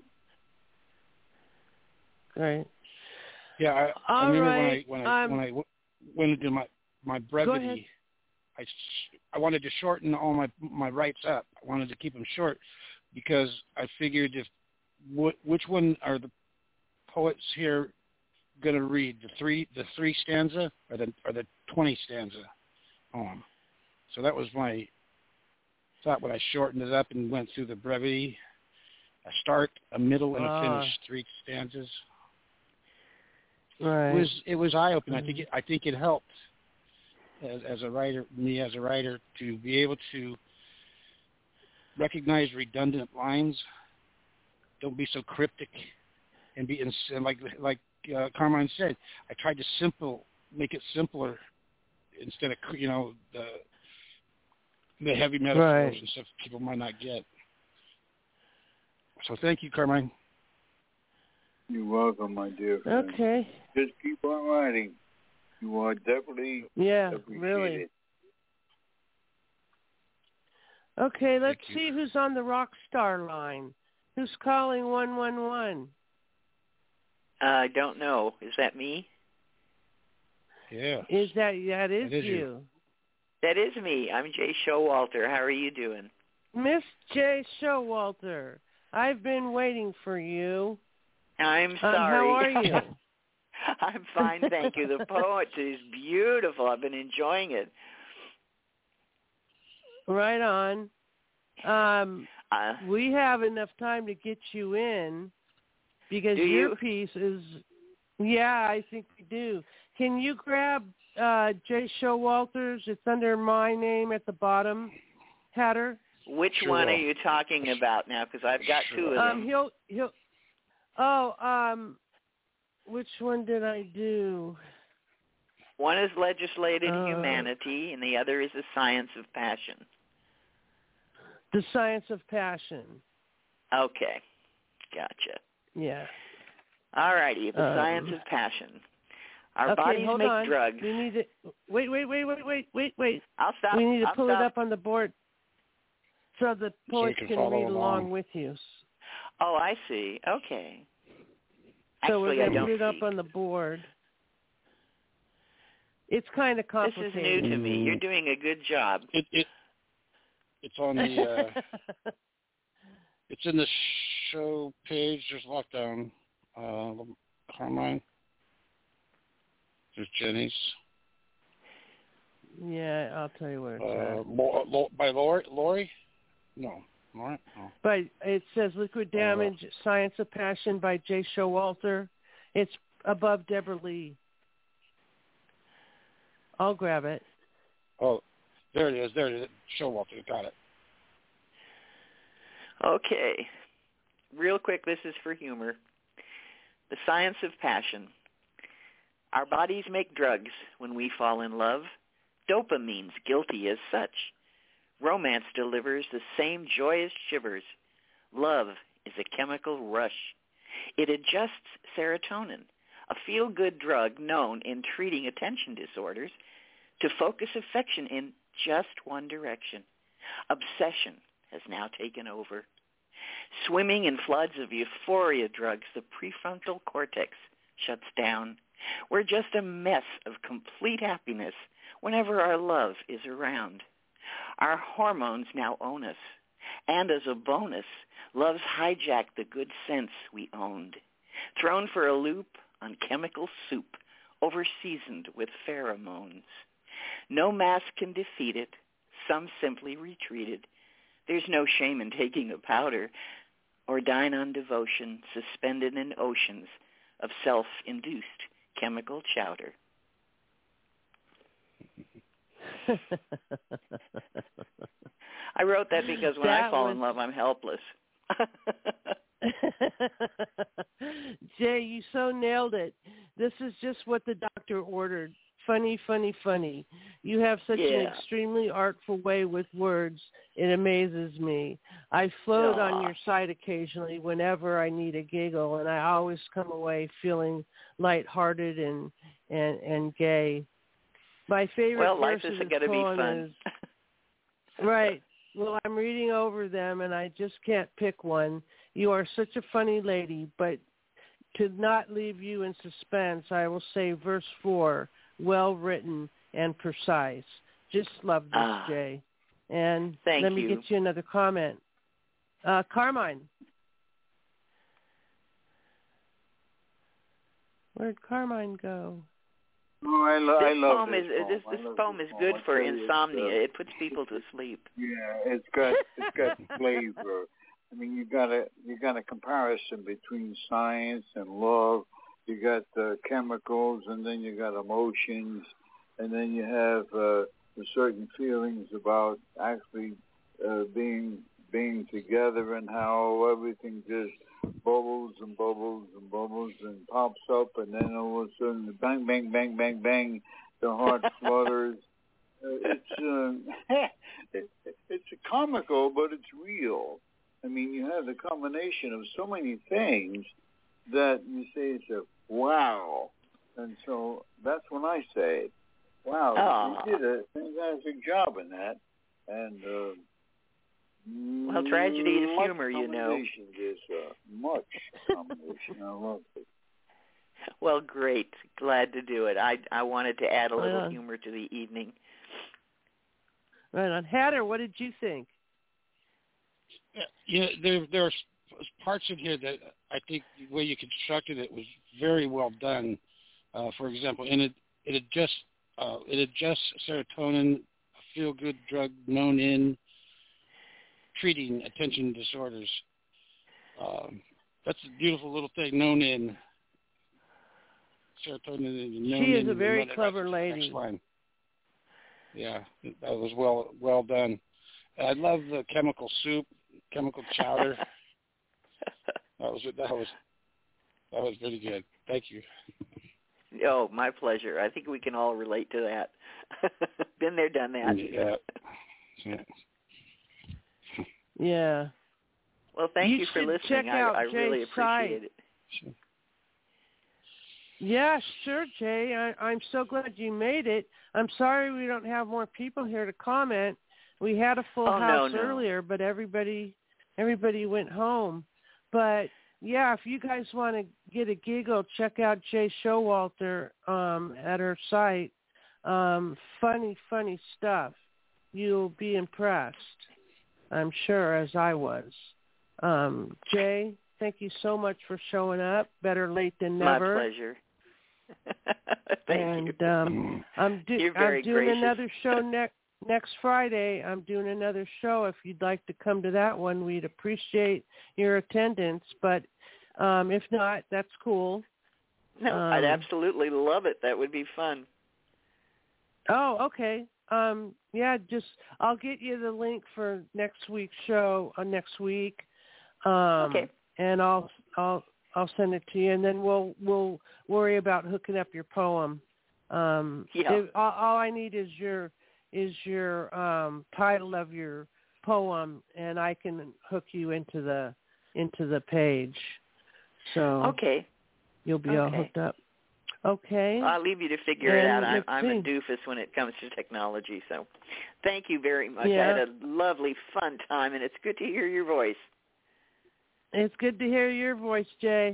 S3: Great.
S5: Yeah, I, I
S3: All
S5: remember
S3: right,
S5: when I when I
S3: um,
S5: when I w- went into my my
S3: Go ahead.
S5: brevity. I, s- I wanted to shorten all my my rights up. I wanted to keep them short, because I figured if wh- which one are the poets here going to read, the three the three stanza or the or the twenty stanza poem. So that was my thought when I shortened it up and went through the brevity. A start, a middle, and a
S3: Ah.
S5: finish, three stanzas.
S3: Right.
S5: It was it was eye opening. I think it, I think it helped as as a writer, me as a writer, to be able to recognize redundant lines. Don't be so cryptic, and be and like like uh, Carmine said. I tried to simple make it simpler instead of you know the the heavy metaphors
S3: Right.
S5: and stuff people might not get. So thank you, Carmine.
S6: You're welcome, my dear friend.
S3: Okay.
S6: Just keep on writing. You are definitely
S3: Yeah,
S6: appreciated.
S3: really. Okay, let's see who's on the rock star line. Who's calling one one one?
S16: Uh, I don't know. Is that me?
S5: Yeah.
S3: Is that that is,
S5: That is
S3: you.
S5: you.
S16: That is me. I'm Jay Showalter. How are you doing?
S3: Miss J. Showalter, I've been waiting for you.
S16: I'm
S3: Um,
S16: sorry.
S3: how are you?
S16: I'm fine, thank you. The poetry is beautiful. I've been enjoying it.
S3: Right on. Um,
S16: Uh,
S3: we have enough time to get you in because
S16: Do
S3: your
S16: you?
S3: piece is, yeah, I think we do. Can you grab uh, J. Showalter's? It's under my name at the bottom, Hatter.
S16: which
S5: Sure
S16: one
S5: will.
S16: are you talking about now? Because I've got two of
S3: Um,
S16: them.
S3: he'll he'll. Oh, um, which one did I do?
S16: One is Legislated
S3: Uh,
S16: Humanity, and the other is The Science of Passion.
S3: The Science of Passion.
S16: Okay, gotcha.
S3: Yeah.
S16: All righty, The
S3: Um,
S16: Science of Passion. Our
S3: okay,
S16: bodies
S3: hold
S16: make
S3: on.
S16: drugs.
S3: We need to wait, wait, wait, wait, wait, wait, wait.
S16: I'll stop.
S3: We need to
S16: I'll
S3: pull
S16: stop.
S3: it up on the board so the poets
S5: can
S3: can,
S5: follow
S3: read along.
S5: along.
S3: with you.
S16: Oh, I see. Okay.
S3: So
S16: Actually,
S3: we're
S16: I
S3: going to
S16: don't
S3: put it up
S16: see.
S3: on the board. It's kind of
S16: This is
S3: complicated.
S16: new to me. You're doing a good job.
S5: It it it's on the uh, it's in the show page. There's lockdown. Uh, Carmine. There's Jenny's.
S3: Yeah, I'll tell you where it's
S5: Uh,
S3: at.
S5: Lo- Lo- by Lori. Lori? No. Lori? No.
S3: But it says Liquid Damage, Science of Passion by J. Showalter. It's above Deborah Lee. I'll grab it.
S5: Oh, there it is. There it is. Showalter. Got it.
S16: Okay. Real quick, this is for humor. The Science of Passion. Our bodies make drugs when we fall in love. Dopamine's guilty as such. Romance delivers the same joyous shivers. Love is a chemical rush. It adjusts serotonin, a feel-good drug known in treating attention disorders, to focus affection in just one direction. Obsession has now taken over. Swimming in floods of euphoria drugs, the prefrontal cortex shuts down. We're just a mess of complete happiness whenever our love is around. Our hormones now own us. And as a bonus, love's hijacked the good sense we owned. Thrown for a loop on chemical soup, overseasoned with pheromones. No mask can defeat it. Some simply retreated. There's no shame in taking a powder or dine on devotion suspended in oceans of self-induced chemical chowder. I wrote that because when
S3: That
S16: I fall
S3: was...
S16: in love, I'm helpless.
S3: Jay, you so nailed it. This is just what the doctor ordered. Funny, funny, funny. You have such an
S16: Yeah.
S3: extremely artful way with words. It amazes me. I float
S16: Aw.
S3: on your side occasionally whenever I need a giggle, and I always come away feeling lighthearted and and, and gay. My favorite
S16: Well, life
S3: verse
S16: isn't
S3: of
S16: going
S3: this
S16: to be
S3: poem
S16: fun.
S3: is right. Well, I'm reading over them, and I just can't pick one. You are such a funny lady, but to not leave you in suspense, I will say verse four, well written and precise. Just love this,
S16: Ah,
S3: Jay. And
S16: thank
S3: let me
S16: you.
S3: get you another comment. Uh, Carmine. Where'd Carmine go?
S6: Oh, I, lo-
S16: this
S6: I love
S16: poem
S6: this
S16: is
S6: poem.
S16: this,
S6: I
S16: this
S6: love
S16: poem
S6: this
S16: is
S6: poem.
S16: good
S6: I
S16: for
S6: tell you,
S16: insomnia.
S6: it's, uh,
S16: It puts people to sleep.
S6: Yeah, it's got it's got flavor. I mean, you got a you got a comparison between science and love. You got uh, chemicals, and then you got emotions, and then you have uh, certain feelings about actually uh, being being together, and how everything just bubbles and bubbles and bubbles and pops up, and then all of a sudden, bang, bang, bang, bang, bang, the heart flutters. Uh, it's uh, it, it's comical, but it's real. I mean, you have the combination of so many things that you say it's a wow, and so that's when I say, wow,
S16: Aww.
S6: you did a fantastic job in that, and. Uh,
S16: Well, tragedy is
S6: much
S16: humor, you know.
S6: There's uh, much combination. I love it.
S16: Well, great. Glad to do it. I I wanted to add a little
S3: Yeah.
S16: humor to the evening.
S3: Right on. Hatter, what did you think?
S5: Yeah, you know, there there are parts in here that I think the way you constructed it was very well done. Uh, for example, and it it adjusts uh, it adjusts serotonin, a feel good drug known in treating attention disorders. Um, that's a beautiful little thing, known in serotonin. Known
S3: She is
S5: in
S3: a very
S5: the
S3: clever
S5: next
S3: lady.
S5: line. Yeah, that was well well done. I love the chemical soup, chemical chowder. that was that was that was pretty good. Thank you.
S16: Oh, my pleasure. I think we can all relate to that. Been there, done that.
S5: Yeah. yeah.
S3: Yeah.
S16: Well, thank
S3: you,
S16: you for
S3: should
S16: listening.
S3: Check
S16: I,
S3: out
S16: I
S3: Jay's
S16: really appreciate
S3: site.
S16: it.
S3: Yeah, sure, Jay. I, I'm so glad you made it. I'm sorry we don't have more people here to comment. We had a full
S16: Oh,
S3: house
S16: no, no.
S3: earlier, but everybody everybody went home. But yeah, if you guys want to get a giggle, check out Jay Showalter um, at her site. Um, funny, funny stuff. You'll be impressed, I'm sure, as I was. Um, Jay, thank you so much for showing up. Better late than never.
S16: My pleasure. Thank
S3: and,
S16: you.
S3: Um, I'm, do-
S16: You're very
S3: I'm doing
S16: gracious.
S3: another show next next Friday. I'm doing another show. If you'd like to come to that one, we'd appreciate your attendance. But um, if not, that's cool.
S16: No,
S3: um,
S16: I'd absolutely love it. That would be fun.
S3: Oh, okay. Um, yeah, just I'll get you the link for next week's show uh, next week. Um,
S16: Okay.
S3: And I'll I'll I'll send it to you, and then we'll we'll worry about hooking up your poem. Um,
S16: Yeah.
S3: if, all, all I need is your is your um, title of your poem, and I can hook you into the into the page. So
S16: Okay.
S3: you'll be all
S16: Okay.
S3: hooked up. Okay.
S16: I'll leave you to figure it out.
S3: And
S16: I'm,
S3: let's
S16: I'm a
S3: see.
S16: doofus when it comes to technology, so thank you very much. I
S3: Yeah.
S16: had a lovely, fun time, and it's good to hear your voice.
S3: It's good to hear your voice, Jay.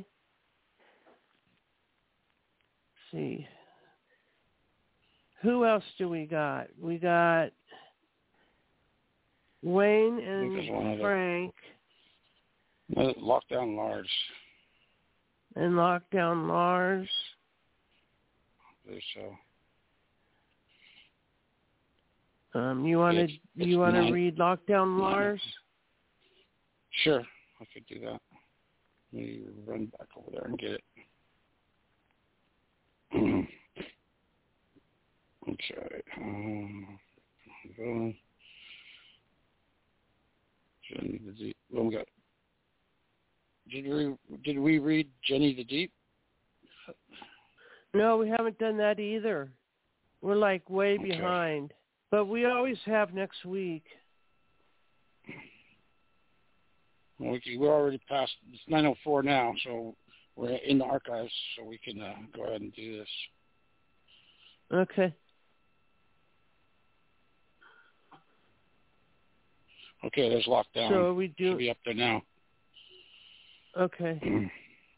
S3: Let's see. Who else do we got? We got Wayne
S5: think there's one
S3: and
S5: other.
S3: Frank
S5: Uh, Lockdown Lars.
S3: and Lockdown Lars.
S5: There's so.
S3: Um, you want to
S5: It's- it's
S3: you want to
S5: nine-
S3: read Lockdown Lars?
S5: Sure, I could do that. Let me run back over there and get it. Okay. Um, uh, Jenny the Deep. Well, we got. Did we did we read Jenny the Deep?
S3: No, we haven't done that either. We're like way
S5: Okay.
S3: behind, but we always have next week.
S5: Well, we can, we're already past. It's nine oh four now, so we're in the archives, so we can uh, go ahead and do this.
S3: Okay.
S5: Okay, there's Lockdown.
S3: So are we
S5: Should
S3: do?
S5: be up there now.
S3: Okay.
S5: It's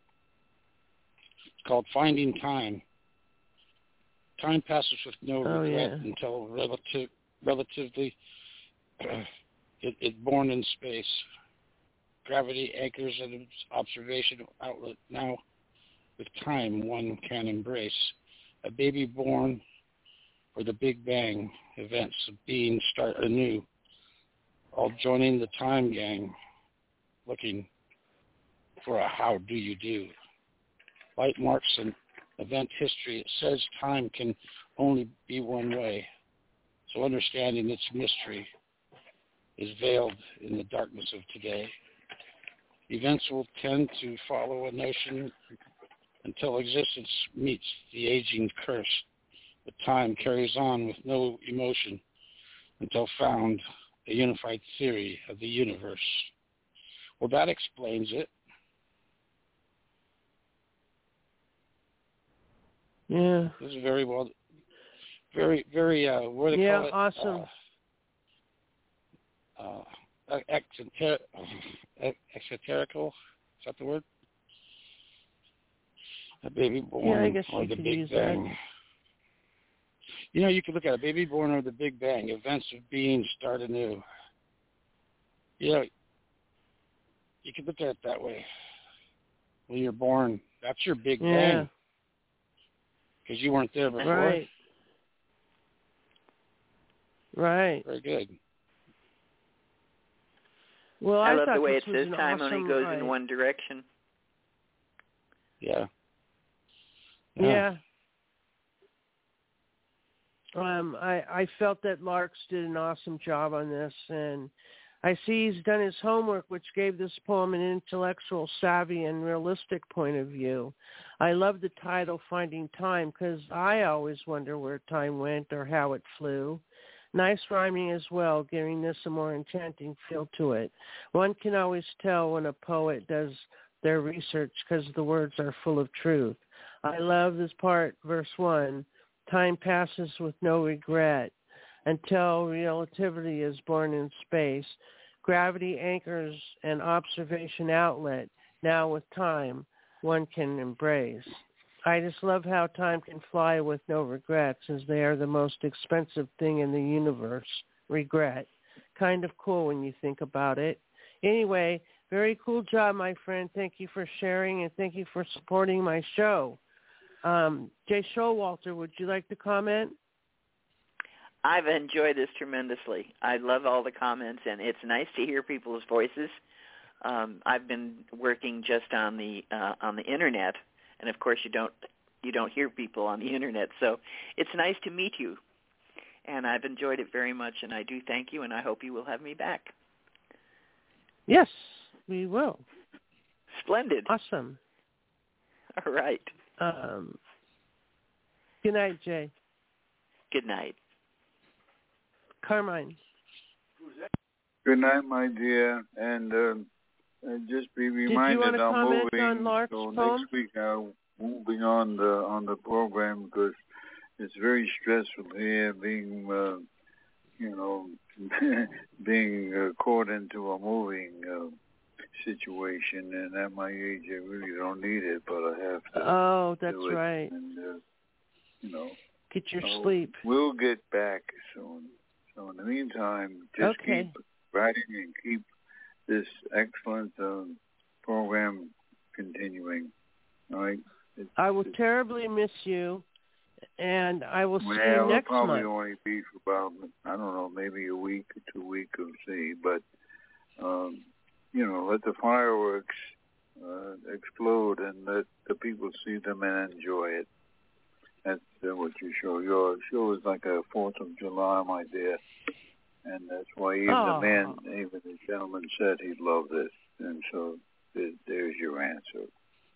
S5: called Finding Time. Time passes with no
S3: Oh,
S5: regret
S3: yeah.
S5: until relative, relatively uh, it, it born in space. Gravity anchors at its observation outlet. Now, with time, one can embrace a baby born or the Big Bang, events of being start anew, all joining the time gang, looking for a how do you do. Light marks an event history. It says time can only be one way, so understanding its mystery is veiled in the darkness of today. Events will tend to follow a notion until existence meets the aging curse. But time carries on with no emotion until found a unified theory of the universe. Well, that explains it.
S3: Yeah.
S5: This is very well, very, very, uh, what do they
S3: yeah,
S5: call it?
S3: awesome.
S5: Uh, uh, exoter- exoterical, is that the word? A baby born
S3: yeah, I guess
S5: or
S3: you
S5: the
S3: could
S5: Big
S3: use
S5: Bang.
S3: that.
S5: You know, you could look at a baby born or the Big Bang, events of being start anew. You know, you could look at it that way. When you're born, that's your Big
S3: Yeah.
S5: Bang. Because you weren't there before.
S3: Right. Right.
S5: Very good.
S3: Well,
S16: I,
S3: I
S16: love
S3: thought
S16: the way
S3: this
S16: it
S3: was
S16: says
S3: an
S16: time
S3: awesome,
S16: only goes
S3: uh,
S16: in one direction.
S5: Yeah.
S3: Yeah. Um, I, I felt that Larks did an awesome job on this, and I see he's done his homework, which gave this poem an intellectual, savvy, and realistic point of view. I love the title, Finding Time, because I always wonder where time went or how it flew. Nice rhyming as well, giving this a more enchanting feel to it. One can always tell when a poet does their research because the words are full of truth. I love this part, verse one. Time passes with no regret until relativity is born in space. Gravity anchors an observation outlet. Now with time, one can embrace. I just love how time can fly with no regrets, as they are the most expensive thing in the universe, regret. Kind of cool when you think about it. Anyway, very cool job, my friend. Thank you for sharing, and thank you for supporting my show. Um, Jay Showalter, would you like to comment?
S16: I've enjoyed this tremendously. I love all the comments, and it's nice to hear people's voices. Um, I've been working just on the uh, on the internet, and of course you don't you don't hear people on the internet. So it's nice to meet you, and I've enjoyed it very much. And I do thank you, and I hope you will have me back.
S3: Yes, we will.
S16: Splendid.
S3: Awesome.
S16: All right.
S3: Um, good night, Jay.
S16: Good night.
S3: Carmine.
S6: Good night, my dear, and uh, uh, just be reminded
S3: Did you
S6: I'm
S3: comment
S6: moving.
S3: on Lark's
S6: so
S3: poem?
S6: next week I'm moving on the on the program because it's very stressful here, being uh, you know being uh, caught into a moving uh, situation, and at my age I really don't need it, but I have to.
S3: Oh, that's
S6: do it.
S3: right.
S6: And, uh, you know,
S3: get your
S6: so
S3: sleep.
S6: We'll get back soon. So in the meantime, just
S3: okay.
S6: keep writing and keep this excellent um, program continuing. All right. It's,
S3: I will terribly miss you, and I will see
S6: well,
S3: you next
S6: it'll probably
S3: month.
S6: only be for about, I don't know, maybe a week or two weeks, we'll see. But, um, you know, let the fireworks uh, explode and let the people see them and enjoy it. That's uh, what your show. Your show is like a Fourth of July, my dear, and that's why even
S3: oh.
S6: the man, even the gentleman, said he'd love this. And so there, there's your answer.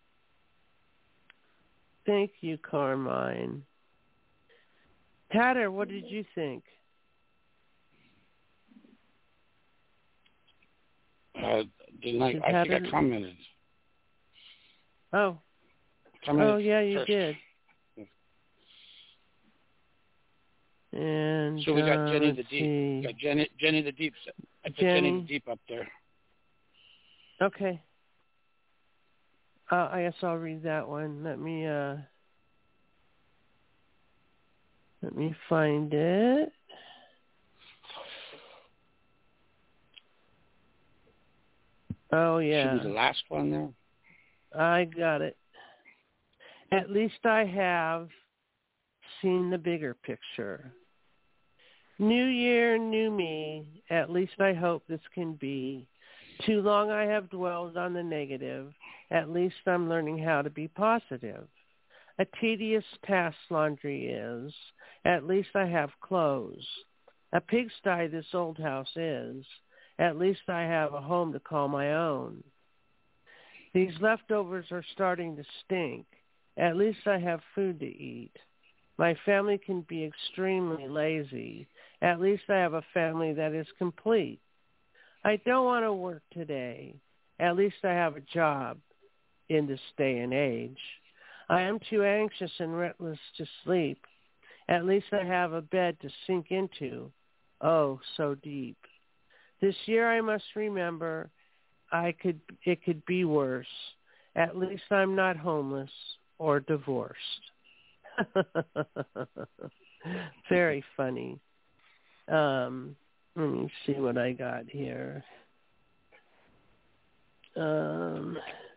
S3: Thank you, Carmine. Tatter, what did you think?
S5: Uh, didn't I? I think I commented.
S3: Oh.
S5: Commented
S3: oh yeah, you
S5: first.
S3: did. And
S5: so we got
S3: uh,
S5: Jenny the
S3: see.
S5: Deep. We got Jenny, Jenny the Deep. I put
S3: Jenny.
S5: Jenny the Deep up there.
S3: Okay. Uh, I guess I'll read that one. Let me uh, let me find it. Oh, yeah.
S5: Should be the last one there.
S3: I got it. At least I have seen the bigger picture. New year, new me. At least I hope this can be. Too long I have dwelled on the negative. At least I'm learning how to be positive. A tedious task laundry is. At least I have clothes. A pigsty this old house is. At least I have a home to call my own. These leftovers are starting to stink. At least I have food to eat. My family can be extremely lazy. At least I have a family that is complete. I don't want to work today. At least I have a job in this day and age. I am too anxious and restless to sleep. At least I have a bed to sink into. Oh, so deep. This year I must remember I could it could be worse. At least I'm not homeless or divorced. Very funny. Um, let me see what I got here. Um,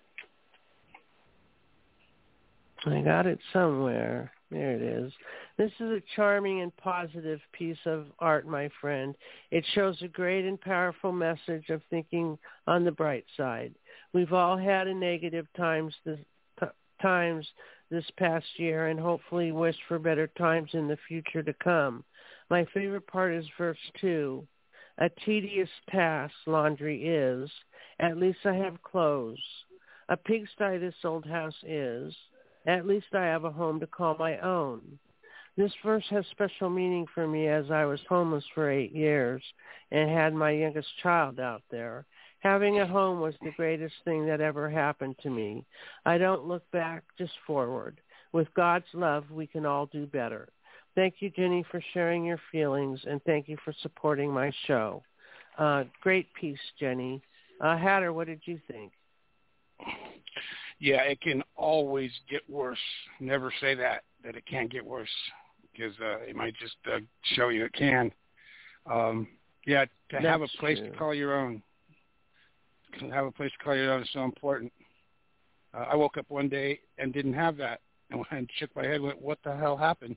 S3: I got it somewhere. There it is. This is a charming and positive piece of art, my friend. It shows a great and powerful message of thinking on the bright side. We've all had a negative times this, t- times this past year and hopefully wish for better times in the future to come. My favorite part is verse two. A tedious task laundry is. At least I have clothes. A pigsty this old house is. At least I have a home to call my own. This verse has special meaning for me as I was homeless for eight years and had my youngest child out there. Having a home was the greatest thing that ever happened to me. I don't look back, just forward. With God's love, we can all do better. Thank you, Jenny, for sharing your feelings, and thank you for supporting my show. Uh, great piece, Jenny. Uh, Hatter, what did you think?
S5: Yeah, it can always get worse. Never say that, that it can't get worse, because uh, it might just uh, show you it can. Um, yeah, to
S3: That's
S5: have a place
S3: true.
S5: to call your own. To have a place to call your own is so important. Uh, I woke up one day and didn't have that, and when I shook my head, went, what the hell happened?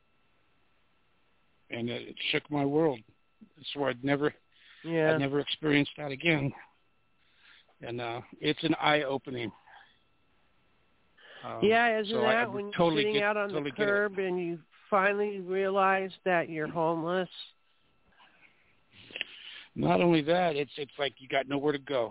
S5: And it, it shook my world. So I'd never,
S3: Yeah.
S5: I'd never experienced that again. And uh, it's an eye-opening. Um,
S3: Yeah, isn't
S5: so I, I
S3: that when
S5: totally
S3: you're sitting
S5: get,
S3: out on
S5: totally
S3: the curb and you finally realize that you're homeless?
S5: Not only that, it's it's like you got nowhere to go.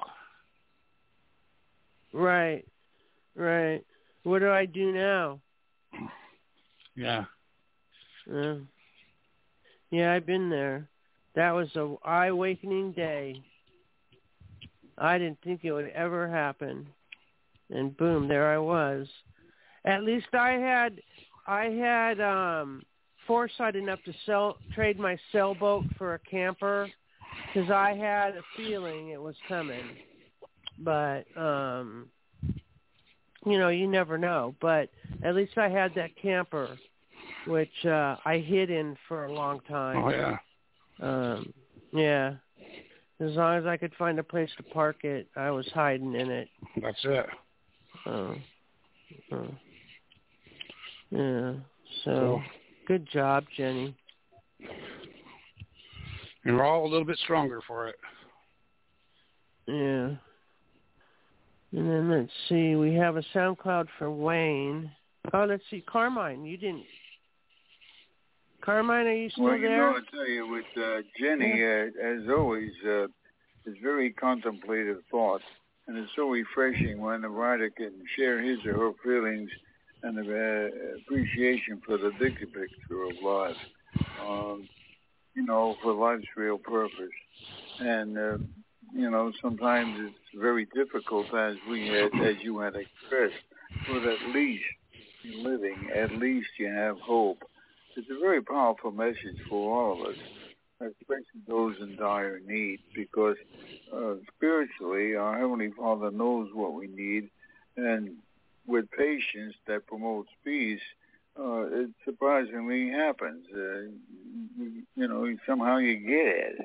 S3: Right, right. What do I do now?
S5: Yeah.
S3: Uh, yeah, I've been there. That was a eye-awakening day. I didn't think it would ever happen. And boom, there I was. At least I had I had um, foresight enough to sell trade my sailboat for a camper because I had a feeling it was coming. But um, you know, you never know. But at least I had that camper, which uh, I hid in for a long time.
S5: Oh yeah.
S3: Um, yeah. As long as I could find a place to park it, I was hiding in it.
S5: That's it.
S3: Oh, oh. Yeah. So,
S5: Cool.
S3: Good job, Jenny.
S5: And we're all a little bit stronger for it.
S3: Yeah. And then let's see, we have a SoundCloud for Wayne. Oh, let's see, Carmine, you didn't. Carmine, are you still
S6: well, you
S3: there?
S6: know, I tell you, with uh, Jenny, uh, as always, uh, it's very contemplative thought, and it's so refreshing when a writer can share his or her feelings and uh, appreciation for the bigger picture of life, um, you know, for life's real purpose. And, uh, you know, sometimes it's very difficult, as we had, as you had expressed, but at least you're living, at least you have hope. It's a very powerful message for all of us, especially those in dire need, because uh, spiritually, our Heavenly Father knows what we need, and with patience that promotes peace, uh, it surprisingly happens. Uh, you, you know, somehow you get it.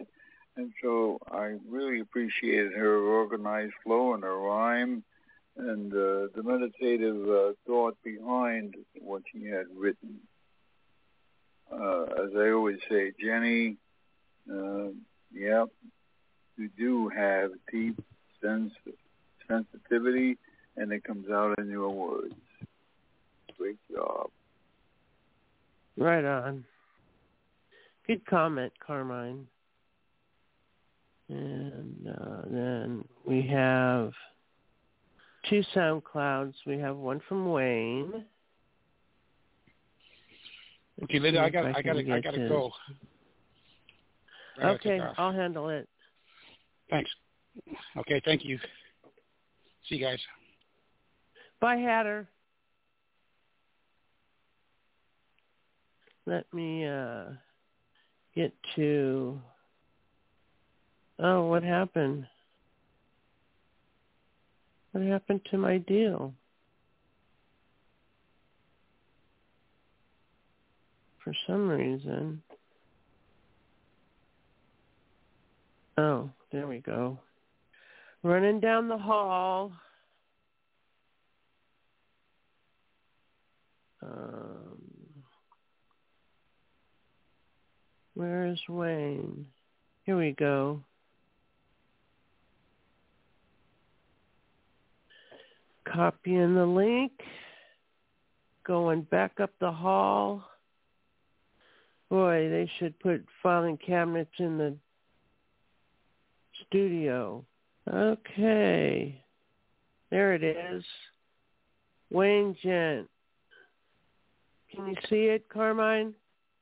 S6: And so I really appreciated her organized flow and her rhyme and uh, the meditative uh, thought behind what she had written. Uh, as I always say, Jenny, uh, yep, you do have deep sense sensitivity, and it comes out in your words. Great job.
S3: Right on. Good comment, Carmine. And uh, then we have two SoundClouds. We have one from Wayne.
S5: Okay, Lydia, I got, I, I got, I got to go. I gotta
S3: Okay, I'll handle it.
S5: Thanks. Okay, thank you. See you guys.
S3: Bye, Hatter. Let me uh, get to... Oh, what happened? What happened to my deal? For some reason. Oh, there we go. Running down the hall. Um, where is Wayne? Here we go. Copying the link. Going back up the hall. Boy, they should put filing cabinets in the studio. Okay. There it is. Wayne Gent. Can you see it, Carmine?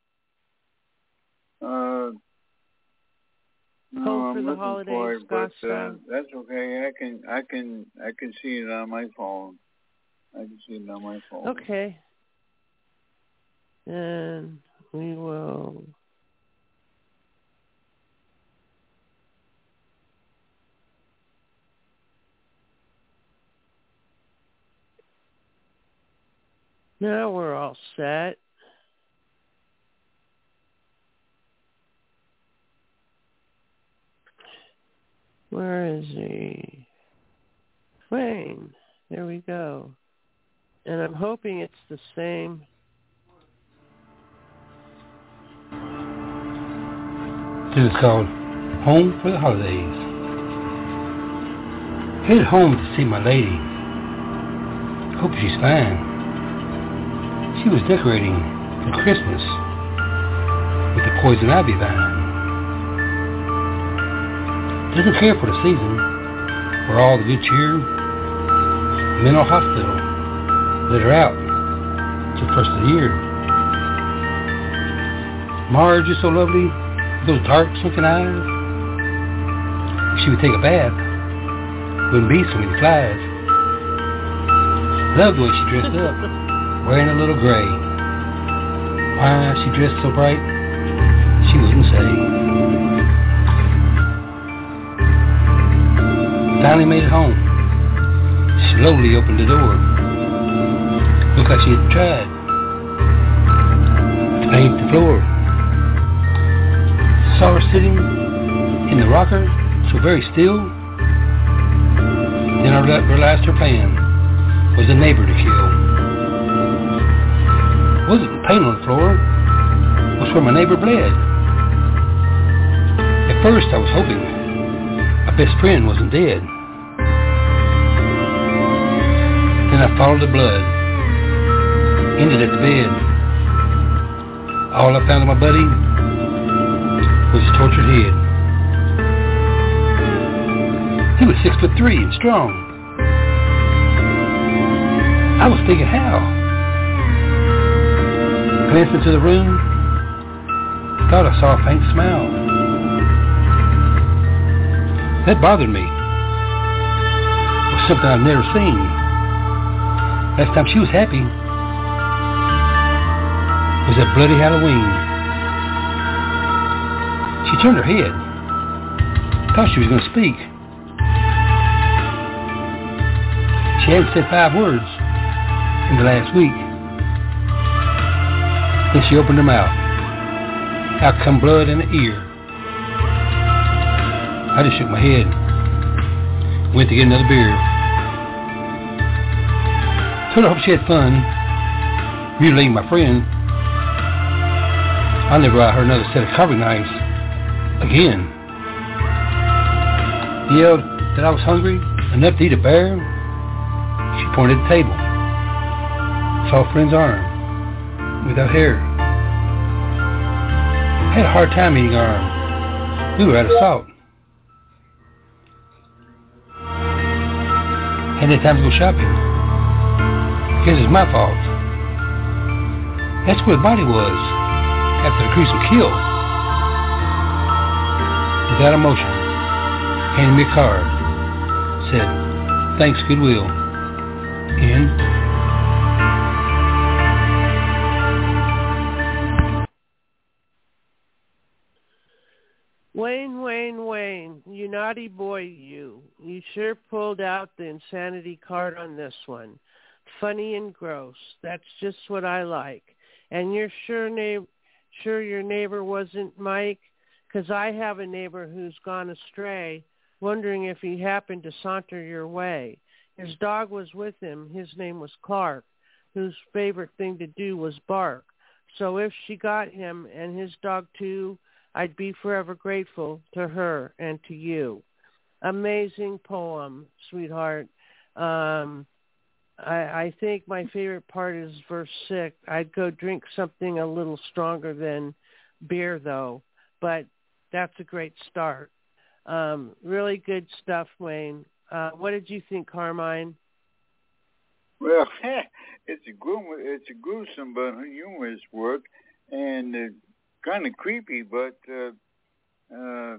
S6: Uh, no,
S3: Home for
S6: I'm
S3: the
S6: looking
S3: holidays,
S6: for it, but
S3: Scott.
S6: uh, that's okay. I can, I can, I can see it on my phone. I can see it on my phone.
S3: Okay. And we will. Now we're all set. Where is he? Wayne. There we go. And I'm hoping it's the same.
S17: This is called Home for the Holidays. Headed home to see my lady. Hope she's fine. She was decorating for Christmas with the poison ivy vine. Doesn't care for the season, for all the good cheer. Mental hospital let her out till first of the year. Marge is so lovely, with those dark sunken eyes. If she would take a bath, wouldn't be so many flies. Loved the way she dressed up, wearing a little gray. Why she dressed so bright, she wouldn't say. Finally made it home. Slowly opened the door. Looked like she had tried to paint the floor. Saw her sitting in the rocker, so very still. Then I realized her plan was a neighbor to kill. Wasn't paint on the floor, was where my neighbor bled. At first I was hoping my best friend wasn't dead. Then I followed the blood, ended at the bed. All I found of my buddy was his tortured head. He was six foot three and strong. I was thinking how. Glanced into the room, thought I saw a faint smile. That bothered me. It was something I'd never seen. Last time she was happy was that bloody Halloween. She turned her head. Thought she was going to speak. She hadn't said five words in the last week. Then she opened her mouth. Out come blood in the ear. I just shook my head. Went to get another beer. Told her I hope she had fun mutilating my friend. I'll never allow her another set of carving knives again. Yelled that I was hungry, enough to eat a bear. She pointed at the table. Saw a friend's arm, without hair. I had a hard time eating our arm. We were out of salt. Hadn't had time to go shopping. Guess it's my fault. That's where the body was after the gruesome kill. Without emotion, handed me a card. Said, thanks, goodwill. And
S3: Wayne, Wayne, Wayne, you naughty boy, you. You sure pulled out the insanity card on this one. Funny and gross. That's just what I like. And you're sure, na- sure your neighbor wasn't Mike? Because I have a neighbor who's gone astray, wondering if he happened to saunter your way. His dog was with him. His name was Clark, whose favorite thing to do was bark. So if she got him and his dog too, I'd be forever grateful to her and to you. Amazing poem, sweetheart. Um, I, I think my favorite part is verse six. I'd go drink something a little stronger than beer, though. But that's a great start. Um, really good stuff, Wayne. Uh, what did you think, Carmine?
S6: Well, it's a gru- it's a gruesome but humorous work, and uh, kind of creepy. But uh, uh,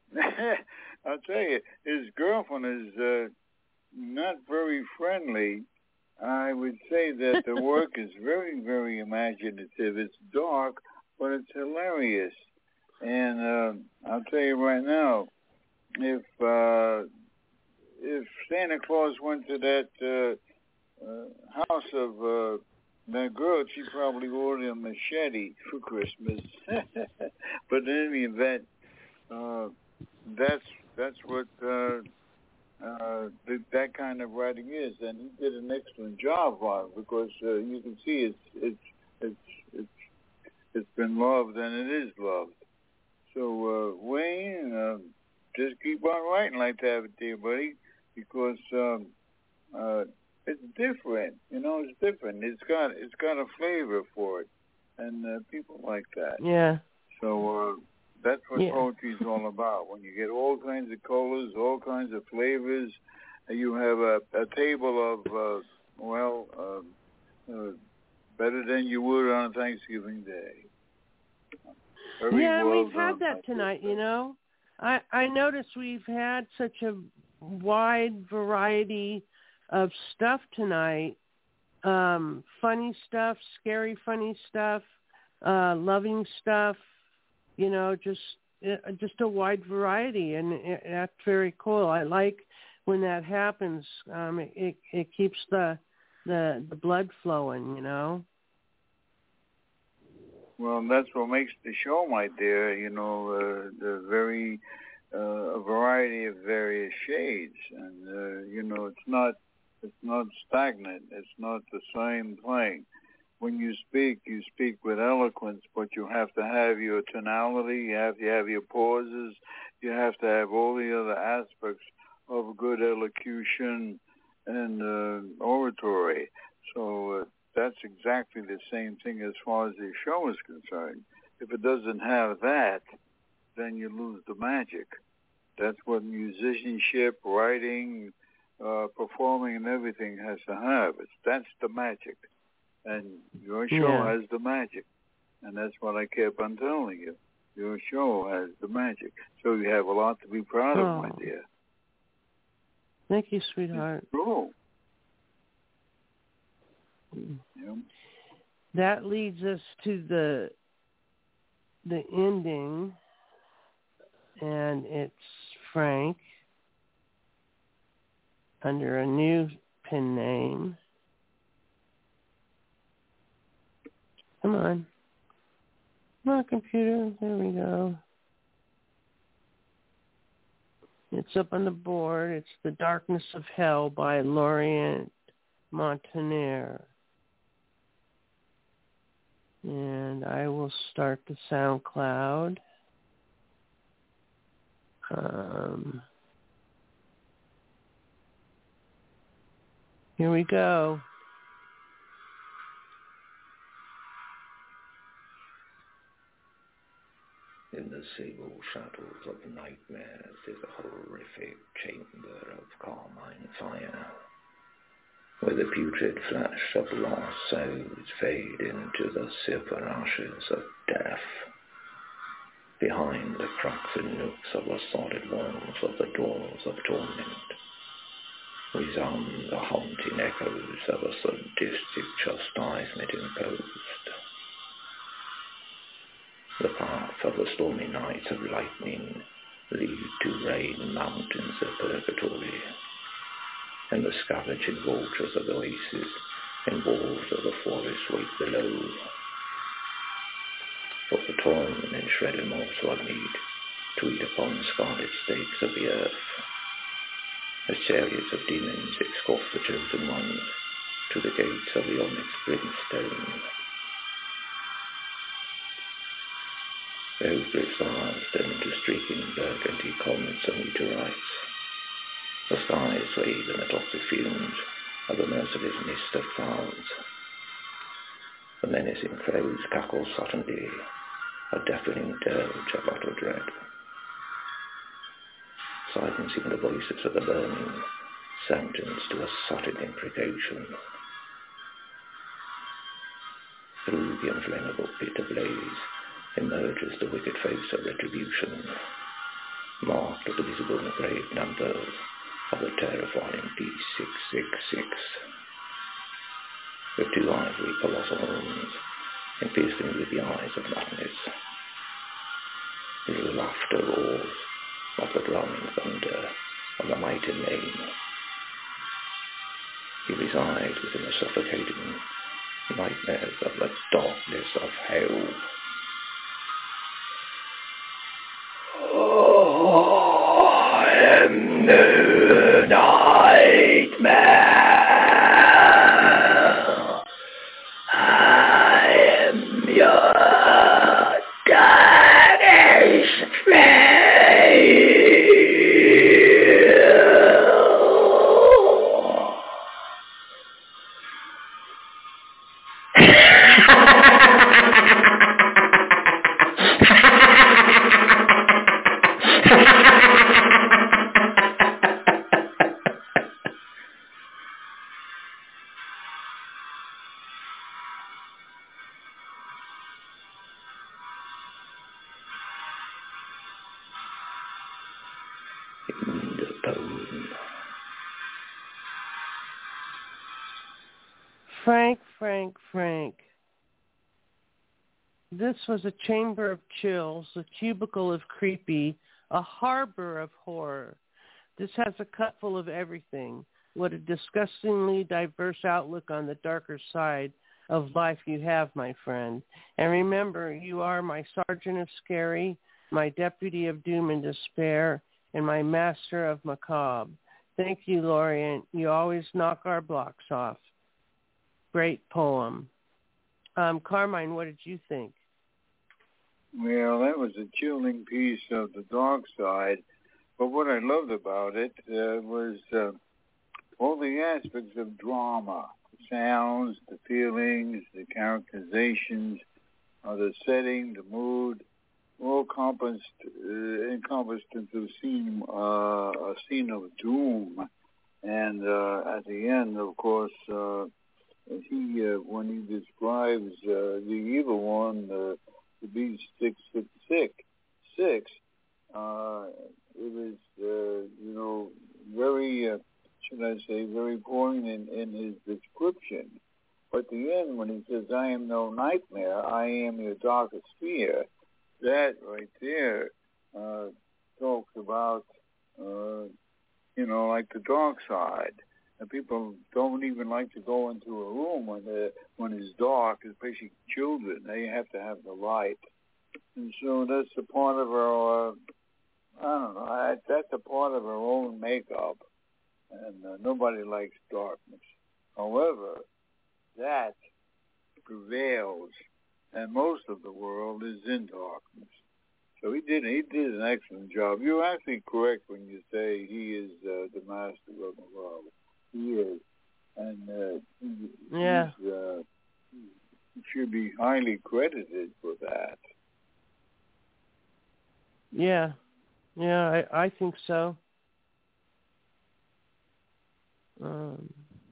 S6: I'll tell you, his girlfriend is uh, not very friendly. I would say that the work is very, very imaginative. It's dark, but it's hilarious. And uh, I'll tell you right now, if uh, if Santa Claus went to that uh, uh, house of uh, that girl, she probably ordered a machete for Christmas. But in any event, uh, that's that's what uh, uh, th- that kind of writing is, and he did an excellent job on it because uh, you can see it's it's it's it's it's been loved and it is loved. So uh, Wayne, uh, just keep on writing like that, dear buddy, because um, uh, it's different. You know, it's different. It's got it's got a flavor for it, and uh, people like that.
S3: Yeah.
S6: So uh, that's what
S3: yeah.
S6: poetry is all about. When you get all kinds of colors, all kinds of flavors, you have a, a table of uh, well, uh, uh, better than you would on Thanksgiving Day. Very
S3: yeah,
S6: well
S3: we've had
S6: done,
S3: that
S6: like
S3: tonight,
S6: this.
S3: you know. I, I noticed we've had such a wide variety of stuff tonight. Um, funny stuff, scary funny stuff, uh, loving stuff, you know, just uh, just a wide variety, and it, that's very cool. I like when that happens. Um, it, it, it keeps the, the, the blood flowing, you know.
S6: Well, that's what makes the show, my dear. You know, uh, the very uh, a variety of various shades, and uh, you know, it's not it's not stagnant. It's not the same thing. When you speak, you speak with eloquence, but you have to have your tonality. You have to have your pauses. You have to have all the other aspects of good elocution and uh, oratory. So. Uh, That's exactly the same thing as far as the show is concerned. If it doesn't have that, then you lose the magic. That's what musicianship, writing, uh, performing, and everything has to have. It's, that's the magic. And your show
S3: yeah.
S6: has the magic. And that's what I kept on telling you. Your show has the magic. So you have a lot to be proud
S3: oh.
S6: of, my dear.
S3: Thank you, sweetheart.
S6: It's cool.
S3: Yeah. That leads us to the the ending, and it's Frank under a new pen name. Come on. Come on, computer. There we go. It's up on the board. It's The Darkness of Hell by Laurent Montagnier. And I will start the SoundCloud. Um, here we go.
S18: In the sable shadows of nightmares is a horrific chamber of carmine fire, where the putrid flesh of lost souls fade into the silver ashes of death. Behind the cracks and nooks of the solid walls of the doors of torment resound the haunting echoes of a sadistic chastisement imposed. The path of the stormy nights of lightning lead to rain mountains of purgatory, and the scavenging vultures of oases and walls of the forest wait below. For the torn and shredded morsel of meat to eat upon the scarlet stakes of the earth, as chariots of demons escort the chosen ones to the gates of the onyx brimstone. The hopeless stars turn to streaking burgundy comets and meteorites. The skies wave in the toxic fumes of the merciless mist of clouds. The menacing crows cackle suddenly, a deafening dirge of utter dread, silencing the voices of the burning, sentenced to a sudden imprecation. Through the inflammable pit ablaze emerges the wicked face of retribution, marked with the visible and engraved number of the terrifying D six six six. With two ivory colossal horns, and piercing with the eyes of madness, his laughter roars like the drowning thunder of the mighty main. He resides within the suffocating nightmares of the darkness of hell. I am the nightmare. I am your darkest flame.
S3: Frank, Frank, Frank. This was a chamber of chills, a cubicle of creepy, a harbor of horror. This has a cup full of everything. What a disgustingly diverse outlook on the darker side of life you have, my friend. And remember, you are my sergeant of scary, my deputy of doom and despair, and my master of macabre. Thank you, Laurent. You always knock our blocks off. Great poem. Um, Carmine, what did you think?
S6: Well, that was a chilling piece of the dark side. But what I loved about it uh, was uh, all the aspects of drama, the sounds, the feelings, the characterizations, uh, the setting, the mood, all encompassed, uh, encompassed into a scene, uh, a scene of doom. And uh, at the end, of course, uh, he uh, when he describes uh, the evil one, uh, the B six six six, six, uh, it was uh, you know very uh, should I say very poignant in, in his description. But at the end, when he says, "I am no nightmare, I am your darkest fear," that right there uh, talks about uh, you know like the dark side. And people don't even like to go into a room when the when it's dark, especially children. They have to have the light, and so that's a part of our uh, I don't know. I, that's a part of our own makeup, and uh, nobody likes darkness. However, that prevails, and most of the world is in darkness. So he did he did an excellent job. You're actually correct when you say he is uh, the master of the world. He is, and uh, he,
S3: yeah,
S6: he's, uh, he should be highly credited for that.
S3: Yeah, yeah, I, I think so. Um,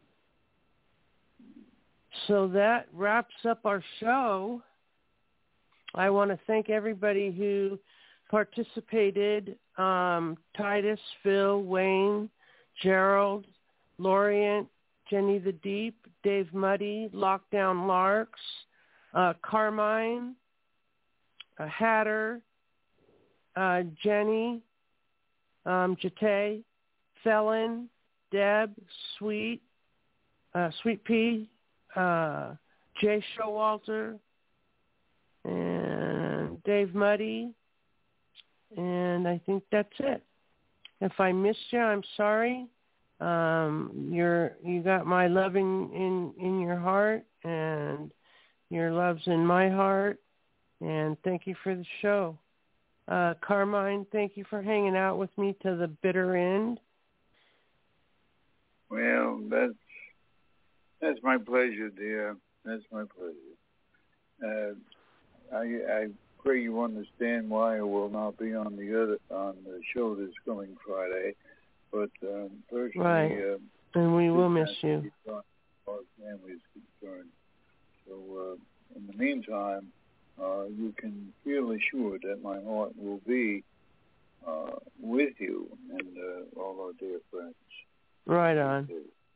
S3: so that wraps up our show. I want to thank everybody who participated, um, Titus, Phil, Wayne, Gerald, Lorient, Jenny the Deep, Dave Muddy, Lockdown Larks, uh, Carmine, uh, Hatter, uh, Jenny, um, Jate, Felon, Deb, Sweet, uh, Sweet Pea, uh, Jay Showalter, and Dave Muddy, and I think that's it. If I missed you, I'm sorry. Um, you're you got my love in, in, in your heart, and your love's in my heart, and thank you for the show. Uh, Carmine, thank you for hanging out with me to the bitter end.
S6: Well, that's that's my pleasure, dear. That's my pleasure. Uh, I, I pray you understand why I will not be on the other on the show this coming Friday. But um, personally,
S3: right,
S6: uh,
S3: and we will miss you.
S6: As far as family is concerned. So, uh, in the meantime, uh, you can feel assured that my heart will be uh, with you and uh, all our dear friends.
S3: Right on.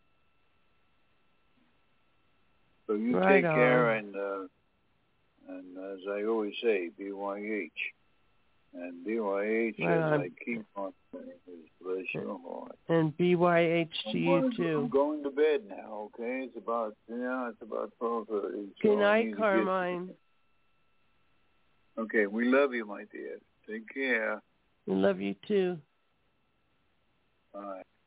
S6: So you
S3: right
S6: take
S3: on.
S6: care, and uh, and as I always say, B Y H. And B Y H,
S3: right
S6: as
S3: on.
S6: I keep on saying, is bless your heart.
S3: And B Y H to
S6: I'm
S3: you
S6: going,
S3: too.
S6: I'm going to bed now. Okay, it's about yeah, it's about twelve thirty.
S3: Good
S6: so
S3: night, Carmine.
S6: Okay, we love you, my dear. Take care.
S3: We love you too.
S6: Bye.